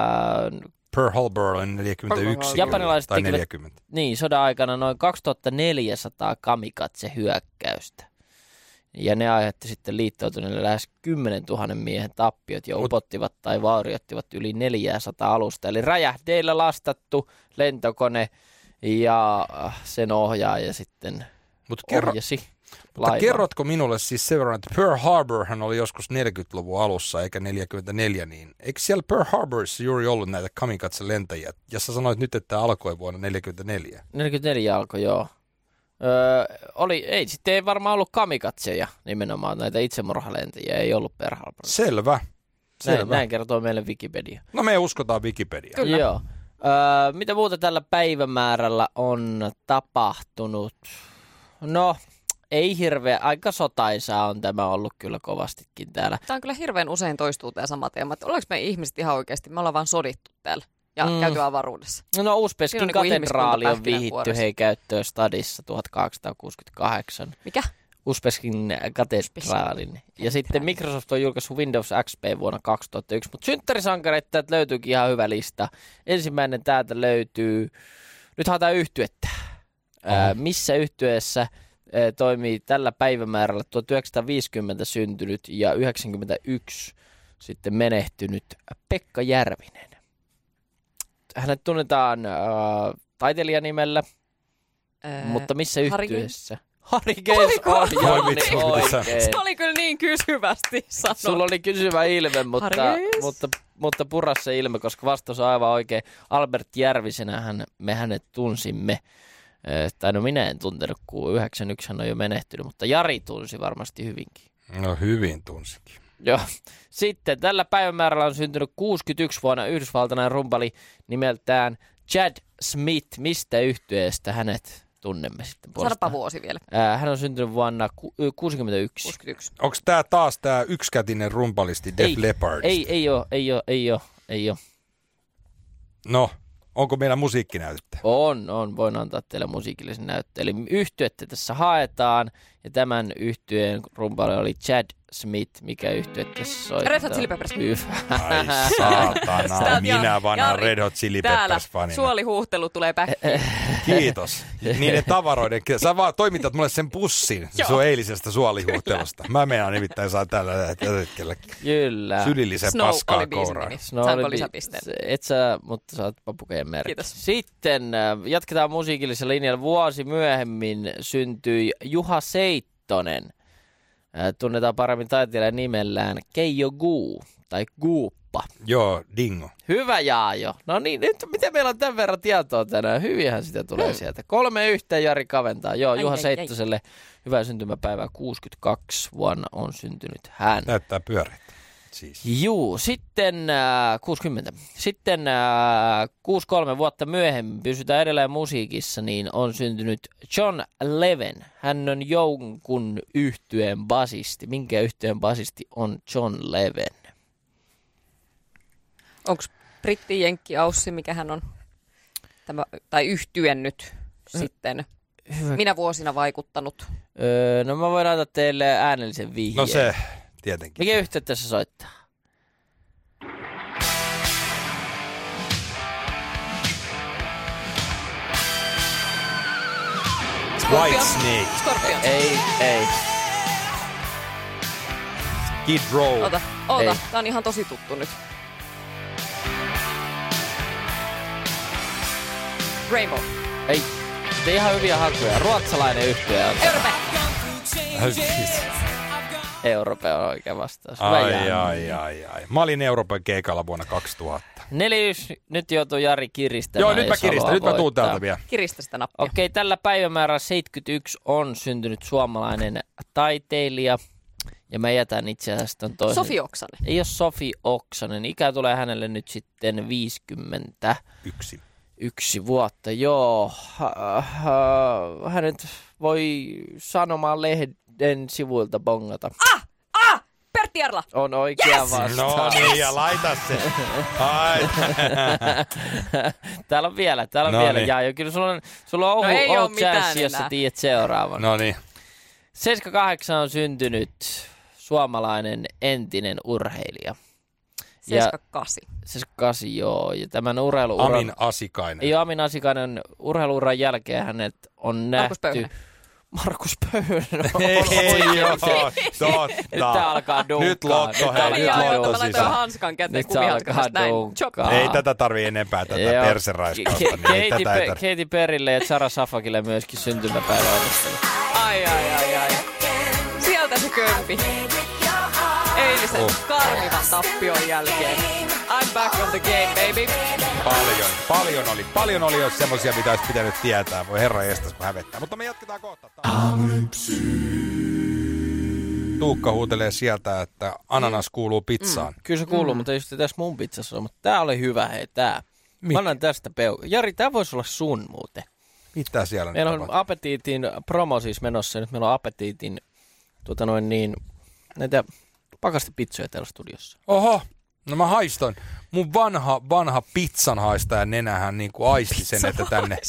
S1: Pearl Harbor on neljäkymmentäyksi.
S3: Japanilaiset
S1: tai
S3: tekivät,
S1: neljäkymmentä.
S3: Niin, sodan aikana noin kaksituhattaneljäsataa kamikatse-hyökkäystä. Ja ne aiheutti sitten liittoutuneille lähes kymmenen tuhannen miehen tappiot ja upottivat tai vaurioittivat yli neljäsataa alusta. Eli räjähdeillä lastattu lentokone ja sen ohjaaja sitten
S1: Mut kerro,
S3: ohjasi
S1: mutta
S3: laivan.
S1: kerrotko minulle siis sen verran, että Pearl Harborhan oli joskus neljäkymmentäluvun alussa eikä neljäkymmentäneljä, niin eikö siellä Pearl Harborissa juuri ollut näitä kamikatse-lentäjiä? Ja sä sanoit nyt, että tämä alkoi vuonna neljäkymmentäneljä.
S3: neljäkymmentäneljä alkoi, joo. Öö, oli, ei sitten ei varmaan ollut kamikatseja nimenomaan, näitä itsemurhalentäjiä ei ollut Pearl Harborissa.
S1: Selvä. Selvä.
S3: Näin, näin kertoo meille Wikipedia.
S1: No me uskotaan Wikipediaa.
S2: Kyllä.
S3: Joo. Öö, mitä muuta tällä päivämäärällä on tapahtunut? No, ei hirveä, aika sotaisaa on tämä ollut kyllä kovastikin täällä.
S2: Tämä on kyllä hirveän usein toistuu tämä sama teema, että ollaanko me ihmiset ihan oikeasti, me ollaan vaan sodittu täällä ja
S3: Mm.
S2: käyty avaruudessa.
S3: No Uuspeskin
S2: Siinä on niinku
S3: katedraali on
S2: ihmiskunta
S3: vihitty
S2: pähkinänkuoressa.
S3: hei käyttöön stadissa tuhatkahdeksansataakuusikymmentäkahdeksan.
S2: Mikä?
S3: Uzbekiskin katedraalin. Ja sitten Microsoft on julkaissut Windows X P vuonna kaksituhattayksi, mutta synttärisankareita täältä löytyykin ihan hyvä lista. Ensimmäinen täältä löytyy, nyt haetaan yhtyettä. Ää, missä yhtyeessä ää, toimii tällä päivämäärällä tuhatyhdeksänsataaviisikymmentä syntynyt ja yhdeksänkymmentäyksi sitten menehtynyt Pekka Järvinen. Hänet tunnetaan äh, taiteilijanimellä,
S2: Ää,
S3: mutta missä
S2: Harry
S3: yhtyeessä? Harry Games on
S1: Voi
S3: Janni
S1: vitsi, mitä sä-
S3: oikein.
S2: Se oli kyllä niin kysyvästi sanottu.
S3: Sulla oli kysyvä ilme, mutta,
S2: Harry Games.
S3: mutta, mutta puras se ilme, koska vastaus on aivan oikein. Albert Järvisenähän me hänet tunsimme. Eh, Tai no minä en tuntenut, kun yhdeksänkymmentäyksi hän on jo menehtynyt, mutta Jari tunsi varmasti hyvinkin.
S1: No hyvin tunsikin.
S3: Joo. Sitten tällä päivämäärällä on syntynyt kuusikymmentäyksi vuonna yhdysvaltalainen rumpali nimeltään Chad Smith. Mistä yhtyeestä hänet tunnemme sitten
S2: Sanapa
S3: puolestaan?
S2: vuosi vielä.
S3: Ää, Hän on syntynyt vuonna ku- ö, kuusikymmentäyksi.
S2: kuusikymmentäyksi.
S1: Onko tämä taas tämä yksikätinen rumpalisti Def
S3: Ei,
S1: Leppard?
S3: Ei, ei ole, ei ole, ei ole, ei ole.
S1: No, onko meillä musiikkinäytettä?
S3: On, on. Voin antaa teille musiikillisen näytteen. Eli yhtyettä tässä haetaan, ja tämän yhtyeen rumpali oli Chad Smith, mikä yhtye tässä soittaa.
S2: Red Hot Chili Peppers.
S3: Hyvä.
S1: Ai saatana,
S2: Sitä-
S1: minä vanha
S2: Jari,
S1: Red Hot Chili
S2: Täällä
S1: Peppers-fanina.
S2: suolihuuhtelu tulee päkkiin.
S1: Kiitos. Niiden tavaroiden. Sä vaan toimitat mulle sen pussin
S2: Joo.
S1: sun eilisestä suolihuhtelusta. Mä meinaan nimittäin saa tällä hetkellä
S3: Kyllä.
S1: sylillisen
S2: Snow
S1: paskaa
S2: oli biisin
S1: kouraan.
S2: nimi.
S3: No,
S2: Saanko
S3: oli-
S2: lisäpisteen?
S3: se- Et sä, mutta saat papukejen merkki.
S2: Kiitos.
S3: Sitten äh, jatketaan musiikillisella linjalla. Vuosi myöhemmin syntyi Juha Seittonen. Äh, tunnetaan paremmin taiteilijan nimellään Keijo Guu tai Guuppa.
S1: Joo, dingo.
S3: Hyvä Jaajo. No niin, nyt miten meillä on tämän verran tietoa tänään? Hyvinhän sitä tulee sieltä. Kolme yhteen Jari kaventaa. Joo,
S2: Ai,
S3: Juha
S2: ai,
S3: Seittoselle hyvää syntymäpäivää. kuusikymmentäkaksi vuonna on syntynyt hän.
S1: Näyttää pyöreitä. Siis.
S3: Juu, sitten äh, kuusikymmentä. Sitten äh, kuusikymmentäkolme vuotta myöhemmin, pysytään edelleen musiikissa, niin on syntynyt John Leven. Hän on jonkun yhtyeen basisti. Minkä yhtyeen basisti on John Leven?
S2: Onko britti, jenkki, aussi, mikä hän on? Tämä, tai yhtyen nyt sitten. Minä vuosina vaikuttanut.
S3: Öö, no mä voin antaa teille äänellisen vihjeen.
S1: No se, tietenkin.
S3: Mikä yhtiö tässä soittaa?
S1: White Snake.
S2: Scorpions.
S3: Ei, ei.
S1: Kid Row.
S2: Ota, ota.
S3: Ei.
S2: Tää on ihan tosi tuttu nyt. Rainbow.
S3: Ei. Te ihan hyviä hakuja. Ruotsalainen yhtiö on.
S2: Europe.
S3: Europe on oikea vastaus. Hyvä
S1: Ai,
S3: Janne.
S1: ai, ai, ai. Mä olin Euroopan keikalla vuonna kaksituhatta.
S3: Neljys, nyt joutuu Jari kiristämään.
S1: Joo, nyt mä
S3: jos
S1: kiristän.
S3: haluaa
S1: Nyt mä tuun
S3: voittaa.
S1: täältä vielä.
S2: Kiristä sitä nappia.
S3: Okei, tällä päivämäärällä seitsemänkymmentäyksi on syntynyt suomalainen taiteilija. Ja mä jätän itse asiassa ton toisen.
S2: Sofi Oksanen.
S3: Ei ole Sofi Oksanen. Ikä tulee hänelle nyt sitten viisikymmentäyksi
S1: Yksi.
S3: vuotta. Joo, ha- ha- hänet voi Sanomaan lehden sivuilta bongata.
S2: Ah! Ah! Pertti Marttierla.
S3: On oikea yes! vastaus.
S1: No niin, ja laita se. Ai.
S3: Täällä on vielä, täällä on
S1: no
S3: vielä.
S1: Niin.
S3: Ja kyllä sulla on, sulla on
S2: no
S3: Oulu, Oulu Jazz, jos sä tiedät seuraavan.
S1: No niin.
S3: seitsemänkymmentäkahdeksan on syntynyt suomalainen entinen urheilija.
S2: seitsemänkymmentäkahdeksan.
S3: seitsemänkymmentäkahdeksan, joo. Ja tämän urheiluuran...
S1: Amin Asikainen.
S3: Joo, Amin Asikainen urheiluuran jälkeen hänet on
S2: Markus
S3: nähty...
S2: Pöyhönen.
S3: Markus Pöyhönen.
S1: Ei joo, totta.
S3: Nyt tää alkaa dunkkaa.
S1: Nyt Lotto, hei, nyt
S2: Joo,
S1: Lotto
S2: mä laitoin
S1: sisään.
S2: hanskan käteen,
S3: Nyt
S2: kumihanskasta näin.
S3: dunkkaa.
S1: Ei tätä tarvii enempää, tätä
S3: Joo.
S1: perseraiskausta. Niin ei
S3: Katy,
S1: tätä ei
S3: Pe-
S1: tarvii.
S3: Katy Perrylle ja Zara Safakille myöskin syntymäpäivä onnistelu.
S2: Ai, ai, ai, ai. Sieltä se kömpi. Eilisen
S1: Oh.
S2: karmivan tappion jälkeen. I'm back on the game, baby.
S1: Paljon, paljon oli. Paljon oli jo semmosia, mitä olisi pitänyt tietää. Voi herra jestas, kun hävettää. Mutta me jatketaan kohta. Tuukka huutelee sieltä, että ananas kuuluu pizzaan.
S3: Mm. Kyllä se kuuluu, mm. mutta just tässä mun pizzassa on. Mutta tää oli hyvä, hei tää.
S1: Mikä?
S3: Mä annan tästä peu... Jari, tää voisi olla sun muuten.
S1: Mitä siellä
S3: Meillä
S1: nyt
S3: on
S1: tapahtuu?
S3: Appetiitin promo siis menossa. Nyt meillä on Appetiitin tuota noin niin, näitä pakastepizzoja täällä studiossa.
S1: Oho, no mä haistan. Mun vanha, vanha pizzan haistaja nenähän niin kuin aisti sen, että tänne,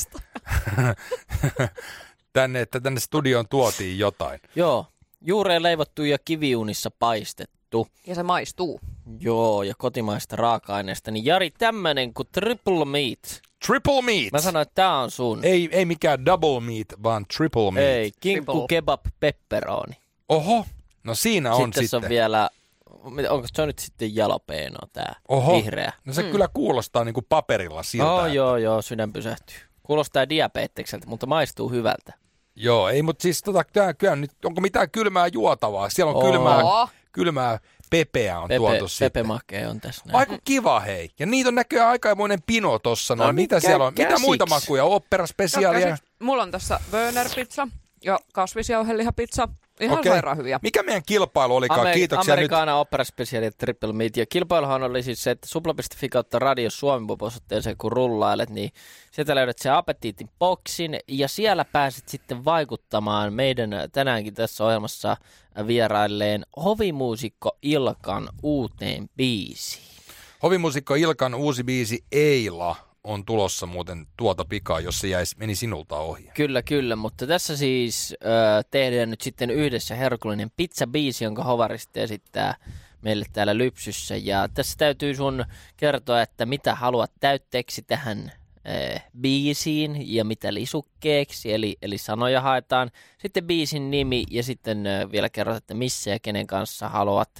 S1: tänne, että tänne studioon tuotiin jotain.
S3: Joo, juureen leivottu ja kiviuunissa paistettu.
S2: Ja se maistuu.
S3: Joo, ja kotimaista raaka-aineesta. Niin Jari, tämmönen kuin triple meat.
S1: Triple meat.
S3: Mä sanoin, että tää on sun.
S1: Ei, ei mikään double meat, vaan triple meat.
S3: Ei, kinkku,
S2: Triple.
S3: kebab, pepperoni.
S1: Oho, no siinä on
S3: Sitten
S1: sitten.
S3: tässä on vielä, onko se on nyt sitten jalapeeno tää
S1: Oho,
S3: vihreä?
S1: no se mm. kyllä kuulostaa niinku paperilla siltä.
S3: Oh,
S1: että-
S3: joo, joo, sydän pysähtyy. Kuulostaa diabetekseltä, mutta maistuu hyvältä.
S1: Joo, ei, mutta siis tota, tää, kyllä nyt, onko mitään kylmää juotavaa? Siellä on
S3: Oo.
S1: kylmää, kylmää pepeä on
S3: Pepe,
S1: tuotu sitten.
S3: Pepe Make on tässä näin.
S1: Aika kiva, hei. Ja niitä on näköjään aikamoinen pino tossa. No,
S3: No,
S1: mitä
S3: mikä
S1: siellä on? Mitä
S3: käsiksi?
S1: muita makuja? Opera-spesiaalia?
S2: Mulla on tässä Wörner-pizza ja kasvisjauhelihapizza. Ihan
S1: Okei.
S2: sairaan hyviä.
S1: Mikä meidän kilpailu olikaan?
S3: Amer-
S1: Kiitoksia nyt.
S3: Americana Opera Special ja Triple Meat. Ja kilpailuhan oli siis se, että supla piste fi kautta radio Suomi-osoitteeseen, kun rullailet, niin sieltä löydät se Appetiitin boksin ja siellä pääset sitten vaikuttamaan meidän tänäänkin tässä ohjelmassa vierailleen hovimuusikko Ilkan uuteen biisiin.
S1: Hovimuusikko Ilkan uusi biisi Eila on tulossa muuten tuota pikaa, jos se jäisi, meni sinulta ohi.
S3: Kyllä, kyllä, mutta tässä siis ö, tehdään nyt sitten yhdessä herkullinen pizza-biisi, jonka Hovari sitten esittää meille täällä Lypsyssä. Ja tässä täytyy sun kertoa, että mitä haluat täytteeksi tähän ö, biisiin ja mitä lisukkeeksi, eli, eli sanoja haetaan. Sitten biisin nimi ja sitten ö, vielä kerrot, että missä ja kenen kanssa haluat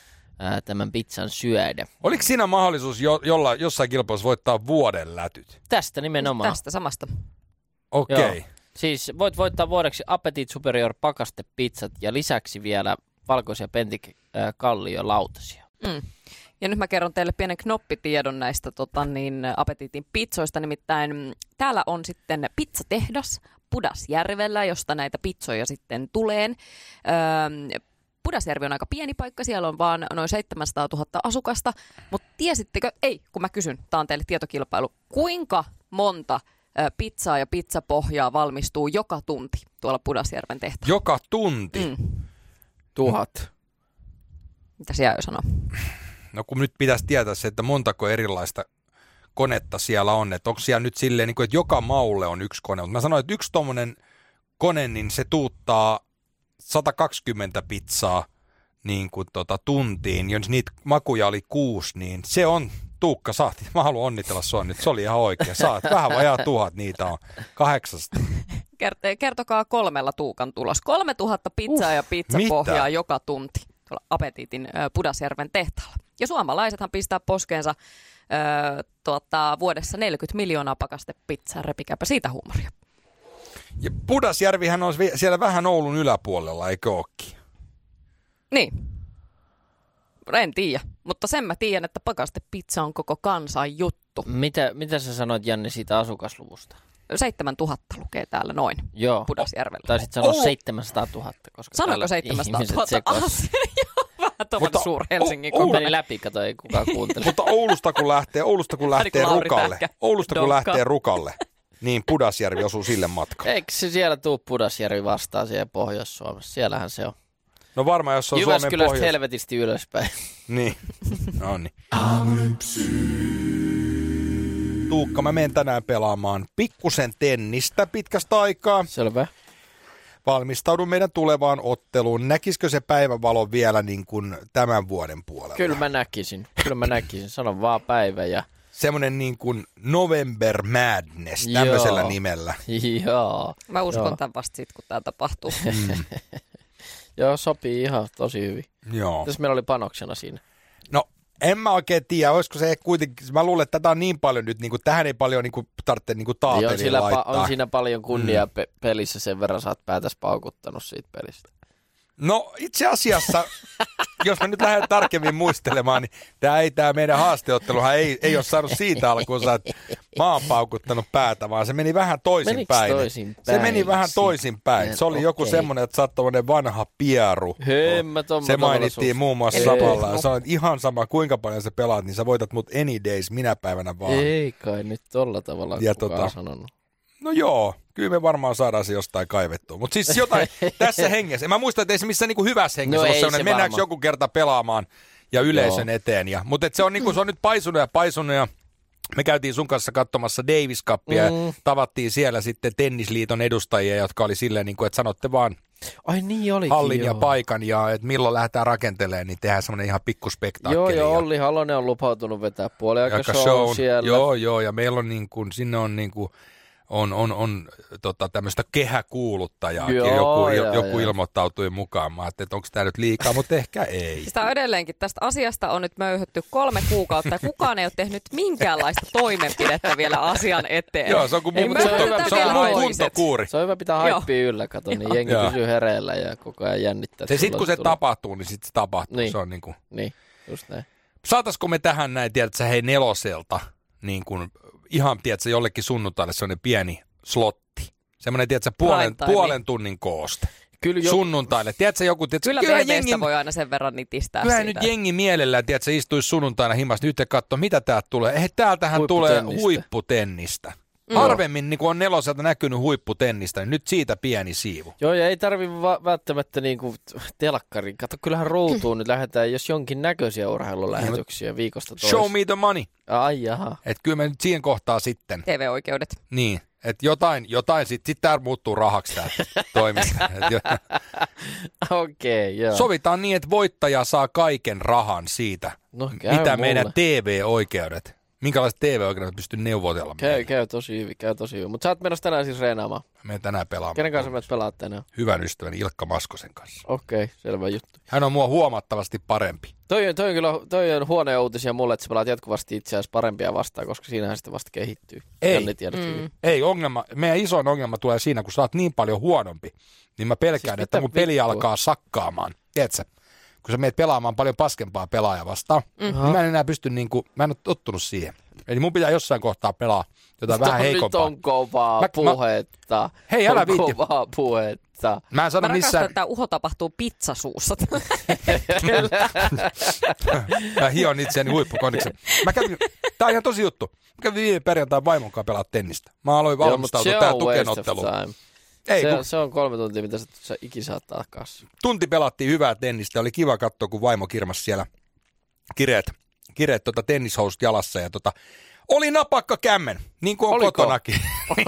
S3: ö, tämän pizzan syödä.
S1: Oliko siinä mahdollisuus jo, jolla, jossain kilpailussa voittaa vuoden lätyt?
S3: Tästä nimenomaan.
S2: Tästä samasta.
S1: Okei. Okay.
S3: Siis voit voittaa vuodeksi Appetit Superior pakastepizzat ja lisäksi vielä valkoisia pentik äh, kallio lautasia.
S2: Mm. Ja nyt mä kerron teille pienen knoppitiedon näistä tota, niin, Appetitin pizzoista. Nimittäin mm, täällä on sitten pizzatehdas Pudasjärvellä, josta näitä pizzoja sitten tulee. Öö, Pudasjärvi on aika pieni paikka, siellä on vaan noin seitsemänsataatuhatta asukasta. Mutta tiesittekö, ei kun mä kysyn, tää on teille tietokilpailu, kuinka monta ö, pizzaa ja pizzapohjaa valmistuu joka tunti tuolla Pudasjärven tehtaalla?
S1: Joka tunti.
S2: Mm.
S3: Tuhat.
S2: Mitä siellä sanoo?
S1: No kun nyt pitäisi tietää se, että montako erilaista konetta siellä on. Että onko siellä nyt silleen, niin kuin, että joka maulle on yksi kone. Mutta mä sanoin, että yksi tommonen kone, niin se tuuttaa sata kaksikymmentä pizzaa niin kuin tota, tuntiin. Jos niitä makuja oli kuusi, niin se on, Tuukka, saat. Mä haluan onnitella sua nyt. Se oli ihan oikein. Saat vähän vajaa tuhat, niitä on kahdeksasta.
S2: Kert- kertokaa kolmella Tuukan tulos. Kolmetuhatta pizzaa uh, ja pizzapohjaa
S1: mitä?
S2: joka tunti tuolla Appetitin ö, Pudasjärven tehtaalla. Ja suomalaisethan pistää poskeensa ö, tuota, vuodessa neljäkymmentä miljoonaa pakastepizzaa. Repikääpä siitä huumoria.
S1: Ja Pudasjärvihän on siellä vähän Oulun yläpuolella, eikö ookin?
S2: Niin. En tiedä, mutta sen mä tiedän, että pakastepizza on koko kansan juttu.
S3: Mitä, mitä sä sanoit, Janne, siitä asukasluvusta?
S2: seitsemäntuhatta lukee täällä noin
S3: Joo.
S2: Pudasjärvellä.
S3: Tai sitten sanoa
S2: Oulu-
S3: seitsemänsataatuhatta. Koska
S2: Sanoiko
S3: täällä
S2: seitsemänsataatuhatta?
S3: ihmiset sekois.
S2: Joo, vähän tuommoinen
S1: Mutta
S2: suur Helsingin
S1: O- Oulu-
S3: Meni
S2: kokoinen.
S3: läpi, kato, ei kukaan kuuntele.
S1: Mutta Oulusta kun lähtee, Oulusta kun lähtee
S2: Aina kun Lauri
S1: Rukalle,
S2: Tähkä
S1: Oulusta kun
S2: donkkaa.
S1: lähtee Rukalle, niin Pudasjärvi osuu sille matkalle.
S3: Eikö se siellä tuu Pudasjärvi vastaan siellä Pohjois-Suomessa? Siellähän se on.
S1: No varmaan, jos on Suomen pohjois.
S3: Jyväskylästä helvetisti ylöspäin.
S1: Niin, no niin. Tuukka, mä menen tänään pelaamaan pikkusen tennistä pitkästä aikaa.
S3: Selvä.
S1: Valmistaudun meidän tulevaan otteluun. Näkisikö se päivänvalo vielä niin kuin tämän vuoden puolella?
S3: Kyllä mä näkisin. Kyllä mä näkisin. Sanon vaan päivä ja...
S1: Semmoinen niin kuin November Madness tämmöisellä
S3: Joo.
S1: nimellä.
S3: Joo.
S2: Mä uskon
S3: Joo.
S2: tämän vasta sit, kun tää tapahtuu.
S1: Mm.
S3: Joo, sopii ihan tosi hyvin.
S1: Joo.
S3: Tässä meillä oli panoksena siinä.
S1: No, en mä oikein tiedä, olisiko se kuitenkin, mä luulen, että tätä on niin paljon nyt, niin kuin, tähän ei paljon niin kuin, tarvitse niin kuin taapeliin
S3: on, sillä
S1: laittaa.
S3: pa- on siinä paljon kunniaa
S1: Mm.
S3: pe- pelissä, sen verran sä oot päätäs paukuttanut siitä pelistä.
S1: No itse asiassa, jos mä nyt lähden tarkemmin muistelemaan, niin tämä ei tämä meidän haasteotteluhan ei, ei ole saanut siitä alkuun, että mä oon paukuttanut päätä, vaan se meni vähän toisinpäin.
S3: toisin
S1: Se meni vähän toisinpäin. Se oli
S3: Okei.
S1: joku semmoinen, että sä oot tommonen vanha pieru.
S3: Hei, mä tommo
S1: Se
S3: tavalla
S1: mainittiin
S3: susta.
S1: muun muassa
S3: Ei.
S1: samalla. Ja sanoit ihan sama, kuinka paljon sä pelaat, niin sä voitat mut any days minä päivänä vaan.
S3: Ei kai nyt tolla tavalla
S1: Ja
S3: kukaan
S1: tota-
S3: sanonut.
S1: No joo, kyllä me varmaan saadaan se jostain kaivettua. Mutta siis jotain tässä hengessä. Mä muistan, että ei se missään niinku hyvässä hengessä
S3: No
S1: ole
S3: ei
S1: sellainen,
S3: se
S1: mennäänkö
S3: varmaan.
S1: joku kerta pelaamaan ja yleisön
S3: Joo.
S1: eteen. Ja, mutta se on, niinku, se on nyt paisunut ja paisunut ja me käytiin sun kanssa katsomassa Davis Cupia
S3: Mm.
S1: ja tavattiin siellä sitten Tennisliiton edustajia, jotka oli silleen, niinku, että sanotte vaan
S3: Ai niin olikin,
S1: hallin
S3: joo.
S1: ja paikan ja että milloin lähdetään rakentelemaan, niin tehdään semmoinen ihan pikkuspektaakkeli.
S3: Joo, joo,
S1: ja-
S3: Olli Halonen on lupautunut vetää puoliaika
S1: Aika
S3: show
S1: shown.
S3: siellä.
S1: Joo, joo, ja meillä on niin kuin, sinne on niin kuin, on, on, on tota, tämmöistä kehäkuuluttajaa.
S3: Joo,
S1: joku
S3: joo,
S1: joku
S3: joo.
S1: ilmoittautui mukaan. Mä ajattelin, että onko tämä nyt liikaa, mutta ehkä ei.
S2: Sitä on edelleenkin. Tästä asiasta on nyt möyhötty kolme kuukautta ja kukaan ei ole tehnyt minkäänlaista toimenpidettä vielä asian eteen.
S1: Joo, se on kuin
S3: Ei,
S1: mun,
S3: mutta se on
S1: kunto-
S3: hyvä,
S1: se on
S2: vielä
S1: mun
S2: toiset.
S1: kuntokuuri.
S3: Se on hyvä pitää
S2: Joo.
S3: haippia yllä, kato, niin jengi
S1: Joo.
S3: pysyy hereillä ja koko ajan jännittää.
S1: Se sitten kun se
S3: tulee.
S1: tapahtuu, niin sitten se tapahtuu.
S3: Niin.
S1: Se on niin kuin...
S3: Niin, just näin.
S1: Saataisiko me tähän näin, tiedätkö hei neloselta, niin kuin, ihan tiedätkö jollekin sunnuntaille semmoinen pieni slotti. Semmoinen, tiedätkö, puolen,
S2: Prime time.
S1: puolen tunnin kooste.
S3: Kyllä jo,
S1: Sunnuntaille. Tiedätkö joku, tiedätkö,
S2: Kyllä
S1: kyllähän
S2: B B:stä voi aina sen verran nitistää
S1: Kyllä
S2: siitä.
S1: nyt jengi mielellään, tiedätkö, istuisi sunnuntaina himassa nyt ja katsoo, mitä täältä tulee. Ei, täältähän tulee
S3: Huipputennistä.
S1: huipputennistä.
S2: Mm.
S1: Harvemmin niin kun on neloselta näkynyt huipputennistä, niin nyt siitä pieni siivu.
S3: joo, ja ei tarvi va- välttämättä niinku telkkariin. Kato, kyllähän ruutuun nyt lähdetään, jos jonkin näköisiä urheilulähetyksiä viikosta toiseen.
S1: Show me the money.
S3: Ai jaha.
S1: Että kyllä me nyt siihen kohtaa sitten.
S2: T V-oikeudet.
S1: Niin, että jotain, jotain sitten sit tää muuttuu rahaksi tää toiminta. Et jo-
S3: Okei, okay, joo.
S1: Sovitaan niin, että voittaja saa kaiken rahan siitä,
S3: No, käy
S1: mitä
S3: mulle.
S1: meidän T V-oikeudet, minkälaiset T V-oikeudet pystyy neuvotella
S3: Käy,
S1: meille.
S3: käy tosi hyvin, käy tosi hyvin. Mutta sä oot menossa tänään siis reenaamaan.
S1: Me tänään pelaamaan.
S3: Kenen kanssa menet pelaat tänään?
S1: Hyvän ystäväni Ilkka Maskosen kanssa.
S3: Okei, okay, selvä juttu.
S1: Hän on mua huomattavasti parempi.
S3: Toi, on- toi, on kyllä, toi on huonoja uutisia mulle, että sä pelaat jatkuvasti itse asiassa parempia vastaan, koska siinähän sitten vasta kehittyy.
S1: Ei.
S3: Janne tiedät
S2: Mm.
S3: hyvin.
S1: Ei ongelma, meidän isoin ongelma tulee siinä, kun sä oot niin paljon huonompi, niin mä pelkään,
S3: Siis
S1: että
S3: mitä
S1: mun peli
S3: vittua?
S1: alkaa sakkaamaan. Tiedätkö? Kun sä meet pelaamaan paljon paskempaa pelaajaa vastaan,
S3: Mhm.
S1: niin mä en enää pysty, niin kuin, mä en ole tottunut siihen. Eli mun pitää jossain kohtaa pelaa jotain vähän
S3: Nyt
S1: heikompaa.
S3: on kovaa
S1: Mä- mä-
S3: puhetta.
S1: Hei, älä
S3: on
S1: viitti.
S3: kovaa puhetta.
S1: Mä en sano
S2: Mä rakastan,
S1: missään,
S2: että tämä uho tapahtuu pizzasuussa.
S1: mä hion itseäni huippukondiksen. Mä kävin, tää on ihan tosi juttu. Mä kävin viime perjantain vaimon kanssa pelaa tennistä. Mä aloin
S3: Joo, mutta
S1: valmistautua
S3: se
S1: tähän
S3: on waste of
S1: tukenotteluun.
S3: time.
S1: Ei,
S3: se,
S1: kun
S3: se on kolme tuntia, mitä sä, sä ikin saat takaisin.
S1: tunti pelattiin hyvää tennistä. Oli kiva katsoa, kun vaimo kirmasi siellä kireet, kireet tota tennishousut jalassa. Ja tota, oli napakka kämmen, niin kuin on
S3: Oliko?
S1: kotonakin.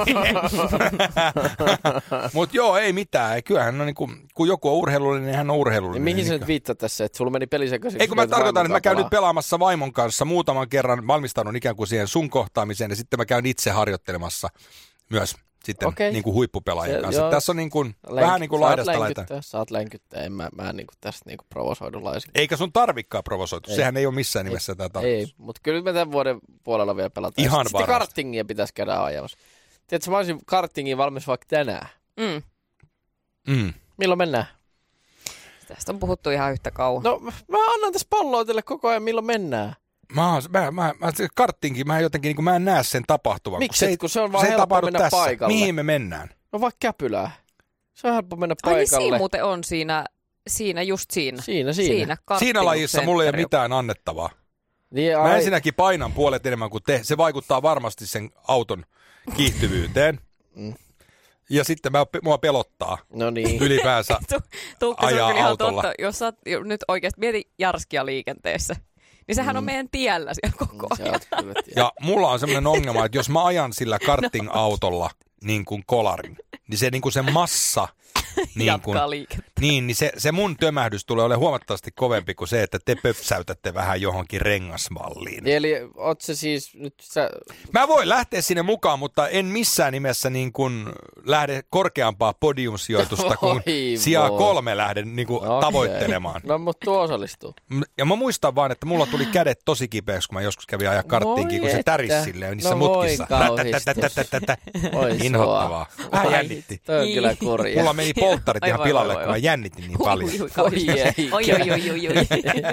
S1: Mutta joo, ei mitään. Kyllähän on niin kuin, kun joku on urheilullinen, niin hän on
S3: Ja
S1: urheilullinen.
S3: mihin sä
S1: Niin
S3: nyt viittaa tässä, että sulla meni peli sekaisin?
S1: Ei kun mä tarkoitan, että mä käyn nyt pelaamassa vaimon kanssa muutaman kerran, valmistaudun ikään kuin siihen sun kohtaamiseen ja sitten mä käyn itse harjoittelemassa myös sitten
S3: Okei.
S1: niin kuin huippupelaajien
S3: Se-
S1: kanssa.
S3: joo.
S1: Tässä on niin kuin,
S3: Länky-
S1: vähän niin kuin
S3: saat
S1: laidasta laitaan.
S3: länkyttää, Saat länkyttää, en mä, mä en niin kuin tästä niin kuin provosoidu laisin.
S1: Eikä sun tarvikkaa provosoitu.
S3: Ei.
S1: Sehän ei ole missään nimessä tätä tarkoitus.
S3: Ei, mutta kyllä me tämän vuoden puolella vielä pelataan.
S1: Ihan
S3: Sitten
S1: varmasti.
S3: kartingia pitäisi käydä ajamassa. Tiedätkö, mä olisin kartingiin valmis vaikka tänään.
S2: Mm.
S1: Mm.
S3: Milloin mennään?
S2: Tästä on puhuttu ihan yhtä kauan.
S3: No mä annan tässä palloa teille koko ajan, milloin mennään.
S1: Mä, oon- mä, mä, mä, se karttinkin, mä jotenkin, niin kuin, mä en näe sen tapahtuvan.
S3: Miksi?
S1: se ei,
S3: Kun se on vaan
S1: se ei
S3: helppo
S1: tapahdu
S3: mennä
S1: tässä.
S3: paikalle.
S1: Mihin me mennään?
S3: No vaikka Käpylää. Se on helppo mennä
S2: Ai niin
S3: paikalle.
S2: siinä muuten on siinä, siinä just siinä.
S3: Siinä, siinä.
S2: Siinä,
S1: Siinä lajissa mulla ei ole
S2: karttingusentteri.
S1: mitään annettavaa.
S3: Niin,
S1: Mä
S3: ai,
S1: ensinnäkin painan puolet enemmän kuin te. Se vaikuttaa varmasti sen auton kiihtyvyyteen.
S3: Mm.
S1: Ja sitten mä, mua pelottaa
S3: No niin.
S1: ylipäänsä
S2: Tuukka, se on
S1: ajaa
S2: kyllä ihan
S1: autolla.
S2: totta. Jos sä oot nyt oikeasti, mieti Jarskia liikenteessä, niin sehän mm. on meidän tiellä siellä koko ajan.
S1: Ja mulla on semmoinen ongelma, että jos mä ajan sillä karting-autolla niin kuin kolarin, niin se, niin kuin se massa niin, kun, niin, niin se, se mun tömähdys tulee olemaan huomattavasti kovempi kuin se, että te pöpsäytätte vähän johonkin rengasmalliin.
S3: Eli oot se siis nyt sä...
S1: Mä voin lähteä sinne mukaan, mutta en missään nimessä niin kun lähde korkeampaa podiumsijoitusta kuin sijaa kolme lähden niin kun okay. tavoittelemaan.
S3: No, mutta tuo osallistuu.
S1: Ja mä muistan vaan, että mulla tuli kädet tosi kipeäksi, kun mä joskus kävin ajaa karttiinkin, kun se tärisi silleen niissä
S3: no
S1: mutkissa. Inhottavaa. Vähän jännitti.
S3: Toi on kyllä kurja.
S1: Mulla meni polttarit ihan pilalle, kun mä jännitin niin paljon.
S2: Oi, oi, oi, oi, oi, oi.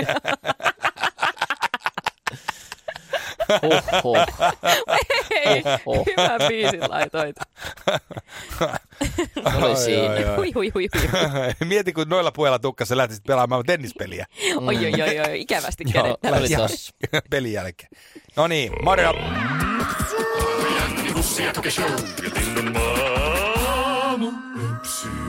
S3: Huhhuh.
S2: Hei, hyvä biisi laitoit.
S3: Oli siinä.
S2: Hui, hui, hui, hui.
S1: Mieti, kun noilla puheilla Tukka sä lähtisit pelaamaan tennispeliä.
S2: Oi, oi, oi, oi, ikävästi kädet.
S3: Oli tossa.
S1: Pelin jälkeen. No niin, Mario.
S5: Janni Hussi ja Tuke Show ja Linnan maamu. Ypsi.